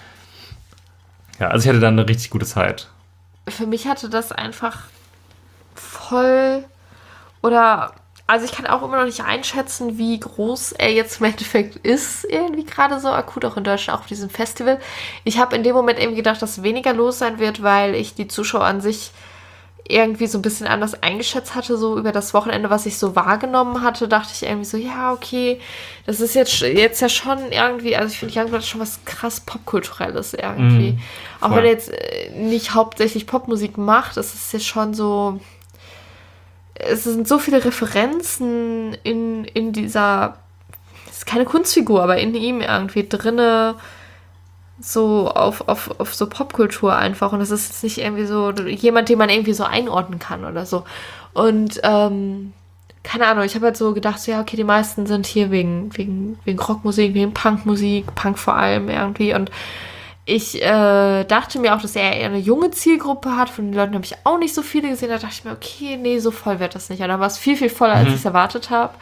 Ja, also ich hatte dann eine richtig gute Zeit. Für mich hatte das einfach voll also ich kann auch immer noch nicht einschätzen, wie groß er jetzt im Endeffekt ist, irgendwie gerade so akut, auch in Deutschland, auch auf diesem Festival. Ich habe in dem Moment eben gedacht, dass weniger los sein wird, weil ich die Zuschauer an sich irgendwie so ein bisschen anders eingeschätzt hatte, so über das Wochenende, was ich so wahrgenommen hatte, dachte ich irgendwie so, ja, okay, das ist jetzt ja schon irgendwie, also ich finde Youngblood schon was krass Popkulturelles irgendwie. Auch wenn er jetzt nicht hauptsächlich Popmusik macht, ist es jetzt schon so, es sind so viele Referenzen in dieser, es ist keine Kunstfigur, aber in ihm irgendwie drinne, so auf so Popkultur einfach. Und es ist jetzt nicht irgendwie so jemand, den man irgendwie so einordnen kann oder so. Und keine Ahnung, ich habe halt so gedacht, so, ja, okay, die meisten sind hier wegen Rockmusik, wegen Punkmusik, Punk vor allem irgendwie. Und ich dachte mir auch, dass er eher eine junge Zielgruppe hat. Von den Leuten habe ich auch nicht so viele gesehen. Da dachte ich mir, okay, nee, so voll wird das nicht. Und dann war es viel, viel voller, als ich es erwartet habe.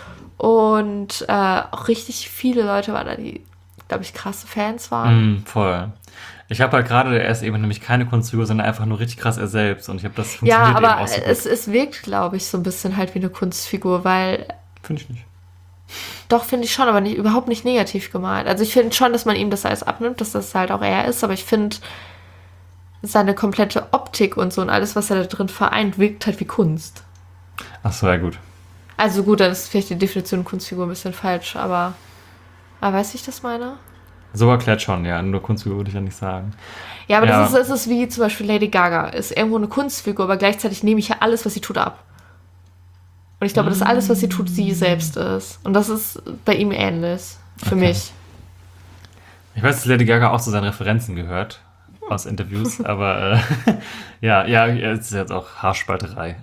Und auch richtig viele Leute waren da, die, glaube ich, krasse Fans waren. Voll. Ich habe halt gerade, er ist eben nämlich keine Kunstfigur, sondern einfach nur richtig krass er selbst. Und ich habe das funktioniert ja, aber eben auch so gut. Es wirkt, glaube ich, so ein bisschen halt wie eine Kunstfigur, weil... Finde ich nicht. Doch, finde ich schon, aber überhaupt nicht negativ gemeint. Also ich finde schon, dass man ihm das alles abnimmt, dass das halt auch er ist, aber ich finde, seine komplette Optik und so und alles, was er da drin vereint, wirkt halt wie Kunst. Ach so, ja gut. Also gut, dann ist vielleicht die Definition Kunstfigur ein bisschen falsch, aber weißt du, wie ich das meine? So erklärt schon, ja. Nur Kunstfigur würde ich ja nicht sagen. Ja, aber das ist wie zum Beispiel Lady Gaga. Ist irgendwo eine Kunstfigur, aber gleichzeitig nehme ich ja alles, was sie tut, ab. Und ich glaube, dass alles, was sie tut, sie selbst ist. Und das ist bei ihm ähnlich. Für mich. Ich weiß, dass Lady Gaga auch zu seinen Referenzen gehört. Aus Interviews. Aber ja, es ist jetzt auch Haarspalterei.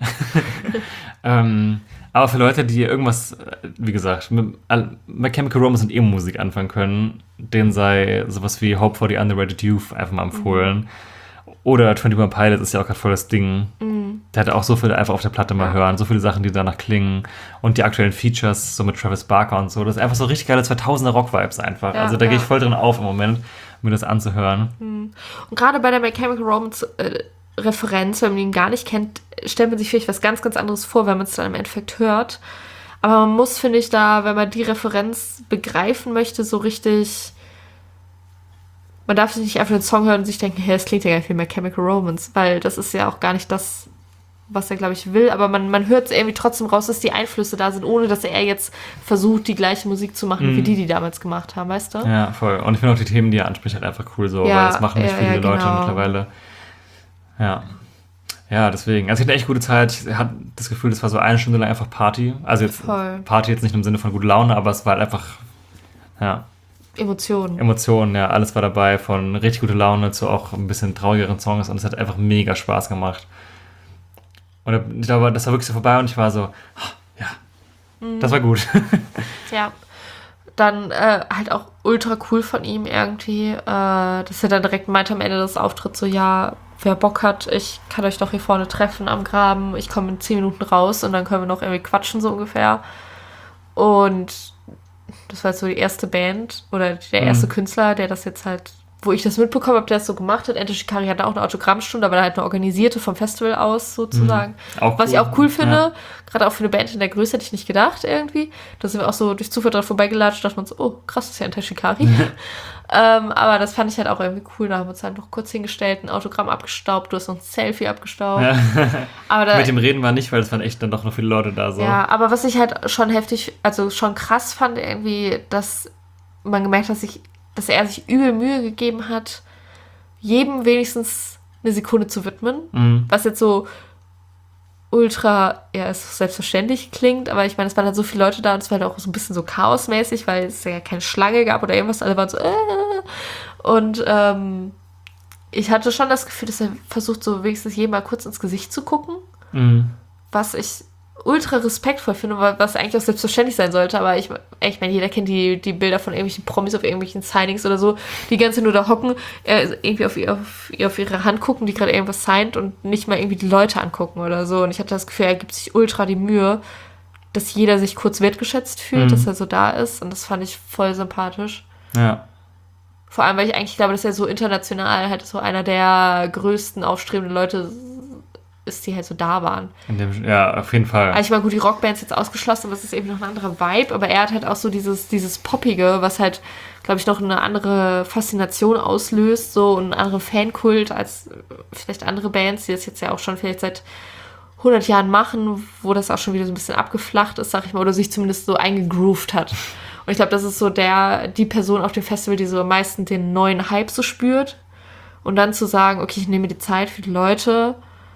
Aber für Leute, die irgendwas, wie gesagt, mit My Chemical Romance und Emo-Musik anfangen können, denen sei sowas wie Hope for the Underrated Youth einfach mal empfohlen. Oder 21 Pilots ist ja auch gerade voll das Ding. Der hat auch so viel einfach auf der Platte mal hören, so viele Sachen, die danach klingen. Und die aktuellen Features, so mit Travis Barker und so. Das ist einfach so richtig geile 2000er Rock-Vibes einfach. Ja, also da gehe ich voll drin auf im Moment, mir das anzuhören. Und gerade bei der My Chemical Romance Referenz, wenn man ihn gar nicht kennt, stellt man sich vielleicht was ganz, ganz anderes vor, wenn man es dann im Endeffekt hört. Aber man muss, finde ich, da, wenn man die Referenz begreifen möchte, so richtig... Man darf sich nicht einfach den Song hören und sich denken, hey, es klingt ja gar nicht wie My Chemical Romance, weil das ist ja auch gar nicht das, was er, glaube ich, will. Aber man hört es irgendwie trotzdem raus, dass die Einflüsse da sind, ohne dass er jetzt versucht, die gleiche Musik zu machen, wie die damals gemacht haben, weißt du? Ja, voll. Und ich finde auch die Themen, die er anspricht, halt einfach cool so, ja, weil das machen nicht viele Leute mittlerweile. Ja, deswegen. Also ich hatte echt gute Zeit. Ich hatte das Gefühl, das war so 1 Stunde lang einfach Party. Also jetzt Party jetzt nicht im Sinne von gute Laune, aber es war halt einfach, ja... Emotionen, ja, alles war dabei, von richtig gute Laune zu auch ein bisschen traurigeren Songs und es hat einfach mega Spaß gemacht. Und ich glaube, das war wirklich so vorbei und ich war so, ja, Das war gut. Ja. Dann halt auch ultra cool von ihm irgendwie, dass er dann direkt meinte am Ende des Auftritts so, ja, wer Bock hat, ich kann euch doch hier vorne treffen am Graben, ich komme in 10 Minuten raus und dann können wir noch irgendwie quatschen, so ungefähr. Und das war jetzt so die erste Band oder der erste Künstler, der das jetzt halt, wo ich das mitbekommen habe, der das so gemacht hat. Ente Shikari hatte auch eine Autogrammstunde, aber halt eine organisierte vom Festival aus sozusagen. Was ich auch cool finde, gerade auch für eine Band in der Größe hätte ich nicht gedacht irgendwie. Da sind wir auch so durch Zufall drauf vorbeigelatscht, dachte man so, oh krass, das ist ja Ente Shikari. Aber das fand ich halt auch irgendwie cool. Da haben wir uns halt noch kurz hingestellt, ein Autogramm abgestaubt, du hast noch ein Selfie abgestaubt. Ja. Aber mit dem Reden war nicht, weil es waren echt dann doch noch viele Leute da. So. Ja, aber was ich halt schon heftig, also schon krass fand irgendwie, dass man gemerkt hat, dass er sich übel Mühe gegeben hat, jedem wenigstens eine Sekunde zu widmen. Was jetzt so ultra, ja, ist selbstverständlich klingt, aber ich meine, es waren halt so viele Leute da und es war halt auch so ein bisschen so chaosmäßig, weil es ja keine Schlange gab oder irgendwas, alle waren so, Und ich hatte schon das Gefühl, dass er versucht, so wenigstens jedem mal kurz ins Gesicht zu gucken, was ich ultra respektvoll finde, was eigentlich auch selbstverständlich sein sollte, aber ich meine, jeder kennt die Bilder von irgendwelchen Promis auf irgendwelchen Signings oder so, die ganze nur da hocken, irgendwie auf ihre Hand gucken, die gerade irgendwas signed und nicht mal irgendwie die Leute angucken oder so. Und ich hatte das Gefühl, er gibt sich ultra die Mühe, dass jeder sich kurz wertgeschätzt fühlt, dass er so da ist, und das fand ich voll sympathisch. Ja. Vor allem, weil ich eigentlich glaube, dass er so international halt so einer der größten aufstrebenden Leute ist, die halt so da waren. Ja, auf jeden Fall. Also ich meine, gut, die Rockbands jetzt ausgeschlossen, aber es ist eben noch ein anderer Vibe, aber er hat halt auch so dieses Poppige, was halt, glaube ich, noch eine andere Faszination auslöst, so, und einen anderen Fankult als vielleicht andere Bands, die das jetzt ja auch schon vielleicht seit 100 Jahren machen, wo das auch schon wieder so ein bisschen abgeflacht ist, sag ich mal, oder sich zumindest so eingegroovt hat. Und ich glaube, das ist so die Person auf dem Festival, die so am meisten den neuen Hype so spürt. Und dann zu sagen, okay, ich nehme mir die Zeit für die Leute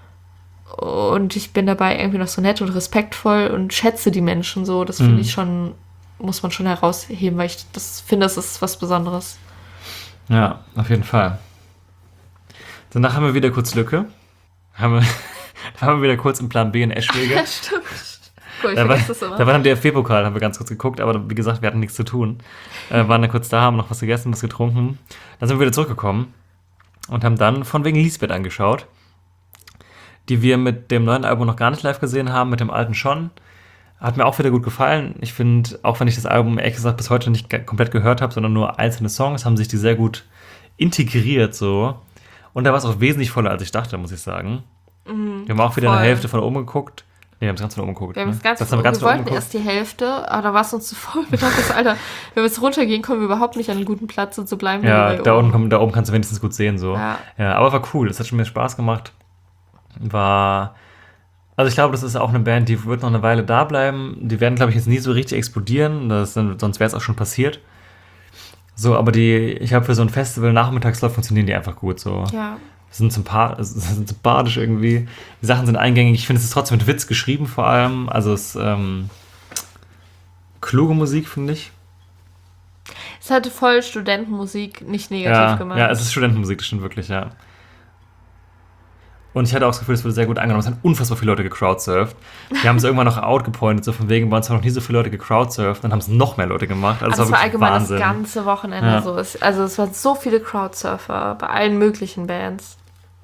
und ich bin dabei irgendwie noch so nett und respektvoll und schätze die Menschen so. Das finde ich schon, muss man schon herausheben, weil ich das finde, das ist was Besonderes. Ja, auf jeden Fall. Danach haben wir wieder kurz Lücke. Haben wir wieder kurz im Plan B in Eschwege. Stimmt. Cool, ich Da vergesse das immer. war dann der DFB-Pokal, haben wir ganz kurz geguckt, aber wie gesagt, wir hatten nichts zu tun. Waren dann kurz da, haben noch was gegessen, was getrunken. Dann sind wir wieder zurückgekommen und haben dann von wegen Lisbeth angeschaut, die wir mit dem neuen Album noch gar nicht live gesehen haben, mit dem alten schon. Hat mir auch wieder gut gefallen. Ich finde, auch wenn ich das Album ehrlich gesagt bis heute nicht komplett gehört habe, sondern nur einzelne Songs, haben sich die sehr gut integriert so. Und da war es auch wesentlich voller, als ich dachte, muss ich sagen. Wir haben auch wieder eine Hälfte von oben geguckt. Nee, wir haben es ganz von oben geguckt. Wir haben es ganz von oben. Wir wollten erst die Hälfte, aber da war es uns zu voll. Wir dachten, Alter, wenn wir jetzt runtergehen, kommen wir überhaupt nicht an einen guten Platz und so bleiben wir da oben kannst du wenigstens gut sehen. So. Ja, aber war cool. Es hat schon mir Spaß gemacht. Also ich glaube, das ist auch eine Band, die wird noch eine Weile da bleiben. Die werden, glaube ich, jetzt nie so richtig explodieren. Sonst wäre es auch schon passiert. So, aber ich habe für so ein Festival Nachmittagslauf funktionieren die einfach gut. So. Ja. Sind sympathisch irgendwie. Die Sachen sind eingängig. Ich finde, es ist trotzdem mit Witz geschrieben vor allem. Also es ist kluge Musik, finde ich. Es hatte voll Studentenmusik, nicht negativ gemeint. Ja, es ist Studentenmusik, das stimmt wirklich, ja. Und ich hatte auch das Gefühl, es wurde sehr gut angenommen. Es haben unfassbar viele Leute gecrowdsurft. Die haben es irgendwann noch outgepointet, so von wegen, bei uns haben noch nie so viele Leute gecrowdsurft. Dann haben es noch mehr Leute gemacht. Also es war allgemein Wahnsinn. Das ganze Wochenende so. Also es waren so viele Crowdsurfer bei allen möglichen Bands.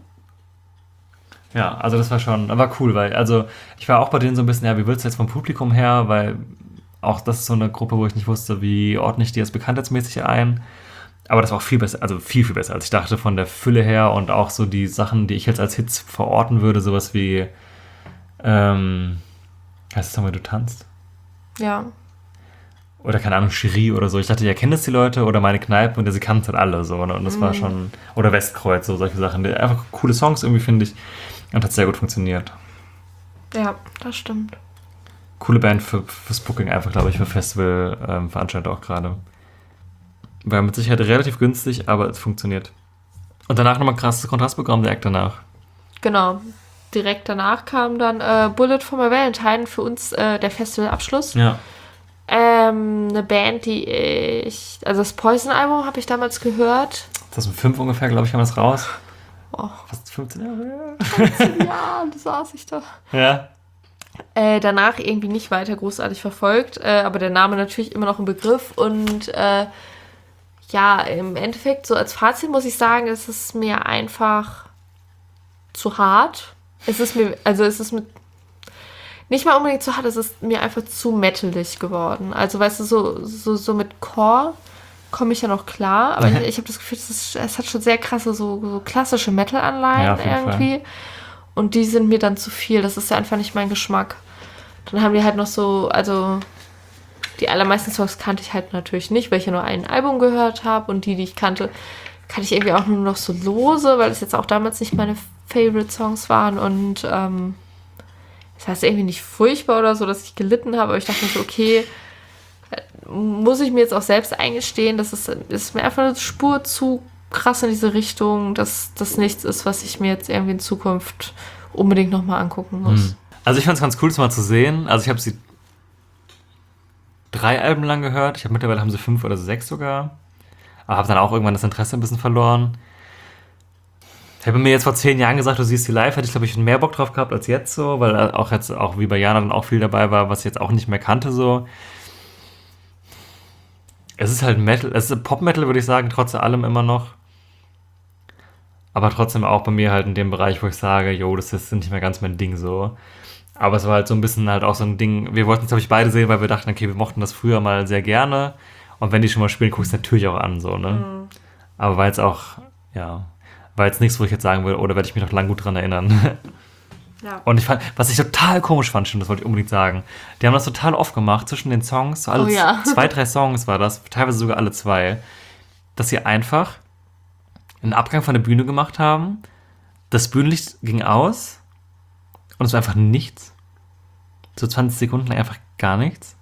Ja, also das war cool, weil, also ich war auch bei denen so ein bisschen, ja, wie willst du jetzt vom Publikum her, weil auch das ist so eine Gruppe, wo ich nicht wusste, wie ordne ich die jetzt bekanntheitsmäßig ein. Aber das war auch viel besser, also viel, viel besser, als ich dachte, von der Fülle her, und auch so die Sachen, die ich jetzt als Hits verorten würde, sowas wie, heißt das Song, wie du tanzt? Ja. Oder keine Ahnung, Cherie oder so. Ich dachte, ihr kennt es die Leute oder meine Kneipe, und sie kannten es halt alle so. Und das war schon, oder Westkreuz, so solche Sachen. Einfach coole Songs irgendwie, finde ich, und hat sehr gut funktioniert. Ja, das stimmt. Coole Band fürs Booking einfach, glaube ich, für Festival-Veranstalter auch gerade. War mit Sicherheit relativ günstig, aber es funktioniert. Und danach nochmal ein krasses Kontrastprogramm direkt danach. Genau. Direkt danach kam dann Bullet for My Valentine, für uns der Festivalabschluss. Ja. Eine Band, also das Poison-Album habe ich damals gehört. 2005 ungefähr, glaube ich, kam das raus. Oh. Fast 15 Jahre her. 15 Jahre, da saß ich da. Ja. Danach irgendwie nicht weiter großartig verfolgt, aber der Name natürlich immer noch ein Begriff und im Endeffekt so als Fazit muss ich sagen, es ist mir einfach zu hart. Es ist mir nicht mal unbedingt zu hart, es ist mir einfach zu metalig geworden. Also weißt du, so mit Core komme ich ja noch klar, aber ich habe das Gefühl, es hat schon sehr krasse, so klassische Metal-Anleihen irgendwie. Fall. Und die sind mir dann zu viel. Das ist ja einfach nicht mein Geschmack. Dann haben die halt noch so, also die allermeisten Songs kannte ich halt natürlich nicht, weil ich ja nur ein Album gehört habe. Und die ich kannte ich irgendwie auch nur noch so lose, weil es jetzt auch damals nicht meine Favorite-Songs waren. Und das heißt irgendwie nicht furchtbar oder so, dass ich gelitten habe. Aber ich dachte mir so, okay, muss ich mir jetzt auch selbst eingestehen, das ist mir einfach eine Spur zu krass in diese Richtung, dass das nichts ist, was ich mir jetzt irgendwie in Zukunft unbedingt nochmal angucken muss. Also ich fand es ganz cool, das mal zu sehen. Also ich habe sie 3 Alben lang gehört. Ich habe mittlerweile haben sie 5 oder 6 sogar. Aber habe dann auch irgendwann das Interesse ein bisschen verloren. Ich habe mir jetzt vor 10 Jahren gesagt, du siehst die live, hätte ich glaube ich mehr Bock drauf gehabt als jetzt so, weil auch jetzt auch wie bei Jana dann auch viel dabei war, was ich jetzt auch nicht mehr kannte so. Es ist halt Metal, es ist Pop-Metal, würde ich sagen, trotz allem immer noch. Aber trotzdem auch bei mir halt in dem Bereich, wo ich sage, das ist nicht mehr ganz mein Ding so. Aber es war halt so ein bisschen halt auch so ein Ding, wir wollten es, glaube ich, beide sehen, weil wir dachten, okay, wir mochten das früher mal sehr gerne. Und wenn die schon mal spielen, gucke ich es natürlich auch an, so, ne? Aber war jetzt auch, war jetzt nichts, wo ich jetzt sagen würde, da werde ich mich noch lang gut dran erinnern. Ja. Und ich fand, was ich total komisch fand, das wollte ich unbedingt sagen, die haben das total oft gemacht zwischen den Songs, so alle 2, 3 Songs war das, teilweise sogar alle 2, dass sie einfach einen Abgang von der Bühne gemacht haben, das Bühnenlicht ging aus und es war einfach nichts. So 20 Sekunden lang einfach gar nichts.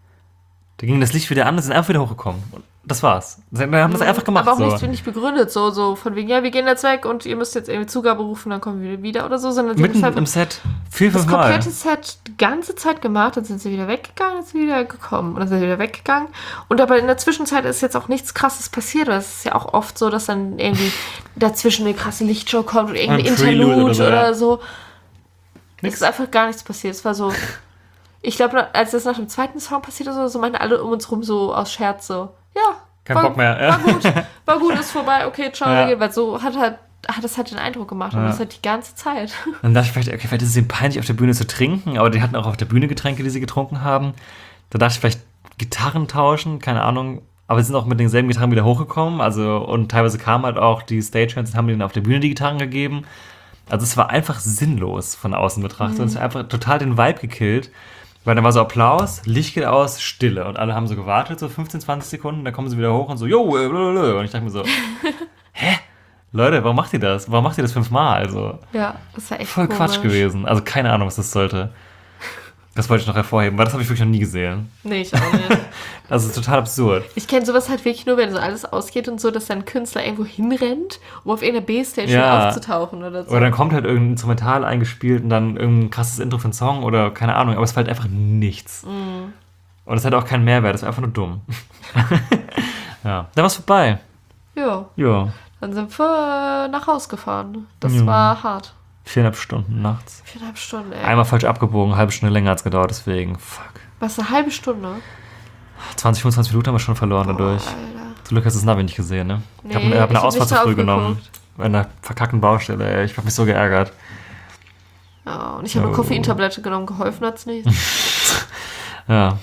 Da ging das Licht wieder an, es sind einfach wieder hochgekommen. Und das war's. Wir haben das einfach gemacht. Aber auch nicht begründet, so von wegen, wir gehen jetzt weg und ihr müsst jetzt irgendwie Zugabe rufen, dann kommen wir wieder oder so. Sondern mitten im Set, 4-5 Mal. Das komplette Set die ganze Zeit gemacht, dann sind sie wieder weggegangen, dann sind sie wieder gekommen und dann sind sie wieder weggegangen. Und aber in der Zwischenzeit ist jetzt auch nichts Krasses passiert. Es ist ja auch oft so, dass dann irgendwie dazwischen eine krasse Lichtshow kommt oder irgendein Interlude oder so. Es ist einfach gar nichts passiert. Es war so, ich glaube, als das nach dem zweiten Song passiert ist, so meinten alle um uns rum so aus Scherz so, kein Bock mehr. Ja. War gut, ist vorbei, okay, ciao, weil so hat das halt den Eindruck gemacht und das halt die ganze Zeit. Dann dachte ich vielleicht ist es ihm peinlich, auf der Bühne zu trinken, aber die hatten auch auf der Bühne Getränke, die sie getrunken haben. Da dachte ich vielleicht Gitarren tauschen, keine Ahnung, aber sie sind auch mit denselben Gitarren wieder hochgekommen, also und teilweise kamen halt auch die Stagehands und haben denen auf der Bühne die Gitarren gegeben. Also es war einfach sinnlos von außen betrachtet und es hat einfach total den Vibe gekillt. Weil dann war so Applaus, Licht geht aus, Stille. Und alle haben so gewartet, so 15, 20 Sekunden. Dann kommen sie wieder hoch und so, blablabla. Und ich dachte mir so, hä? Leute, warum macht ihr das? Warum macht ihr das 5-mal? Also, ja, das war echt voll komisch. Quatsch gewesen. Also keine Ahnung, was das sollte. Das wollte ich noch hervorheben, weil das habe ich wirklich noch nie gesehen. Nee, ich auch nicht. Das ist total absurd. Ich kenne sowas halt wirklich nur, wenn so alles ausgeht und so, dass dann ein Künstler irgendwo hinrennt, um auf irgendeiner B-Stage aufzutauchen oder so. Oder dann kommt halt irgendein Instrumental eingespielt und dann irgendein krasses Intro für einen Song oder keine Ahnung, aber es war halt einfach nichts. Und es hat auch keinen Mehrwert, es war einfach nur dumm. Dann war es vorbei. Ja. Dann sind wir nach Haus gefahren. Das war hart. 4,5 Stunden nachts. 4,5 Stunden, ey. Einmal falsch abgebogen, eine halbe Stunde länger hat es gedauert, deswegen, fuck. Was, eine halbe Stunde? 20, 25 Minuten haben wir schon verloren dadurch. Alter. Zum Glück hast du das Navi nicht gesehen, ne? Nee, ich hab eine Ausfahrt zu früh genommen. geguckt. Bei einer verkackten Baustelle, ey. Ich hab mich so geärgert. Ja, und ich habe eine Koffeintablette genommen, geholfen hat's nicht. Ja,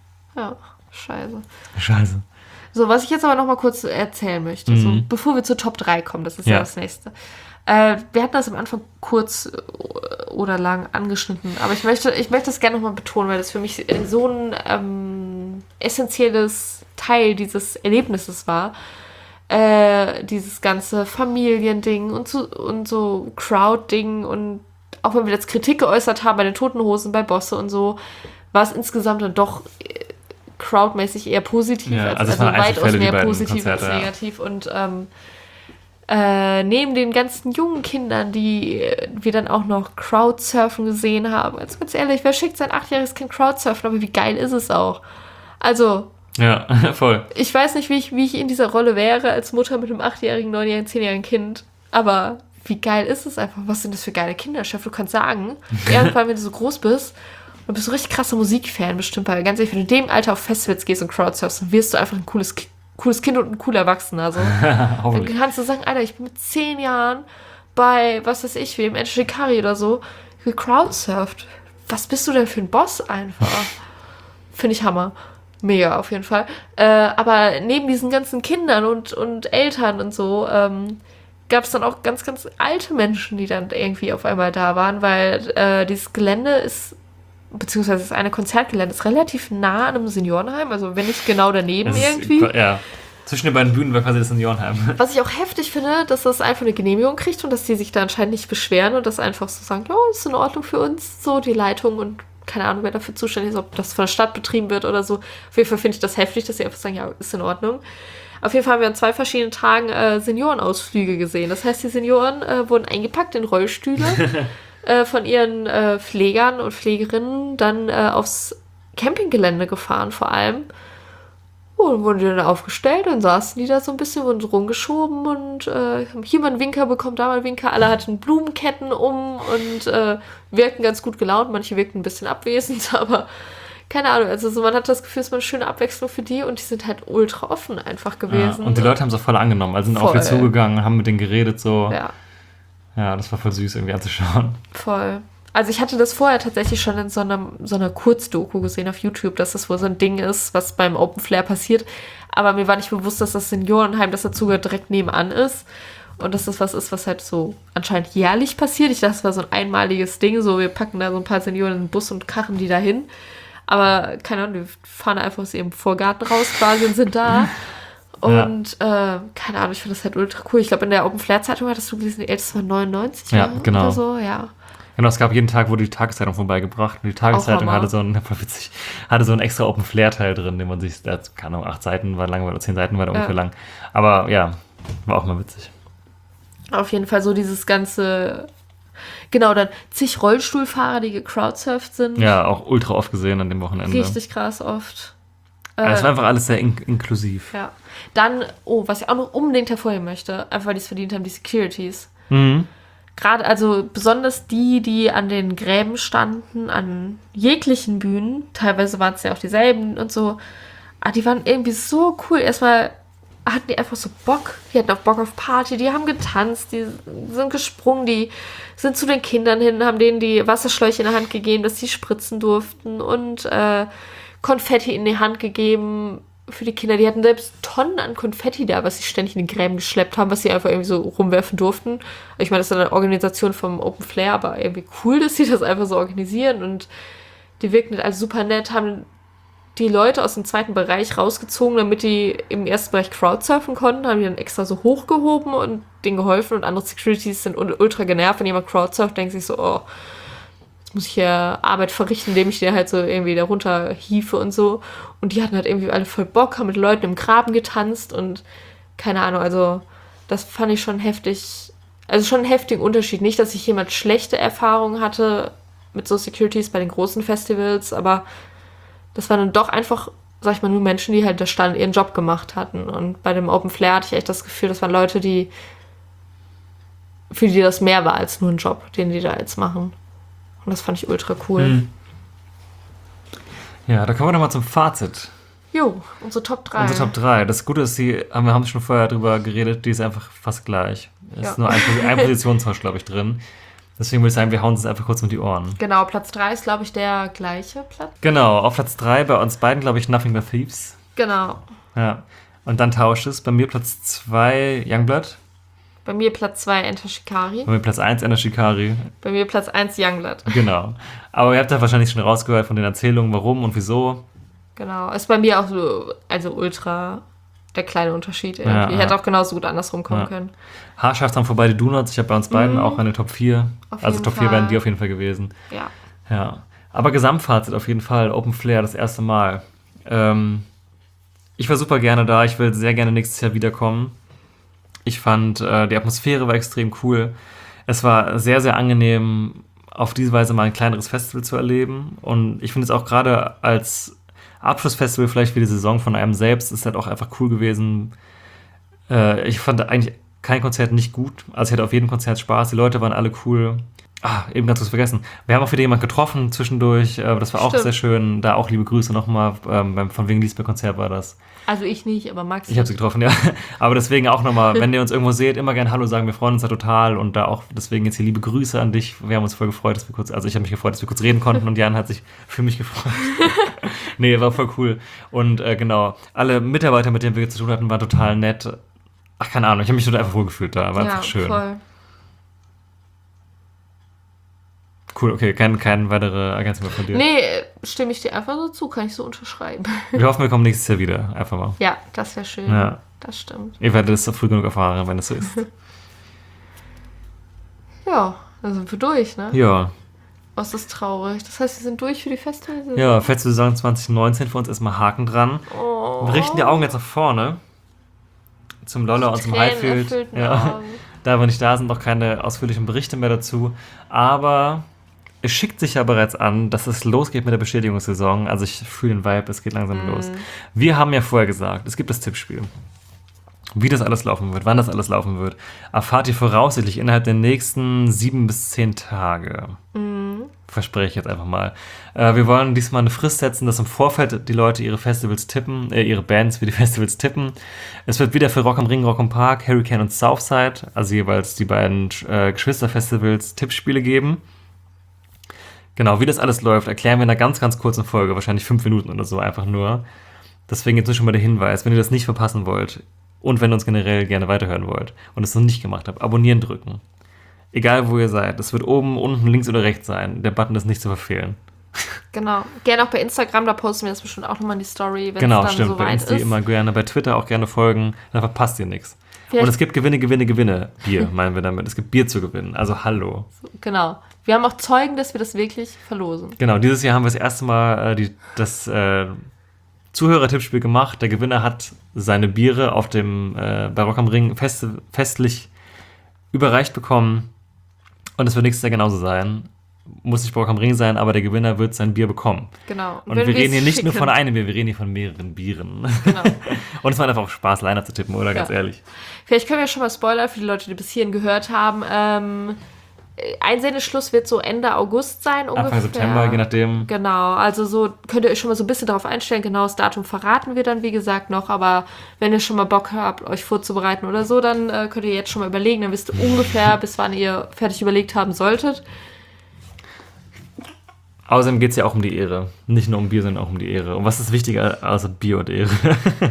scheiße. So, was ich jetzt aber noch mal kurz erzählen möchte, so, bevor wir zur Top 3 kommen, das ist ja das nächste. Wir hatten das am Anfang kurz oder lang angeschnitten, aber ich möchte das gerne nochmal betonen, weil das für mich so ein essentielles Teil dieses Erlebnisses war. Dieses ganze Familiending und so Crowd-Ding und auch wenn wir jetzt Kritik geäußert haben bei den Toten Hosen, bei Bosse und so, war es insgesamt dann doch crowdmäßig eher positiv, also weitaus mehr positiv als negativ und neben den ganzen jungen Kindern, die wir dann auch noch Crowdsurfen gesehen haben. Also ganz ehrlich, wer schickt sein 8-jähriges Kind Crowdsurfen, aber wie geil ist es auch? Also, ja, voll. Ich weiß nicht, wie ich in dieser Rolle wäre als Mutter mit einem 8-jährigen, 9-jährigen, 10-jährigen Kind, aber wie geil ist es einfach? Was sind das für geile Kinderchef? Du kannst sagen, irgendwann, wenn du so groß bist, und bist so richtig krasser Musikfan bestimmt, weil ganz ehrlich, wenn du in dem Alter auf Festivals gehst und Crowdsurfst, dann wirst du einfach ein cooles Kind und ein cooler Erwachsener. Also, dann kannst du sagen, Alter, ich bin mit 10 Jahren bei, was weiß ich, wie im Enter Shikari oder so, gecrowdsurft. Was bist du denn für ein Boss einfach? Finde ich Hammer. Mega, auf jeden Fall. Aber neben diesen ganzen Kindern und Eltern und so, gab es dann auch ganz, ganz alte Menschen, die dann irgendwie auf einmal da waren, weil dieses Gelände ist, beziehungsweise das eine Konzertgelände ist relativ nah an einem Seniorenheim, also wenn nicht genau daneben irgendwie. Ja, zwischen den beiden Bühnen war quasi das Seniorenheim. Was ich auch heftig finde, dass das einfach eine Genehmigung kriegt und dass die sich da anscheinend nicht beschweren und das einfach so sagen, ja, ist in Ordnung für uns, so die Leitung und keine Ahnung, wer dafür zuständig ist, ob das von der Stadt betrieben wird oder so. Auf jeden Fall finde ich das heftig, dass sie einfach sagen, ja, ist in Ordnung. Auf jeden Fall haben wir an 2 verschiedenen Tagen Seniorenausflüge gesehen. Das heißt, die Senioren wurden eingepackt in Rollstühle von ihren Pflegern und Pflegerinnen dann aufs Campinggelände gefahren vor allem. Und wurden die dann aufgestellt, dann saßen die da so ein bisschen, wurden so rumgeschoben und haben hier mal einen Winker bekommen, da mal einen Winker. Alle hatten Blumenketten um und wirkten ganz gut gelaunt. Manche wirkten ein bisschen abwesend, aber keine Ahnung. Also so, man hat das Gefühl, es war eine schöne Abwechslung für die und die sind halt ultra offen einfach gewesen. Ja, und die Leute haben es auch voll angenommen, also sind auf die zugegangen, haben mit denen geredet so. Ja, das war voll süß irgendwie anzuschauen. Voll. Also ich hatte das vorher tatsächlich schon in so einer Kurzdoku gesehen auf YouTube, dass das wohl so ein Ding ist, was beim Open Flair passiert. Aber mir war nicht bewusst, dass das Seniorenheim, das dazu direkt nebenan ist. Und dass das was ist, was halt so anscheinend jährlich passiert. Ich dachte, das war so ein einmaliges Ding. So, wir packen da so ein paar Senioren in den Bus und karren die dahin. Aber keine Ahnung, die fahren einfach aus ihrem Vorgarten raus quasi und sind da. Und keine Ahnung, ich finde das halt ultra cool. Ich glaube, in der Open Flair Zeitung hattest du gelesen, die älteste war 99 Jahre genau. oder so, ja. Genau, es gab jeden Tag, wurde die Tageszeitung vorbeigebracht. Und die Tageszeitung hatte so einen extra Open Flair-Teil drin, den man sich, keine Ahnung, 8 Seiten war lang oder 10 Seiten war ungefähr lang. Aber ja, war auch mal witzig. Auf jeden Fall so dieses ganze, genau, dann zig Rollstuhlfahrer, die gecrowdsurft sind. Ja, auch ultra oft gesehen an dem Wochenende. Richtig krass oft. Es war einfach alles sehr inklusiv. Ja. Dann, was ich auch noch unbedingt hervorheben möchte, einfach weil die es verdient haben, die Securities. Mhm. Gerade, also besonders die an den Gräben standen, an jeglichen Bühnen, teilweise waren es ja auch dieselben und so, aber die waren irgendwie so cool. Erstmal hatten die einfach so Bock, die hatten auch Bock auf Party, die haben getanzt, die sind gesprungen, die sind zu den Kindern hin, haben denen die Wasserschläuche in der Hand gegeben, dass sie spritzen durften und Konfetti in die Hand gegeben für die Kinder. Die hatten selbst Tonnen an Konfetti da, was sie ständig in die Gräben geschleppt haben, was sie einfach irgendwie so rumwerfen durften. Ich meine, das ist eine Organisation vom Open Flair, aber irgendwie cool, dass sie das einfach so organisieren und die wirken halt also super nett, haben die Leute aus dem zweiten Bereich rausgezogen, damit die im ersten Bereich Crowdsurfen konnten, haben die dann extra so hochgehoben und denen geholfen und andere Securities sind ultra genervt, wenn jemand Crowdsurft, denkt sich so, oh, muss ich ja Arbeit verrichten, indem ich den halt so irgendwie da runter hiefe und so. Und die hatten halt irgendwie alle voll Bock, haben mit Leuten im Graben getanzt und keine Ahnung, also das fand ich schon heftig. Also schon einen heftigen Unterschied. Nicht, dass ich jemand schlechte Erfahrungen hatte mit so Securities bei den großen Festivals, aber das waren dann doch einfach, sag ich mal, nur Menschen, die halt da standen, ihren Job gemacht hatten. Und bei dem Open Flair hatte ich echt das Gefühl, das waren Leute, für die das mehr war als nur ein Job, den die da jetzt machen. Und das fand ich ultra cool. Mhm. Ja, da kommen wir nochmal zum Fazit. Jo, unsere Top 3. Unsere Top 3. Das Gute ist, wir haben schon vorher drüber geredet, die ist einfach fast gleich. Es ist nur ein Positionstausch, glaube ich, drin. Deswegen würde ich sagen, wir hauen uns einfach kurz um die Ohren. Genau, Platz 3 ist, glaube ich, der gleiche Platz. Genau, auf Platz 3 bei uns beiden, glaube ich, Nothing But Thieves. Genau. Ja, und dann tauscht es. Bei mir Platz 2 Youngblood. Bei mir Platz 2 Enter Shikari. Bei mir Platz 1 Enter Shikari. Bei mir Platz 1 Youngblood. Genau. Aber ihr habt ja wahrscheinlich schon rausgehört von den Erzählungen, warum und wieso. Genau. Ist bei mir auch so, also ultra der kleine Unterschied irgendwie. Hätte auch genauso gut andersrum kommen können. Haarscharf dran vorbei, die Donuts. Ich habe bei uns beiden auch eine Top 4. Also Top 4 wären die auf jeden Fall gewesen. Ja. Aber Gesamtfazit auf jeden Fall. Open Flair, das erste Mal. Ich war super gerne da. Ich will sehr gerne nächstes Jahr wiederkommen. Ich fand, die Atmosphäre war extrem cool. Es war sehr, sehr angenehm, auf diese Weise mal ein kleineres Festival zu erleben. Und ich finde es auch gerade als Abschlussfestival vielleicht für die Saison von einem selbst ist halt auch einfach cool gewesen. Ich fand eigentlich kein Konzert nicht gut. Also ich hatte auf jedem Konzert Spaß. Die Leute waren alle cool. Eben ganz kurz vergessen. Wir haben auch wieder jemanden getroffen zwischendurch. Das war auch sehr schön. Da auch liebe Grüße nochmal. Beim Von wegen Lisbeth-Konzert war das. Also ich nicht, aber Max. Ich habe sie getroffen, ja. Aber deswegen auch nochmal, wenn ihr uns irgendwo seht, immer gerne Hallo sagen. Wir freuen uns da total. Und da auch deswegen jetzt hier liebe Grüße an dich. Wir haben uns voll gefreut, dass wir kurz, also ich habe mich gefreut, dass wir kurz reden konnten und Jan hat sich für mich gefreut. Nee, war voll cool. Und genau, alle Mitarbeiter, mit denen wir zu tun hatten, waren total nett. Ach, keine Ahnung, ich habe mich total einfach wohlgefühlt da. War einfach schön. Voll. Cool, okay, keine weitere Ergänzung mehr von dir. Nee, stimme ich dir einfach so zu, kann ich so unterschreiben. Wir hoffen, wir kommen nächstes Jahr wieder, einfach mal. Ja, das wäre schön. Ja. Das stimmt. Ihr werdet es früh genug erfahren, wenn es so ist. Ja, dann sind wir durch, ne? Ja. Was ist traurig. Das heißt, wir sind durch für die Festivalsaison. Ja, Festivalsaison 2019 für uns erstmal Haken dran. Oh. Wir richten die Augen jetzt nach vorne. Zum Lolla und zum Highfield. Ja. Da wir nicht da sind, noch keine ausführlichen Berichte mehr dazu. Aber es schickt sich ja bereits an, dass es losgeht mit der Bestätigungssaison. Also ich fühle den Vibe, es geht langsam los. Wir haben ja vorher gesagt, es gibt das Tippspiel. Wie das alles laufen wird, wann das alles laufen wird, erfahrt ihr voraussichtlich innerhalb der nächsten 7 bis 10 Tage. Verspreche ich jetzt einfach mal. Wir wollen diesmal eine Frist setzen, dass im Vorfeld die Leute ihre Festivals tippen, ihre Bands für die Festivals tippen. Es wird wieder für Rock am Ring, Rock am Park, Hurricane und Southside, also jeweils die beiden Geschwisterfestivals, Tippspiele geben. Genau, wie das alles läuft, erklären wir in einer ganz, ganz kurzen Folge, wahrscheinlich 5 Minuten oder so einfach nur. Deswegen jetzt nur schon mal der Hinweis, wenn ihr das nicht verpassen wollt und wenn ihr uns generell gerne weiterhören wollt und es noch nicht gemacht habt, abonnieren drücken. Egal, wo ihr seid. Das wird oben, unten, links oder rechts sein. Der Button ist nicht zu verfehlen. Genau. Gerne auch bei Instagram, da posten wir das bestimmt auch nochmal in die Story, wenn Genau, es dann stimmt. soweit Bei Insta ist. immer gerne. Bei Twitter auch gerne folgen. Dann verpasst ihr nichts. Und es gibt Gewinne. Bier, meinen wir damit. Es gibt Bier zu gewinnen. Also hallo. Genau. Wir haben auch Zeugen, dass wir das wirklich verlosen. Genau, dieses Jahr haben wir das erste Mal das Zuhörertippspiel gemacht. Der Gewinner hat seine Biere auf dem bei Rock am Ring festlich überreicht bekommen. Und es wird nächstes Jahr genauso sein. Muss nicht Rock am Ring sein, aber der Gewinner wird sein Bier bekommen. Genau. Und wir reden hier nicht nur von einem Bier, wir reden hier von mehreren Bieren. Genau. Und es macht einfach auch Spaß, Liner zu tippen, oder? Ganz ehrlich. Vielleicht können wir schon mal Spoiler für die Leute, die bis hierhin gehört haben. Einsendeschluss wird so Ende August sein ungefähr. Anfang September, je nachdem. Genau, also so könnt ihr euch schon mal so ein bisschen darauf einstellen. Genaues Datum verraten wir dann, wie gesagt, noch. Aber wenn ihr schon mal Bock habt, euch vorzubereiten oder so, dann könnt ihr jetzt schon mal überlegen. Dann wisst ihr ungefähr, bis wann ihr fertig überlegt haben solltet. Außerdem geht es ja auch um die Ehre. Nicht nur um Bier, sondern auch um die Ehre. Und was ist wichtiger außer Bier und Ehre?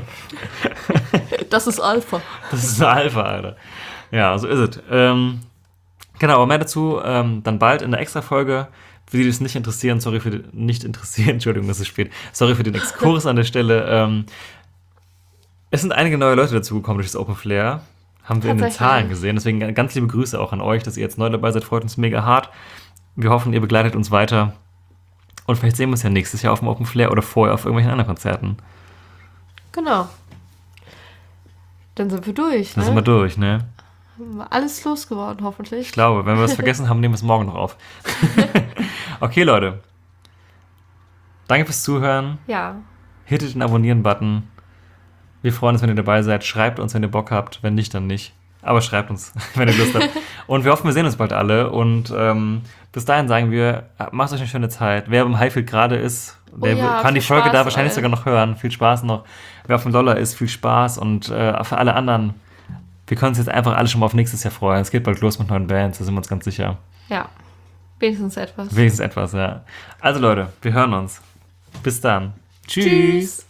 Das ist Alpha. Das ist Alpha, Alter. Ja, so ist es. Genau, aber mehr dazu dann bald in der Extra-Folge. Für die, die es nicht interessieren, Entschuldigung, das ist spät. Sorry für den Exkurs an der Stelle. Es sind einige neue Leute dazugekommen durch das Open Flair. Haben wir in den Zahlen gesehen. Deswegen ganz liebe Grüße auch an euch, dass ihr jetzt neu dabei seid. Freut uns mega hart. Wir hoffen, ihr begleitet uns weiter. Und vielleicht sehen wir uns ja nächstes Jahr auf dem Open Flair oder vorher auf irgendwelchen anderen Konzerten. Genau. Dann sind wir durch, Dann sind wir durch, ne? Alles losgeworden, hoffentlich. Ich glaube, wenn wir was vergessen haben, nehmen wir es morgen noch auf. Okay, Leute. Danke fürs Zuhören. Ja. Hittet den Abonnieren-Button. Wir freuen uns, wenn ihr dabei seid. Schreibt uns, wenn ihr Bock habt. Wenn nicht, dann nicht. Aber schreibt uns, wenn ihr Lust habt. Und wir hoffen, wir sehen uns bald alle. Und bis dahin sagen wir, macht euch eine schöne Zeit. Wer im Highfield gerade ist, der kann die Folge da wahrscheinlich sogar noch hören. Viel Spaß noch. Wer auf dem Dollar ist, viel Spaß. Und für alle anderen, wir können uns jetzt einfach alle schon mal auf nächstes Jahr freuen. Es geht bald los mit neuen Bands, da sind wir uns ganz sicher. Ja, wenigstens etwas. Wenigstens etwas, ja. Also Leute, wir hören uns. Bis dann. Tschüss.